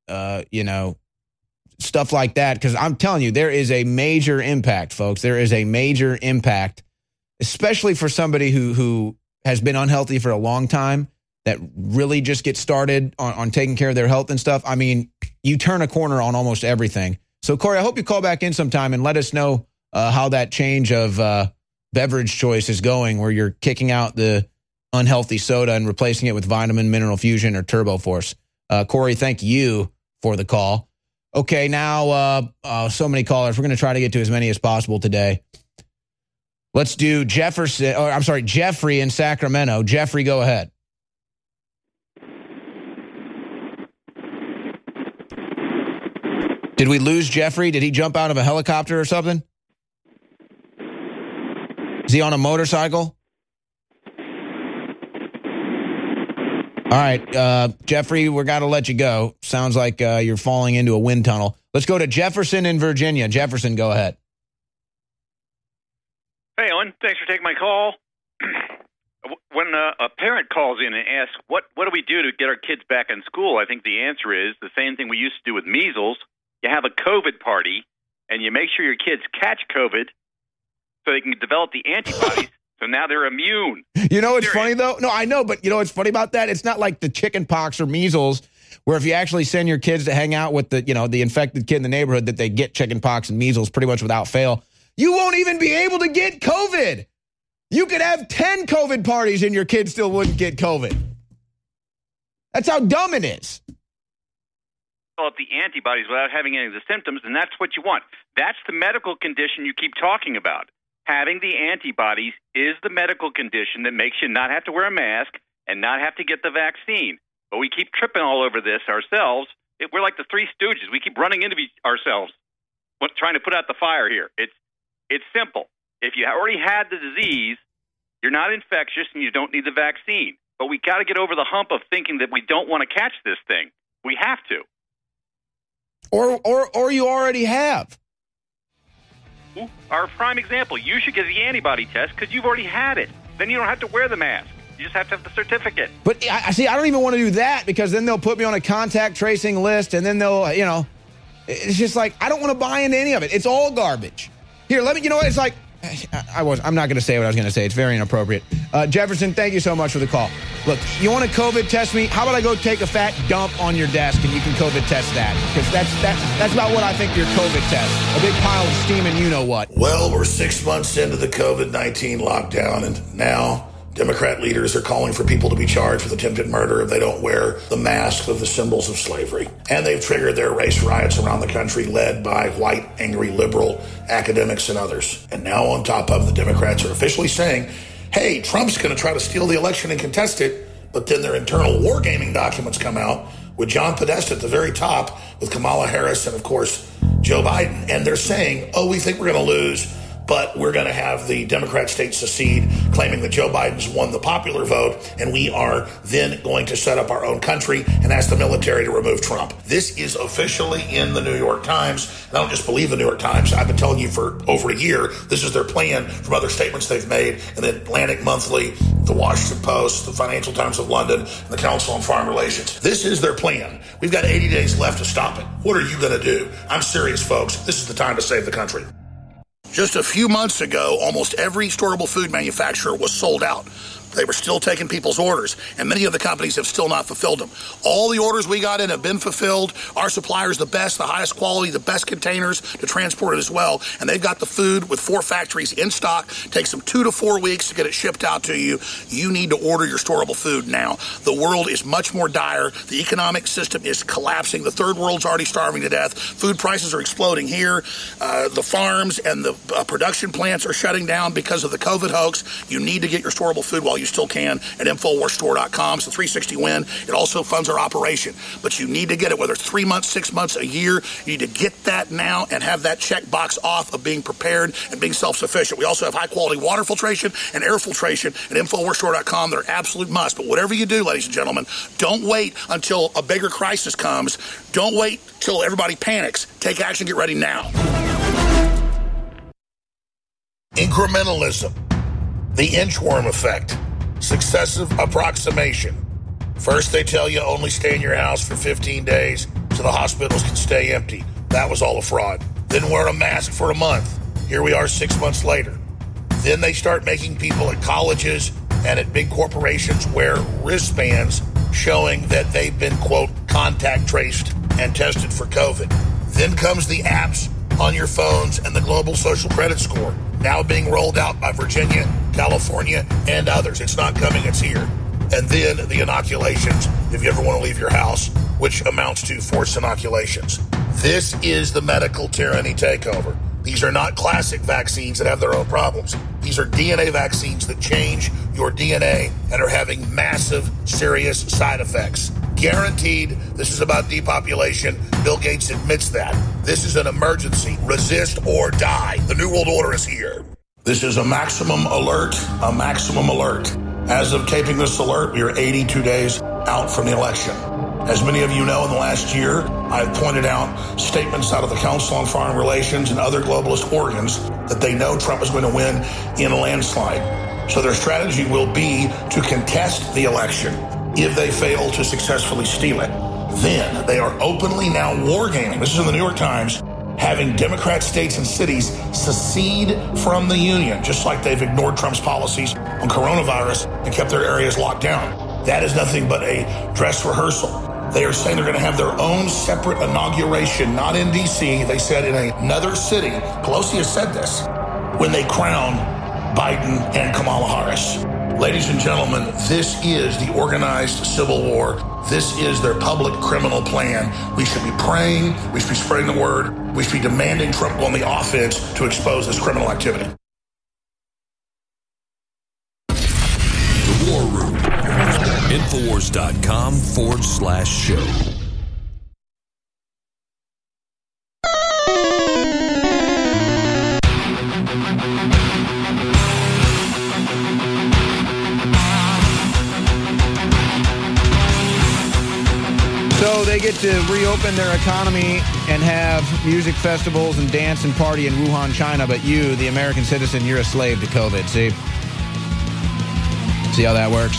stuff like that, because I'm telling you, there is a major impact, folks. There is a major impact, especially for somebody who has been unhealthy for a long time, that really just gets started on taking care of their health and stuff. I mean, you turn a corner on almost everything. So, Corey, I hope you call back in sometime and let us know how that change of beverage choice is going, where you're kicking out the unhealthy soda and replacing it with Vitamin Mineral Fusion or Turbo Force. Corey, thank you for the call. Okay, now so many callers. We're going to try to get to as many as possible today. Let's do Jeffrey in Sacramento. Jeffrey, go ahead. Did we lose Jeffrey? Did he jump out of a helicopter or something? Is he on a motorcycle? All right, Jeffrey, we're got to let you go. Sounds like you're falling into a wind tunnel. Let's go to Jefferson in Virginia. Jefferson, go ahead. Hey, Owen. Thanks for taking my call. When a parent calls in and asks, what do we do to get our kids back in school? I think the answer is the same thing we used to do with measles. You have a COVID party, and you make sure your kids catch COVID so they can develop the antibodies. So now they're immune. You know what's funny, though? No, I know, but you know what's funny about that? It's not like the chicken pox or measles, where if you actually send your kids to hang out with the infected kid in the neighborhood, that they get chicken pox and measles pretty much without fail. You won't even be able to get COVID. You could have 10 COVID parties and your kid still wouldn't get COVID. That's how dumb it is. Develop the antibodies without having any of the symptoms, and that's what you want. That's the medical condition you keep talking about. Having the antibodies is the medical condition that makes you not have to wear a mask and not have to get the vaccine. But we keep tripping all over this ourselves. We're like the Three Stooges. We keep running into ourselves trying to put out the fire here. It's simple. If you already had the disease, You're not infectious and you don't need the vaccine. But we got to get over the hump of thinking that we don't want to catch this thing. We have to. Or you already have. Our prime example, you should get the antibody test because you've already had it. Then you don't have to wear the mask. You just have to have the certificate. But I don't even want to do that because then they'll put me on a contact tracing list and then they'll, it's just like, I don't want to buy into any of it. It's all garbage. Here, let me, it's like, I'm not going to say what I was going to say. It's very inappropriate. Jefferson, thank you so much for the call. Look, you want to COVID test me? How about I go take a fat dump on your desk and you can COVID test that? Because that's about what I think your COVID test. A big pile of steam and you know what. Well, we're 6 months into the COVID-19 lockdown, and now Democrat leaders are calling for people to be charged with attempted murder if they don't wear the masks of the symbols of slavery. And they've triggered their race riots around the country led by white, angry, liberal academics and others. And now on top of the Democrats are officially saying, hey, Trump's going to try to steal the election and contest it. But then their internal wargaming documents come out with John Podesta at the very top with Kamala Harris and, of course, Joe Biden. And they're saying, we think we're going to lose, but we're going to have the Democrat states secede, claiming that Joe Biden's won the popular vote, and we are then going to set up our own country and ask the military to remove Trump. This is officially in the New York Times, and I don't just believe the New York Times. I've been telling you for over a year, this is their plan from other statements they've made in the Atlantic Monthly, the Washington Post, the Financial Times of London, and the Council on Foreign Relations. This is their plan. We've got 80 days left to stop it. What are you going to do? I'm serious, folks. This is the time to save the country. Just a few months ago, almost every storable food manufacturer was sold out. They were still taking people's orders, and many of the companies have still not fulfilled them. All the orders we got in have been fulfilled. Our suppliers, the best, the highest quality, the best containers to transport it as well, and they've got the food with 4 factories in stock. It takes them 2 to 4 weeks to get it shipped out to you. You need to order your storable food now. The world is much more dire. The economic system is collapsing. The third world's already starving to death. Food prices are exploding here. The farms and the production plants are shutting down because of the COVID hoax. You need to get your storable food while you still can at InfoWarsStore.com. It's a 360 win. It also funds our operation. But you need to get it, whether it's 3 months, 6 months, a year. You need to get that now and have that check box off of being prepared and being self-sufficient. We also have high-quality water filtration and air filtration at InfoWarsStore.com. They're absolute must. But whatever you do, ladies and gentlemen, don't wait until a bigger crisis comes. Don't wait till everybody panics. Take action. Get ready now. Incrementalism. The inchworm effect. Successive approximation. First, they tell you only stay in your house for 15 days so the hospitals can stay empty. That was all a fraud. Then wear a mask for a month. Here we are 6 months later. Then they start making people at colleges and at big corporations wear wristbands showing that they've been, quote, contact traced and tested for COVID. Then comes the apps on your phones and the global social credit score, now being rolled out by Virginia, California, and others. It's not coming, it's here. And then the inoculations, if you ever want to leave your house, which amounts to forced inoculations. This is the medical tyranny takeover. These are not classic vaccines that have their own problems. These are DNA vaccines that change your DNA and are having massive, serious side effects. Guaranteed, this is about depopulation. Bill Gates admits that. This is an emergency. Resist or die. The New World Order is here. This is a maximum alert, a maximum alert. As of taping this alert, we are 82 days out from the election. As many of you know, in the last year, I've pointed out statements out of the Council on Foreign Relations and other globalist organs that they know Trump is going to win in a landslide. So their strategy will be to contest the election if they fail to successfully steal it. Then they are openly now wargaming. This is in the New York Times, having Democrat states and cities secede from the union, just like they've ignored Trump's policies on coronavirus and kept their areas locked down. That is nothing but a dress rehearsal. They are saying they're going to have their own separate inauguration, not in D.C. They said in another city. Pelosi has said this when they crown Biden and Kamala Harris. Ladies and gentlemen, this is the organized civil war. This is their public criminal plan. We should be praying. We should be spreading the word. We should be demanding Trump go on the offense to expose this criminal activity. The War Room. Infowars.com/show. So they get to reopen their economy and have music festivals and dance and party in Wuhan, China, but you, the American citizen, you're a slave to COVID. See how that works?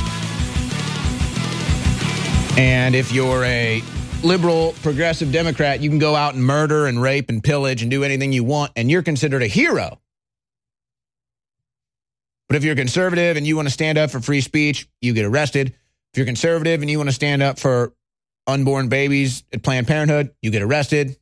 And if you're a liberal, progressive Democrat, you can go out and murder and rape and pillage and do anything you want, and you're considered a hero. But if you're conservative and you want to stand up for free speech, you get arrested. If you're conservative and you want to stand up for unborn babies at Planned Parenthood, you get arrested.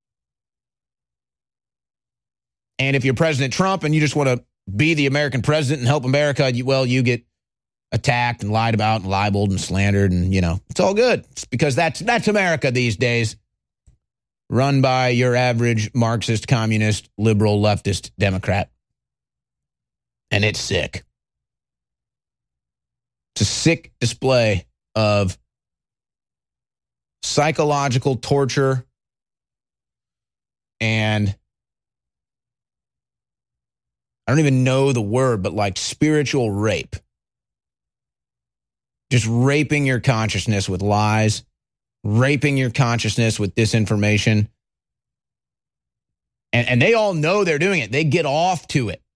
And if you're President Trump and you just want to be the American president and help America, you get attacked and lied about and libeled and slandered, and it's all good. It's because that's America these days, run by your average Marxist, communist, liberal, leftist Democrat. And it's sick. It's a sick display of psychological torture and I don't even know the word, but like spiritual rape. Just raping your consciousness with lies, raping your consciousness with disinformation. And they all know they're doing it. They get off to it.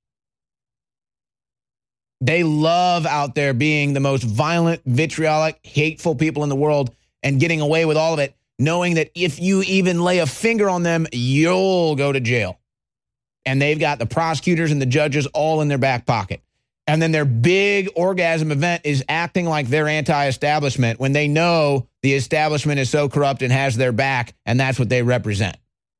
They love out there being the most violent, vitriolic, hateful people in the world and getting away with all of it, knowing that if you even lay a finger on them, you'll go to jail. And they've got the prosecutors and the judges all in their back pocket. And then their big orgasm event is acting like they're anti-establishment when they know the establishment is so corrupt and has their back, and that's what they represent.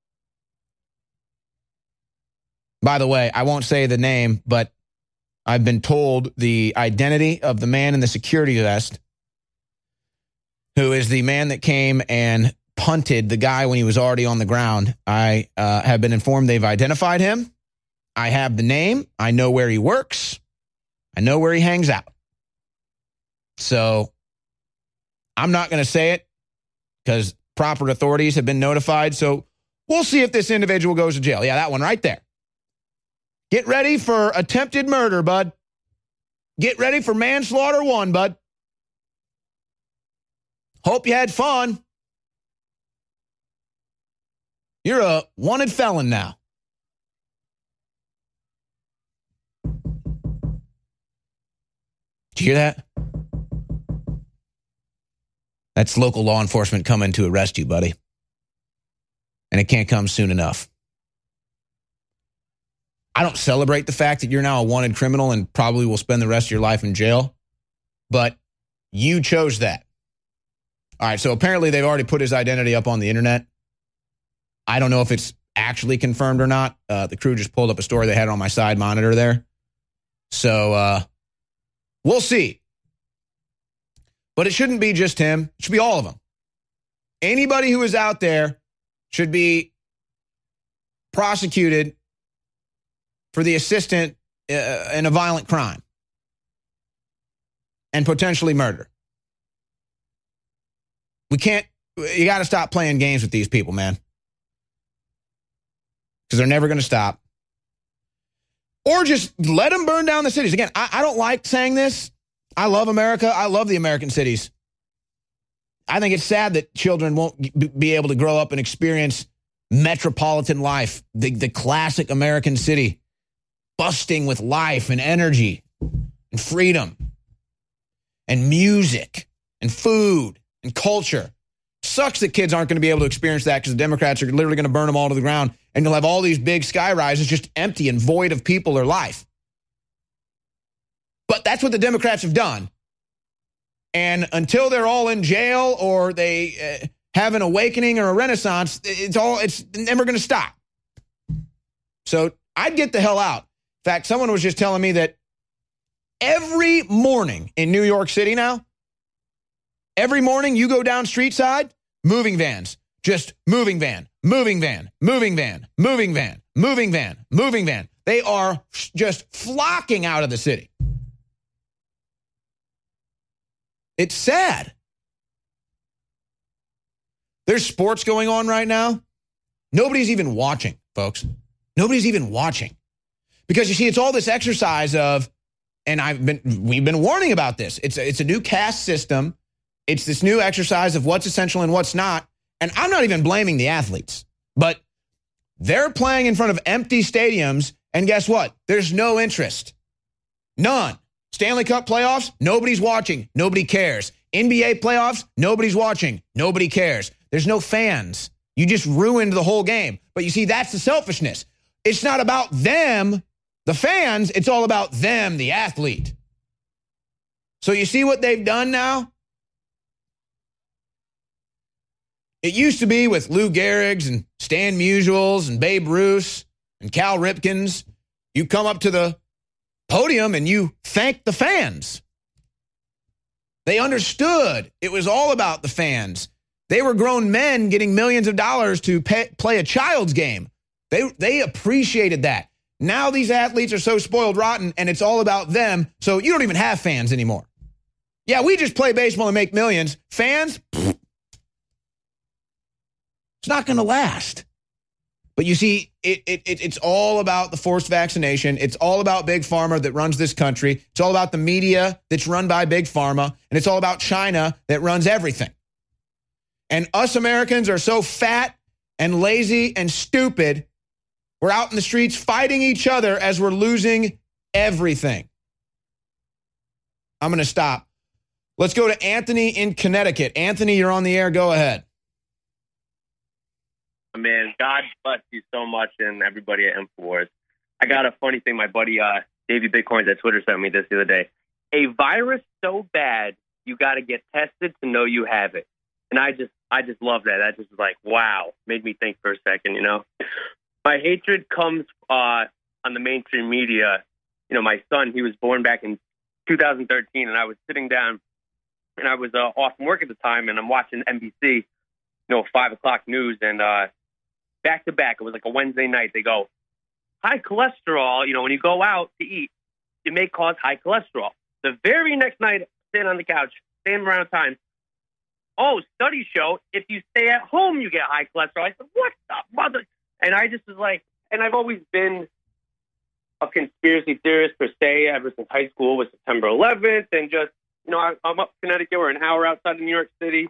By the way, I won't say the name, but I've been told the identity of the man in the security vest, who is the man that came and punted the guy when he was already on the ground. I have been informed they've identified him. I have the name. I know where he works. I know where he hangs out. So I'm not going to say it because proper authorities have been notified. So we'll see if this individual goes to jail. Yeah, that one right there. Get ready for attempted murder, bud. Get ready for manslaughter 1, bud. Hope you had fun. You're a wanted felon now. Did you hear that? That's local law enforcement coming to arrest you, buddy. And it can't come soon enough. I don't celebrate the fact that you're now a wanted criminal and probably will spend the rest of your life in jail, but you chose that. All right, so apparently they've already put his identity up on the internet. I don't know if it's actually confirmed or not. The crew just pulled up a story they had on my side monitor there. So we'll see. But it shouldn't be just him. It should be all of them. Anybody who is out there should be prosecuted for the assistant in a violent crime and potentially murder. You got to stop playing games with these people, man. Because they're never going to stop. Or just let them burn down the cities. Again, I don't like saying this. I love America. I love the American cities. I think it's sad that children won't be able to grow up and experience metropolitan life, the classic American city, busting with life and energy and freedom and music and food and culture. Sucks that kids aren't going to be able to experience that because the Democrats are literally going to burn them all to the ground, and you'll have all these big sky rises just empty and void of people or life. But that's what the Democrats have done. And until they're all in jail or they have an awakening or a renaissance, it's never going to stop. So I'd get the hell out. In fact, someone was just telling me that every morning in New York City now, every morning you go down street side, moving vans, just moving van, moving van, moving van, moving van, moving van, moving van. They are just flocking out of the city. It's sad. There's sports going on right now. Nobody's even watching, folks. Nobody's even watching. Because you see, it's all this exercise of, and we've been warning about this. It's a new caste system. It's this new exercise of what's essential and what's not. And I'm not even blaming the athletes, but they're playing in front of empty stadiums. And guess what? There's no interest. None. Stanley Cup playoffs, nobody's watching. Nobody cares. NBA playoffs, nobody's watching. Nobody cares. There's no fans. You just ruined the whole game. But you see, that's the selfishness. It's not about them, the fans. It's all about them, the athlete. So you see what they've done now? It used to be with Lou Gehrig's and Stan Musials and Babe Ruth and Cal Ripkins. You come up to the podium and you thank the fans. They understood it was all about the fans. They were grown men getting millions of dollars to play a child's game. They appreciated that. Now these athletes are so spoiled rotten and it's all about them, so you don't even have fans anymore. Yeah, we just play baseball and make millions. Fans, it's not going to last. But you see, it's all about the forced vaccination. It's all about Big Pharma that runs this country. It's all about the media that's run by Big Pharma. And it's all about China that runs everything. And us Americans are so fat and lazy and stupid, we're out in the streets fighting each other as we're losing everything. I'm going to stop. Let's go to Anthony in Connecticut. Anthony, you're on the air. Go ahead. Man, God bless you so much and everybody at InfoWars. I got a funny thing. My buddy, Davey Bitcoins at Twitter sent me this the other day. A virus so bad, you got to get tested to know you have it. And I just love that. That just was like, wow, made me think for a second, you know. My hatred comes on the mainstream media. You know, my son, he was born back in 2013, and I was sitting down, and I was off from work at the time, and I'm watching NBC, you know, 5 o'clock news, and back to back, it was like a Wednesday night. They go, high cholesterol, you know, when you go out to eat, it may cause high cholesterol. The very next night, sitting on the couch, same amount of time, oh, studies show if you stay at home, you get high cholesterol. I said, what the mother? And I just was like, and I've always been a conspiracy theorist per se ever since high school with September 11th. And just, you know, I'm up in Connecticut. We're an hour outside of New York City.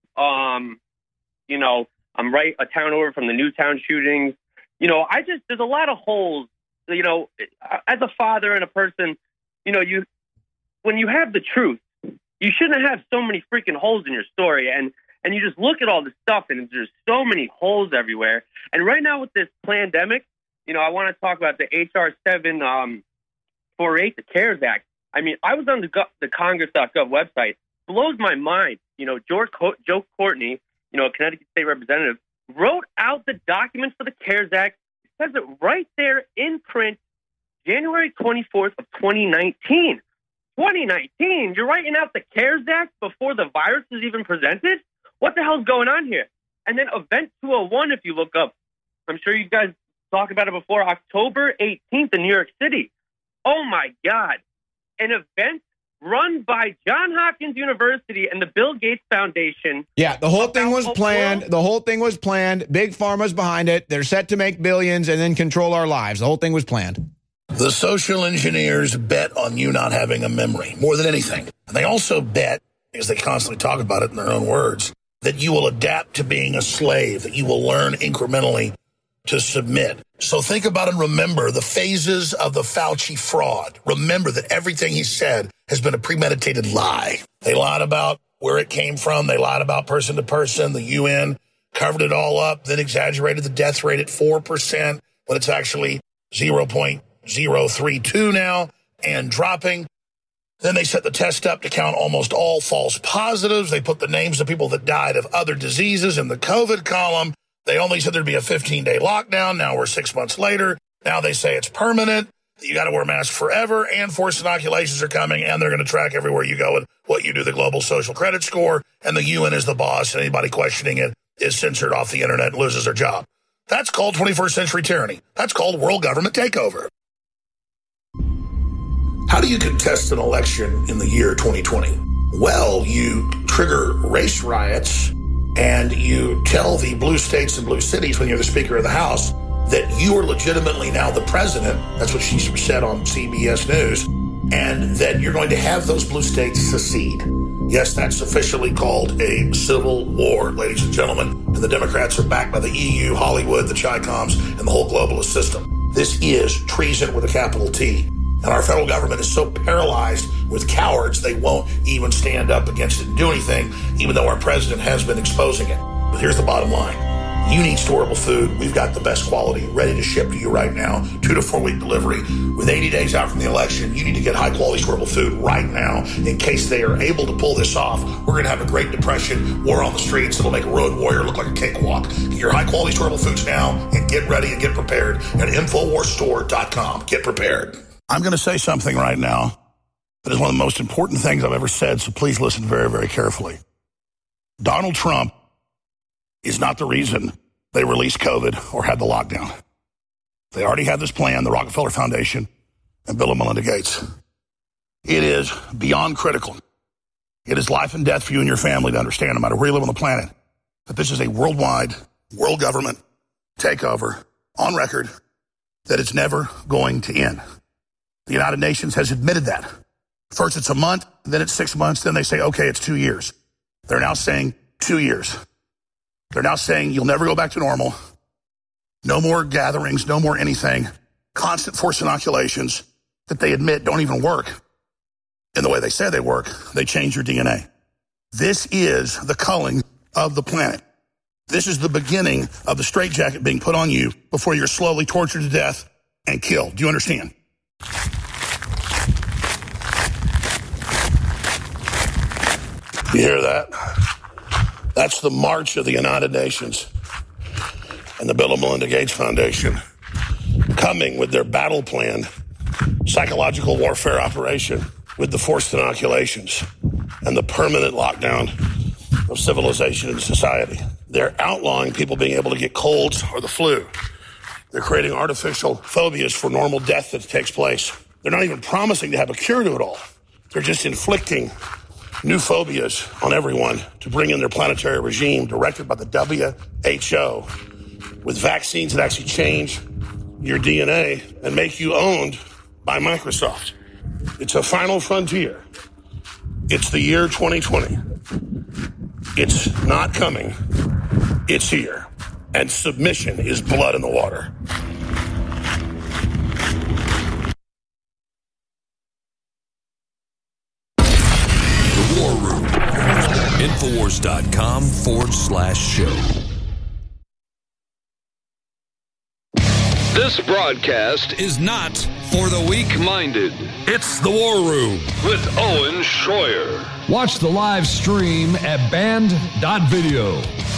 You know, I'm right a town over from the Newtown shootings. You know, there's a lot of holes, you know, as a father and a person, you know, when you have the truth, you shouldn't have so many freaking holes in your story. And you just look at all this stuff and there's so many holes everywhere. And right now with this pandemic, you know, I want to talk about the HR 748, the CARES Act. I mean, I was on the Congress.gov website. Blows my mind. You know, Joe Courtney, you know, a Connecticut state representative, wrote out the documents for the CARES Act. It says it right there in print, January 24th of 2019. 2019? You're writing out the CARES Act before the virus is even presented? What the hell's going on here? And then Event 201, if you look up, I'm sure you guys talked about it before, October 18th in New York City. Oh, my God. An event run by Johns Hopkins University and the Bill Gates Foundation. Yeah, the whole thing was planned. The whole thing was planned. Big Pharma's behind it. They're set to make billions and then control our lives. The whole thing was planned. The social engineers bet on you not having a memory more than anything. And they also bet, because they constantly talk about it in their own words, that you will adapt to being a slave, that you will learn incrementally to submit. So think about and remember the phases of the Fauci fraud. Remember that everything he said has been a premeditated lie. They lied about where it came from. They lied about person to person. The UN covered it all up, then exaggerated the death rate at 4% when it's actually 0.032 now and dropping. Then they set the test up to count almost all false positives. They put the names of people that died of other diseases in the COVID column. They only said there'd be a 15-day lockdown. Now we're 6 months later. Now they say it's permanent. You got to wear masks forever, and forced inoculations are coming, and they're going to track everywhere you go and what you do, the global social credit score, and the UN is the boss, and anybody questioning it is censored off the internet and loses their job. That's called 21st century tyranny. That's called world government takeover. How do you contest an election in the year 2020? Well, you trigger race riots, and you tell the blue states and blue cities when you're the Speaker of the House that you are legitimately now the president. That's what she said on CBS News. And that you're going to have those blue states secede. Yes, that's officially called a civil war, ladies and gentlemen. And the Democrats are backed by the EU, Hollywood, the Chi-Coms, and the whole globalist system. This is treason with a capital T. And our federal government is so paralyzed with cowards, they won't even stand up against it and do anything, even though our president has been exposing it. But here's the bottom line. You need storable food. We've got the best quality ready to ship to you right now. 2 to 4 week delivery. With 80 days out from the election, you need to get high quality storable food right now in case they are able to pull this off. We're going to have a Great Depression, war on the streets. It'll make a road warrior look like a cakewalk. Get your high quality storable foods now and get ready and get prepared at InfoWarsStore.com. Get prepared. I'm going to say something right now that is one of the most important things I've ever said, so please listen very, very carefully. Donald Trump is not the reason they released COVID or had the lockdown. They already had this plan, the Rockefeller Foundation and Bill and Melinda Gates. It is beyond critical. It is life and death for you and your family to understand, no matter where you live on the planet, that this is a worldwide, world government takeover on record, that it's never going to end. The United Nations has admitted that. First it's a month, then it's 6 months, then they say, okay, it's 2 years. They're now saying 2 years. They're now saying you'll never go back to normal. No more gatherings, no more anything. Constant forced inoculations that they admit don't even work in the way they say they work. They change your DNA. This is the culling of the planet. This is the beginning of the straitjacket being put on you before you're slowly tortured to death and killed. Do you understand? You hear that? That's the march of the United Nations and the Bill and Melinda Gates Foundation coming with their battle plan, psychological warfare operation with the forced inoculations and the permanent lockdown of civilization and society. They're outlawing people being able to get colds or the flu. They're creating artificial phobias for normal death that takes place. They're not even promising to have a cure to it all. They're just inflicting new phobias on everyone to bring in their planetary regime directed by the WHO with vaccines that actually change your DNA and make you owned by Microsoft. It's a final frontier. It's the year 2020. It's not coming. It's here. And submission is blood in the water. War Room. Infowars.com/show. This broadcast is not for the weak-minded. It's the War Room with Owen Schroyer. Watch the live stream at band.video.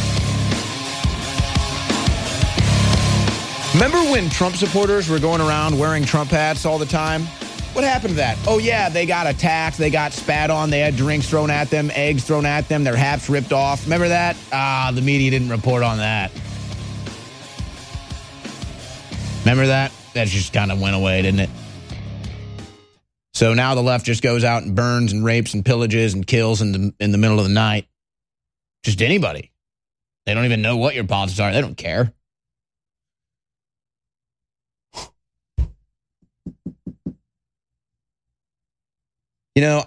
Remember when Trump supporters were going around wearing Trump hats all the time? What happened to that? Oh, yeah, they got attacked. They got spat on. They had drinks thrown at them, eggs thrown at them, their hats ripped off. Remember that? The media didn't report on that. Remember that? That just kind of went away, didn't it? So now the left just goes out and burns and rapes and pillages and kills in the middle of the night. Just anybody. They don't even know what your politics are. They don't care. You know,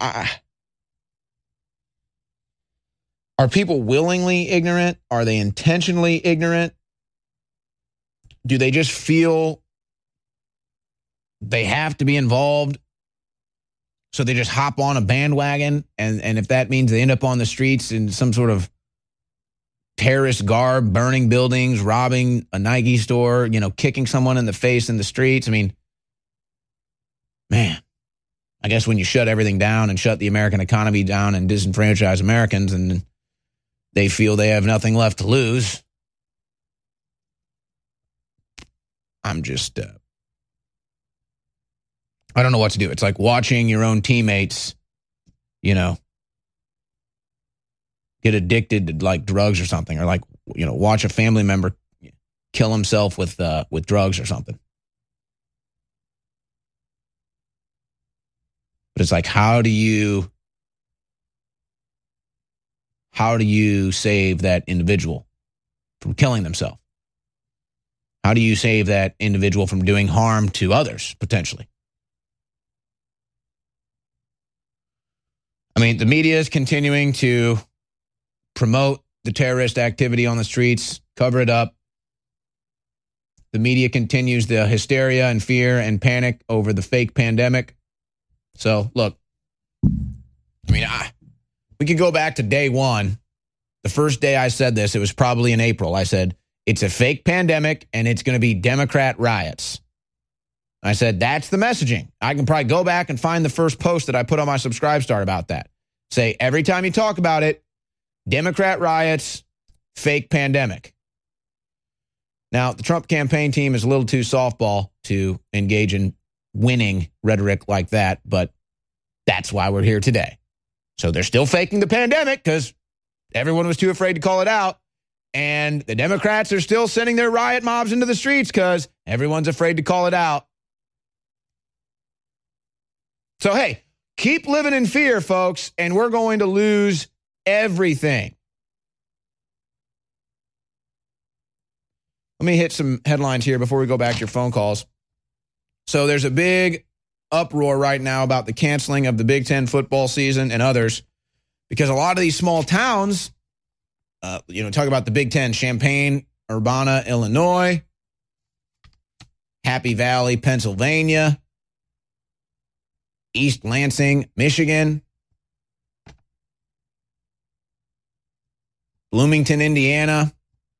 are people willingly ignorant? Are they intentionally ignorant? Do they just feel they have to be involved? So they just hop on a bandwagon, and if that means they end up on the streets in some sort of terrorist garb, burning buildings, robbing a Nike store, you know, kicking someone in the face in the streets. I mean, man. I guess when you shut everything down and shut the American economy down and disenfranchise Americans and they feel they have nothing left to lose, I'm just, I don't know what to do. It's like watching your own teammates, you know, get addicted to like drugs or something, or like, you know, watch a family member kill himself with drugs or something. But it's like, how do you save that individual from killing themselves? How do you save that individual from doing harm to others, potentially? I mean, the media is continuing to promote the terrorist activity on the streets, cover it up. The media continues the hysteria and fear and panic over the fake pandemic. So, look, I mean, we could go back to day one. The first day I said this, it was probably in April. I said, it's a fake pandemic and it's going to be Democrat riots. I said, that's the messaging. I can probably go back and find the first post that I put on my Subscribe Star about that. Say, every time you talk about it, Democrat riots, fake pandemic. Now, the Trump campaign team is a little too softball to engage in winning rhetoric like that, but that's why we're here today. So they're still faking the pandemic because everyone was too afraid to call it out. And the Democrats are still sending their riot mobs into the streets because everyone's afraid to call it out. So, hey, keep living in fear, folks, and we're going to lose everything. Let me hit some headlines here before we go back to your phone calls. So there's a big uproar right now about the canceling of the Big Ten football season and others because a lot of these small towns, talk about the Big Ten, Champaign, Urbana, Illinois, Happy Valley, Pennsylvania, East Lansing, Michigan, Bloomington, Indiana.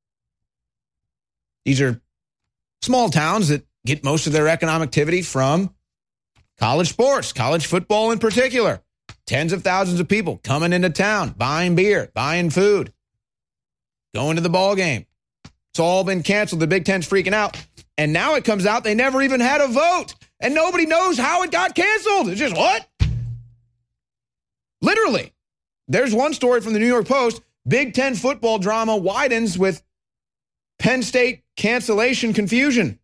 These are small towns that get most of their economic activity from college sports, college football in particular. Tens of thousands of people coming into town, buying beer, buying food, going to the ball game. It's all been canceled. The Big Ten's freaking out. And now it comes out they never even had a vote. And nobody knows how it got canceled. It's just, what? Literally. There's one story from the New York Post. Big Ten football drama widens with Penn State cancellation confusion.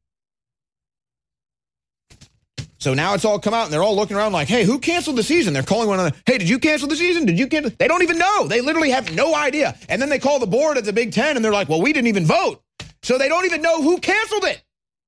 So now it's all come out, and they're all looking around like, hey, who canceled the season? They're calling one another, hey, did you cancel the season? Did you cancel? They don't even know. They literally have no idea. And then they call the board at the Big Ten, and they're like, well, we didn't even vote. So they don't even know who canceled it.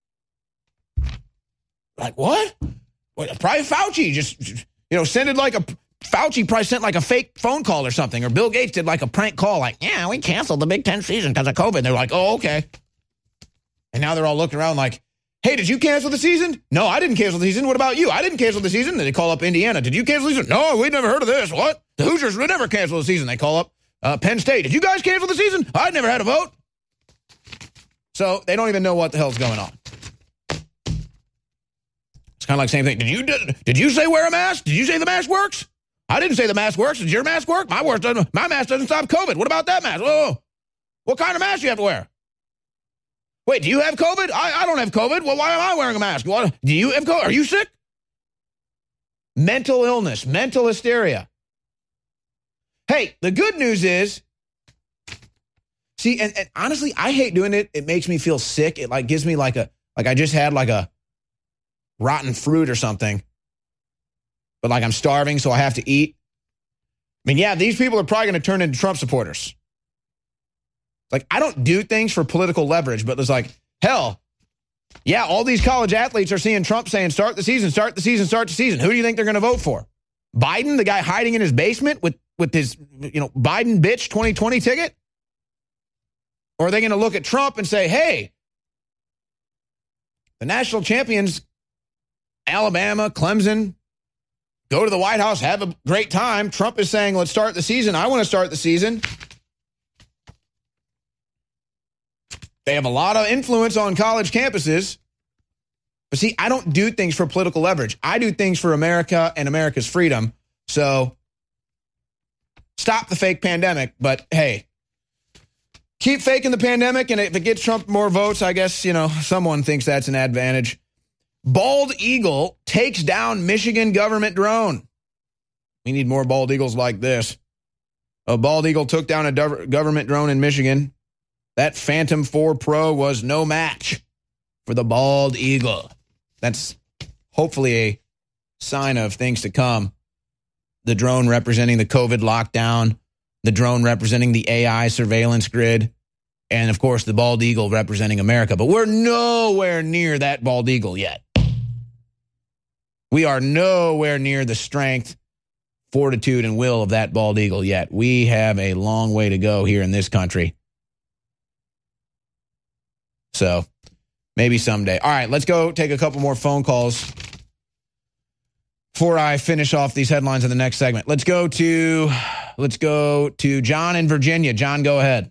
Like, what? Probably Fauci just, sent it like a... Fauci probably sent like a fake phone call or something, or Bill Gates did like a prank call, like, yeah, we canceled the Big Ten season because of COVID. And they're like, oh, okay. And now they're all looking around like, hey, did you cancel the season? No, I didn't cancel the season. What about you? I didn't cancel the season. Then they call up Indiana. Did you cancel the season? No, we'd never heard of this. What? The Hoosiers would never cancel the season. They call up Penn State. Did you guys cancel the season? I never had a vote. So they don't even know what the hell's going on. It's kind of like the same thing. Did you say wear a mask? Did you say the mask works? I didn't say the mask works. Does your mask work? My mask doesn't stop COVID. What about that mask? Whoa. What kind of mask do you have to wear? Wait, do you have COVID? I don't have COVID. Well, why am I wearing a mask? Do you have COVID? Are you sick? Mental illness, mental hysteria. Hey, the good news is, see, and honestly, I hate doing it. It makes me feel sick. It like gives me like I just had like a rotten fruit or something. But like I'm starving, so I have to eat. I mean, yeah, these people are probably going to turn into Trump supporters. Like, I don't do things for political leverage, but it's like, hell, yeah, all these college athletes are seeing Trump saying, start the season, start the season, start the season. Who do you think they're going to vote for? Biden, the guy hiding in his basement with his, Biden bitch 2020 ticket? Or are they going to look at Trump and say, hey, the national champions, Alabama, Clemson, go to the White House, have a great time. Trump is saying, let's start the season. I want to start the season. They have a lot of influence on college campuses. But see, I don't do things for political leverage. I do things for America and America's freedom. So stop the fake pandemic. But hey, keep faking the pandemic. And if it gets Trump more votes, I guess, someone thinks that's an advantage. Bald eagle takes down Michigan government drone. We need more bald eagles like this. A bald eagle took down a government drone in Michigan. That Phantom 4 Pro was no match for the bald eagle. That's hopefully a sign of things to come. The drone representing the COVID lockdown, the drone representing the AI surveillance grid, and of course the bald eagle representing America. But we're nowhere near that bald eagle yet. We are nowhere near the strength fortitude and will of that bald eagle yet. We have a long way to go here in this country. So maybe someday. All right, let's go take a couple more phone calls before I finish off these headlines in the next segment. Let's go to John in Virginia. John, go ahead.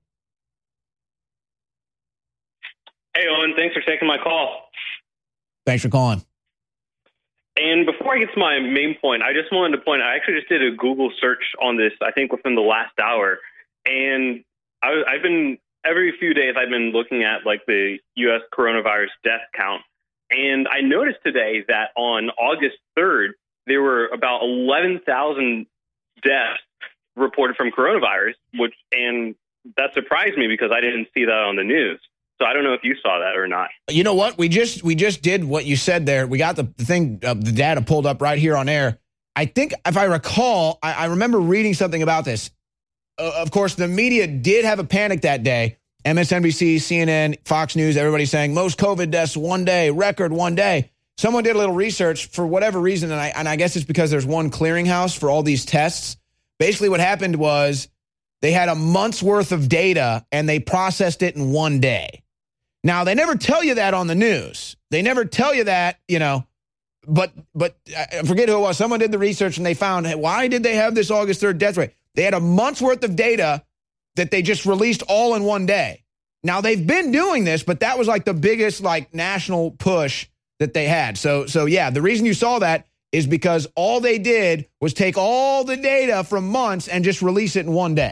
Hey, Owen, thanks for taking my call. Thanks for calling. And before I get to my main point, I just wanted to point out, I actually just did a Google search on this, I think within the last hour. And I've been, every few days, I've been looking at like the U.S. coronavirus death count. And I noticed today that on August 3rd, there were about 11,000 deaths reported from coronavirus, and that surprised me because I didn't see that on the news. So I don't know if you saw that or not. You know what? We just did what you said there. We got the thing, the data pulled up right here on air. I think if I recall, I remember reading something about this. Of course, the media did have a panic that day. MSNBC, CNN, Fox News, everybody saying most COVID deaths one day, record one day. Someone did a little research for whatever reason, and I guess it's because there's one clearinghouse for all these tests. Basically what happened was they had a month's worth of data, and they processed it in one day. Now, they never tell you that on the news. They never tell you that, but I forget who it was. Someone did the research, and they found, hey, why did they have this August 3rd death rate? They had a month's worth of data that they just released all in one day. Now, they've been doing this, but that was like the biggest national push that they had. So yeah, the reason you saw that is because all they did was take all the data from months and just release it in one day.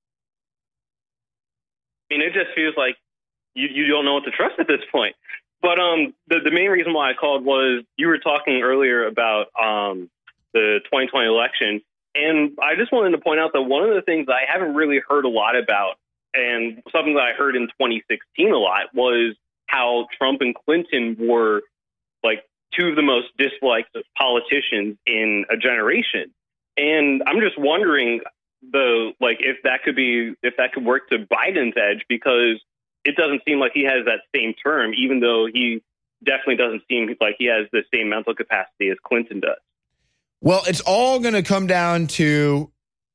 I mean, it just feels like you don't know what to trust at this point. But the main reason why I called was you were talking earlier about the 2020 election. And I just wanted to point out that one of the things I haven't really heard a lot about, and something that I heard in 2016 a lot, was how Trump and Clinton were like two of the most disliked politicians in a generation. And I'm just wondering if that could work to Biden's edge, because it doesn't seem like he has that same term, even though he definitely doesn't seem like he has the same mental capacity as Clinton does. Well, it's all going to come down to,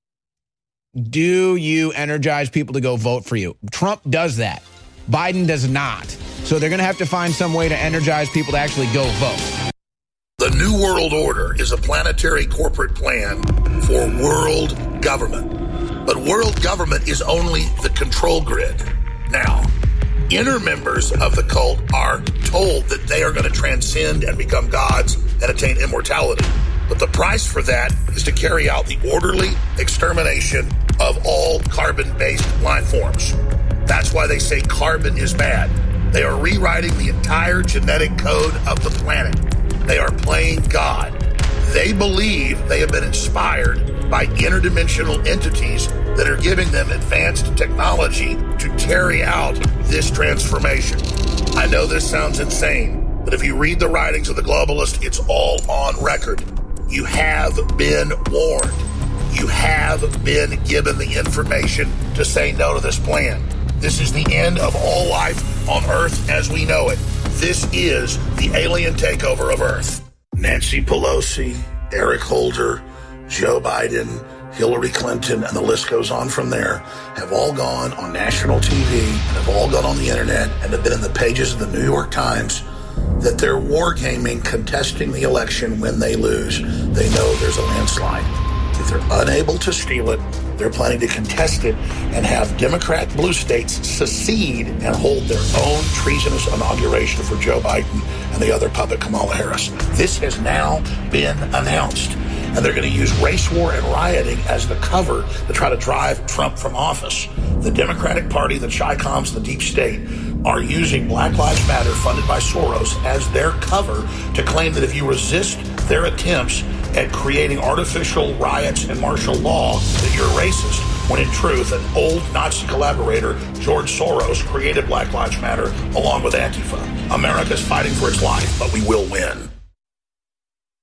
do you energize people to go vote for you? Trump does that. Biden does not. So they're going to have to find some way to energize people to actually go vote. The New World Order is a planetary corporate plan for world government. But world government is only the control grid. Now, inner members of the cult are told that they are going to transcend and become gods and attain immortality. But the price for that is to carry out the orderly extermination of all carbon-based life forms. That's why they say carbon is bad. They are rewriting the entire genetic code of the planet. They are playing God. They believe they have been inspired by interdimensional entities that are giving them advanced technology to carry out this transformation. I know this sounds insane, but if you read the writings of the globalists, it's all on record. You have been warned. You have been given the information to say no to this plan. This is the end of all life on Earth as we know it. This is the alien takeover of Earth. Nancy Pelosi, Eric Holder, Joe Biden, Hillary Clinton, and the list goes on from there, have all gone on national TV, and have all gone on the internet, and have been in the pages of the New York Times, that they're wargaming contesting the election when they lose. They know there's a landslide. If they're unable to steal it, they're planning to contest it and have Democrat blue states secede and hold their own treasonous inauguration for Joe Biden and the other puppet Kamala Harris. This has now been announced. And they're going to use race war and rioting as the cover to try to drive Trump from office. The Democratic Party, the Chi-Coms, the deep state are using Black Lives Matter, funded by Soros, as their cover to claim that if you resist their attempts at creating artificial riots and martial law, that you're racist, when in truth, an old Nazi collaborator, George Soros, created Black Lives Matter along with Antifa. America's fighting for its life, but we will win.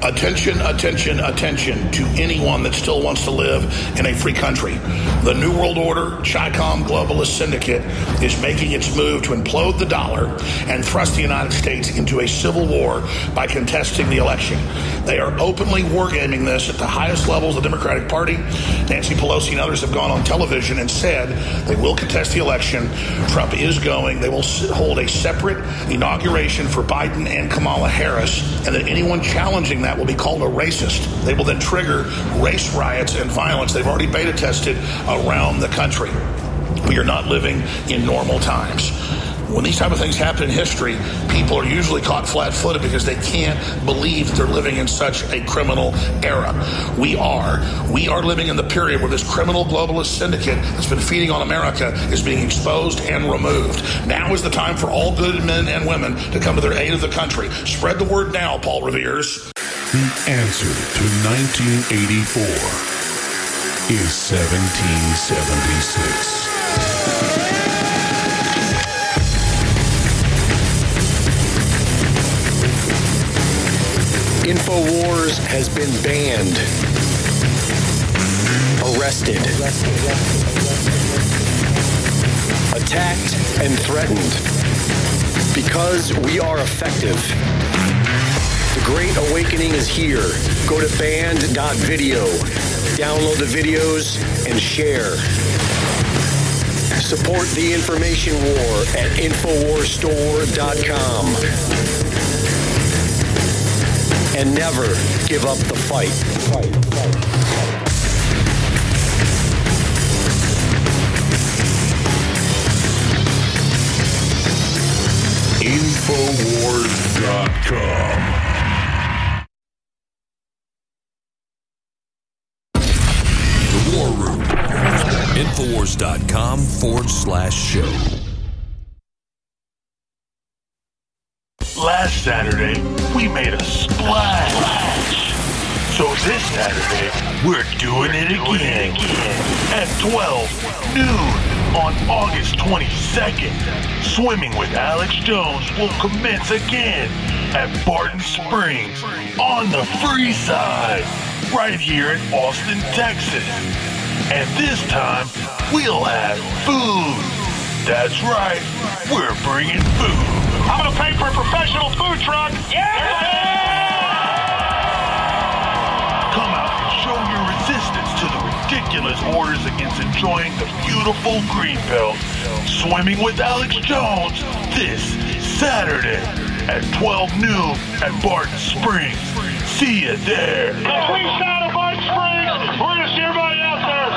Attention, attention, attention to anyone that still wants to live in a free country. The New World Order, Chi-Com globalist syndicate is making its move to implode the dollar and thrust the United States into a civil war by contesting the election. They are openly wargaming this at the highest levels of the Democratic Party. Nancy Pelosi and others have gone on television and said they will contest the election. Trump is going. They will hold a separate inauguration for Biden and Kamala Harris, and that anyone challenging that will be called a racist. They will then trigger race riots and violence. They've already beta tested around the country. We are not living in normal times. When these type of things happen in history, people are usually caught flat-footed because they can't believe they're living in such a criminal era. We are living in the period where this criminal globalist syndicate that's been feeding on America is being exposed and removed. Now is the time for all good men and women to come to their aid of the country. Spread the word now, Paul Revere's. The answer to 1984 is 1776. InfoWars has been banned, arrested, attacked, and threatened because we are effective. The Great Awakening is here. Go to band.video, download the videos, and share. Support the information war at InfoWarsStore.com. And never give up the fight. Infowars.com. The War Room. Infowars.com/show. Last Saturday, we made a splash. So this Saturday, we're doing it again. At 12 noon on August 22nd, Swimming with Alex Jones will commence again at Barton Springs on the free side, right here in Austin, Texas. And this time, we'll have food. That's right, we're bringing food. I'm going to pay for a professional food truck. Yeah! Come out and show your resistance to the ridiculous orders against enjoying the beautiful Greenbelt. Swimming with Alex Jones this Saturday at 12 noon at Barton Springs. See you there. The free side of Barton Springs. We're going to see everybody out there.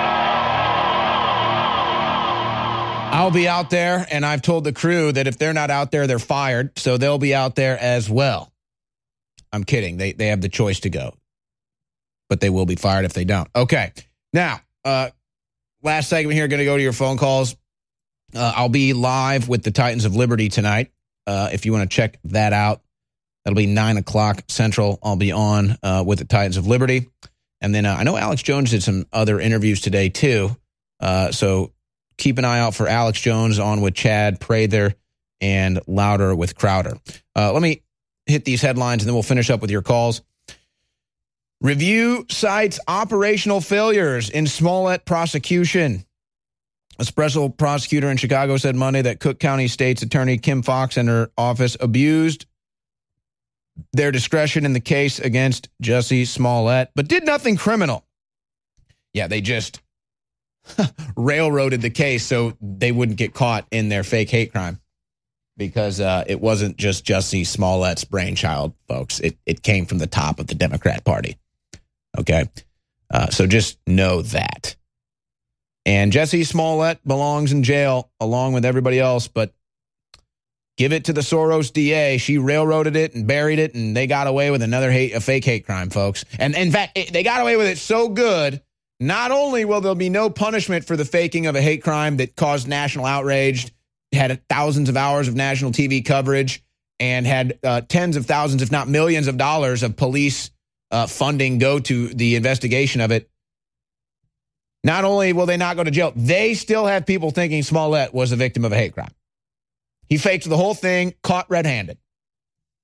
I'll be out there, and I've told the crew that if they're not out there, they're fired, so they'll be out there as well. I'm kidding. They have the choice to go, but they will be fired if they don't. Okay. Now, last segment here, going to go to your phone calls. I'll be live with the Titans of Liberty tonight. If you want to check that out, that'll be 9 o'clock Central. I'll be on with the Titans of Liberty. And then I know Alex Jones did some other interviews today, too. So keep an eye out for Alex Jones on with Chad Prather and Louder with Crowder. Let me hit these headlines, and then we'll finish up with your calls. Review cites operational failures in Smollett prosecution. A special prosecutor in Chicago said Monday that Cook County State's Attorney Kim Foxx and her office abused their discretion in the case against Jussie Smollett, but did nothing criminal. Yeah, they just railroaded the case so they wouldn't get caught in their fake hate crime, because it wasn't just Jussie Smollett's brainchild, folks. It came from the top of the Democrat Party. Okay? So just know that. And Jussie Smollett belongs in jail along with everybody else, but give it to the Soros DA. She railroaded it and buried it, and they got away with a fake hate crime, folks. And in fact, they got away with it so good, not only will there be no punishment for the faking of a hate crime that caused national outrage, had thousands of hours of national TV coverage, and had tens of thousands, if not millions of dollars of police funding go to the investigation of it. Not only will they not go to jail, they still have people thinking Smollett was a victim of a hate crime. He faked the whole thing, caught red-handed.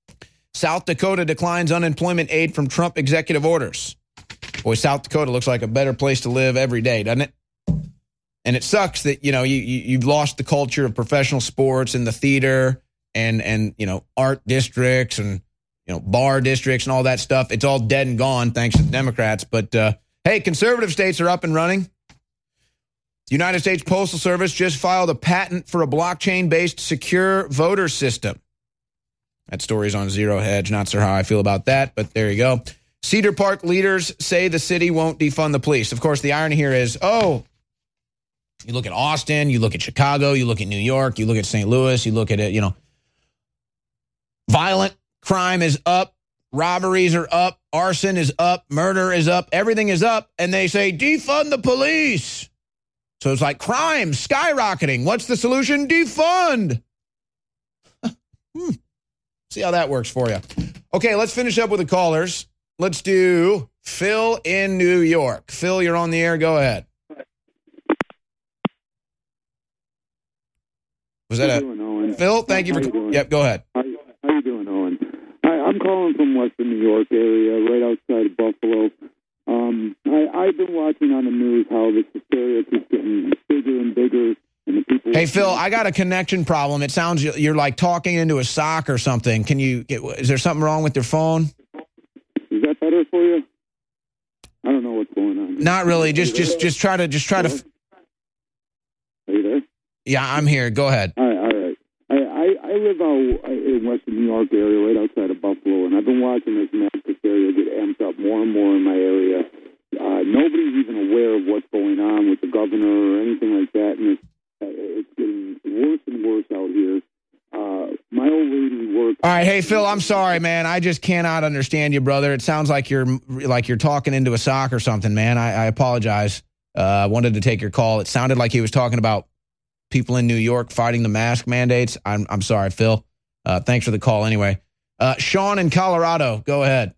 South Dakota declines unemployment aid from Trump executive orders. Boy, South Dakota looks like a better place to live every day, doesn't it? And it sucks that, you've lost the culture of professional sports and the theater and art districts and, bar districts and all that stuff. It's all dead and gone thanks to the Democrats. But, hey, conservative states are up and running. The United States Postal Service just filed a patent for a blockchain-based secure voter system. That story's on Zero Hedge. Not sure how I feel about that, but there you go. Cedar Park leaders say the city won't defund the police. Of course, the irony here is, you look at Austin, you look at Chicago, you look at New York, you look at St. Louis, you look at it, violent crime is up, robberies are up, arson is up, murder is up, everything is up, and they say defund the police. So it's like crime skyrocketing. What's the solution? Defund. See how that works for you. Okay, let's finish up with the callers. Let's do Phil in New York. Phil, you're on the air. Go ahead. Was that Owen? Phil? Thank you for. Yep, go ahead. How you doing, Owen? I'm calling from Western New York area, right outside of Buffalo. I've been watching on the news how this hysteria keeps getting bigger and bigger. And the people. Hey, Phil, I got a connection problem. It sounds you're like talking into a sock or something. Is there something wrong with your phone? Is that better for you? I don't know what's going on. Not really. Just try to. Are you there? Yeah, I'm here. Go ahead. All right. I live out in Western New York area, right outside of Buffalo, and I've been watching this mass hysteria get amped up more and more in my area. Nobody's even aware of what's going on with the governor or anything like that, and it's getting worse and worse out here. My old lady works. All right, hey Phil, I'm sorry, man. I just cannot understand you, brother. It sounds like you're talking into a sock or something, man. I apologize. I wanted to take your call. It sounded like he was talking about people in New York fighting the mask mandates. I'm sorry, Phil. Thanks for the call anyway. Sean in Colorado, go ahead.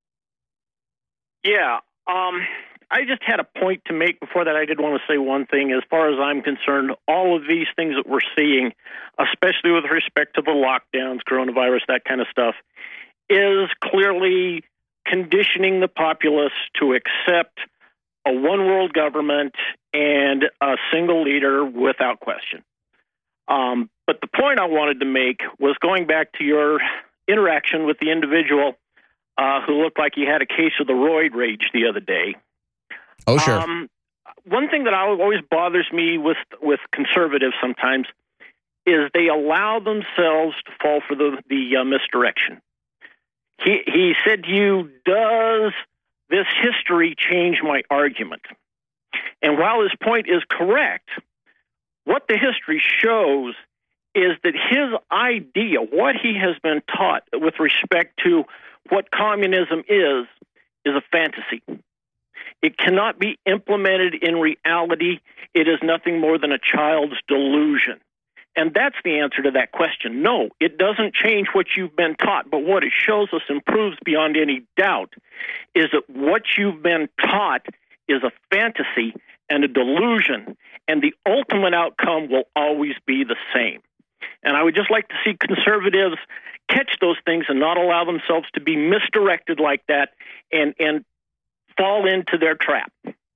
Yeah. I just had a point to make. Before that, I did want to say one thing. As far as I'm concerned, all of these things that we're seeing, especially with respect to the lockdowns, coronavirus, that kind of stuff, is clearly conditioning the populace to accept a one-world government and a single leader without question. But the point I wanted to make was going back to your interaction with the individual who looked like he had a case of the roid rage the other day. Oh, sure. One thing that always bothers me with conservatives sometimes is they allow themselves to fall for the misdirection. He said to you, does this history change my argument? And while his point is correct, what the history shows is that his idea, what he has been taught with respect to what communism is a fantasy. It cannot be implemented in reality. It is nothing more than a child's delusion. And that's the answer to that question. No, it doesn't change what you've been taught, but what it shows us and proves beyond any doubt is that what you've been taught is a fantasy and a delusion, and the ultimate outcome will always be the same. And I would just like to see conservatives catch those things and not allow themselves to be misdirected like that and fall into their trap.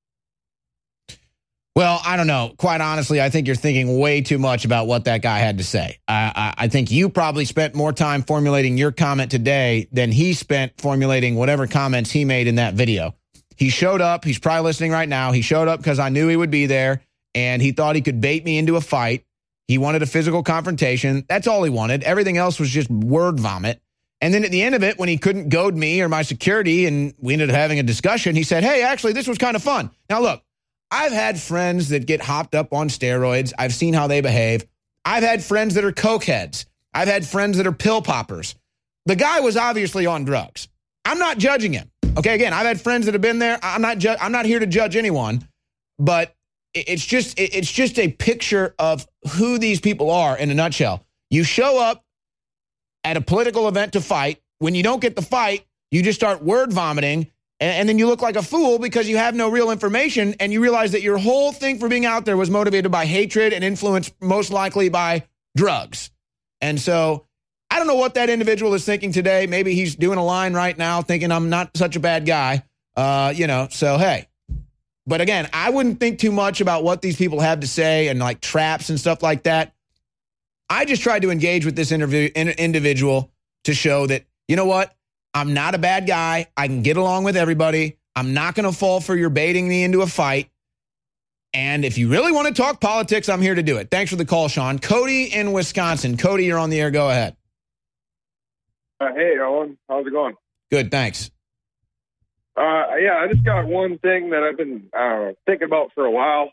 Well, I don't know. Quite honestly, I think you're thinking way too much about what that guy had to say. I think you probably spent more time formulating your comment today than he spent formulating whatever comments he made in that video. He showed up. He's probably listening right now. He showed up because I knew he would be there, and he thought he could bait me into a fight. He wanted a physical confrontation. That's all he wanted. Everything else was just word vomit. And then at the end of it, when he couldn't goad me or my security and we ended up having a discussion, he said, hey, actually, this was kind of fun. Now, look, I've had friends that get hopped up on steroids. I've seen how they behave. I've had friends that are cokeheads. I've had friends that are pill poppers. The guy was obviously on drugs. I'm not judging him. Okay, again, I've had friends that have been there. I'm not here to judge anyone, but it's just a picture of who these people are in a nutshell. You show up at a political event to fight. When you don't get the fight, you just start word vomiting, and then you look like a fool because you have no real information, and you realize that your whole thing for being out there was motivated by hatred and influenced most likely by drugs. And so I don't know what that individual is thinking today. Maybe he's doing a line right now thinking I'm not such a bad guy. So hey. But again, I wouldn't think too much about what these people have to say and like traps and stuff like that. I just tried to engage with this individual to show that, you know what? I'm not a bad guy. I can get along with everybody. I'm not going to fall for your baiting me into a fight. And if you really want to talk politics, I'm here to do it. Thanks for the call, Sean. Cody in Wisconsin. Cody, you're on the air. Go ahead. Hey, Owen. How's it going? Good, thanks. I just got one thing that I've been thinking about for a while.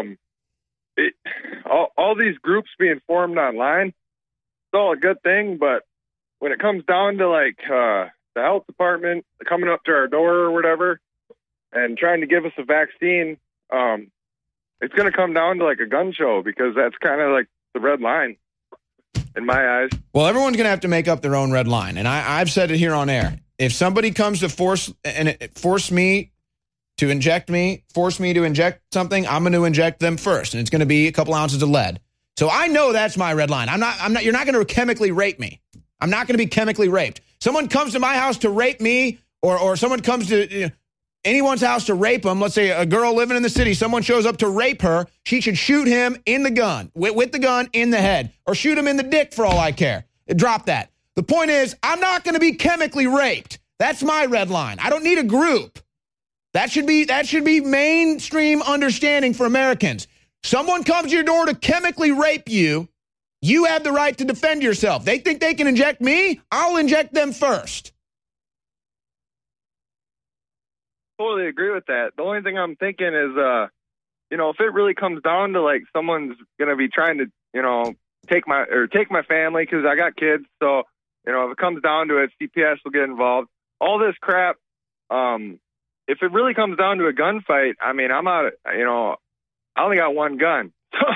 All these groups being formed online, it's all a good thing, but when it comes down to like the health department coming up to our door or whatever and trying to give us a vaccine, it's going to come down to like a gun show, because that's kind of like the red line in my eyes. Well, everyone's going to have to make up their own red line, and I've said it here on air. If somebody comes to force me to inject something, I'm going to inject them first, and it's going to be a couple ounces of lead. So I know that's my red line. You're not going to chemically rape me. I'm not going to be chemically raped. Someone comes to my house to rape me, or someone comes to anyone's house to rape them. Let's say a girl living in the city, someone shows up to rape her. She should shoot him in the gun, with the gun in the head, or shoot him in the dick for all I care. Drop that. The point is, I'm not going to be chemically raped. That's my red line. I don't need a group. That should be mainstream understanding for Americans. Someone comes to your door to chemically rape you. You have the right to defend yourself. They think they can inject me? I'll inject them first. Totally agree with that. The only thing I'm thinking is, if it really comes down to like someone's going to be trying to, take my family, because I got kids. So, if it comes down to it, CPS will get involved. All this crap. If it really comes down to a gunfight, I mean, I'm out. I only got one gun.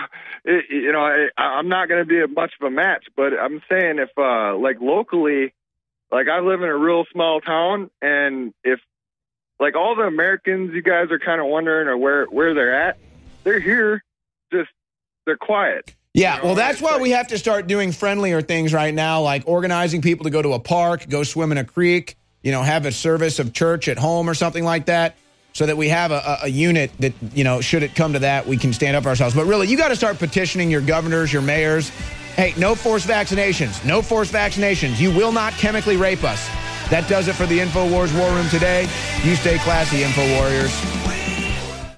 I'm not going to be much of a match. But I'm saying if, like locally, like I live in a real small town, and if like all the Americans, you guys are kind of wondering or where they're at, they're here, just they're quiet. Yeah, well, that's why we have to start doing friendlier things right now, like organizing people to go to a park, go swim in a creek, have a service of church at home or something like that, so that we have a unit that, should it come to that, we can stand up for ourselves. But really, you got to start petitioning your governors, your mayors. Hey, no forced vaccinations. No forced vaccinations. You will not chemically rape us. That does it for the InfoWars War Room today. You stay classy, Info Warriors.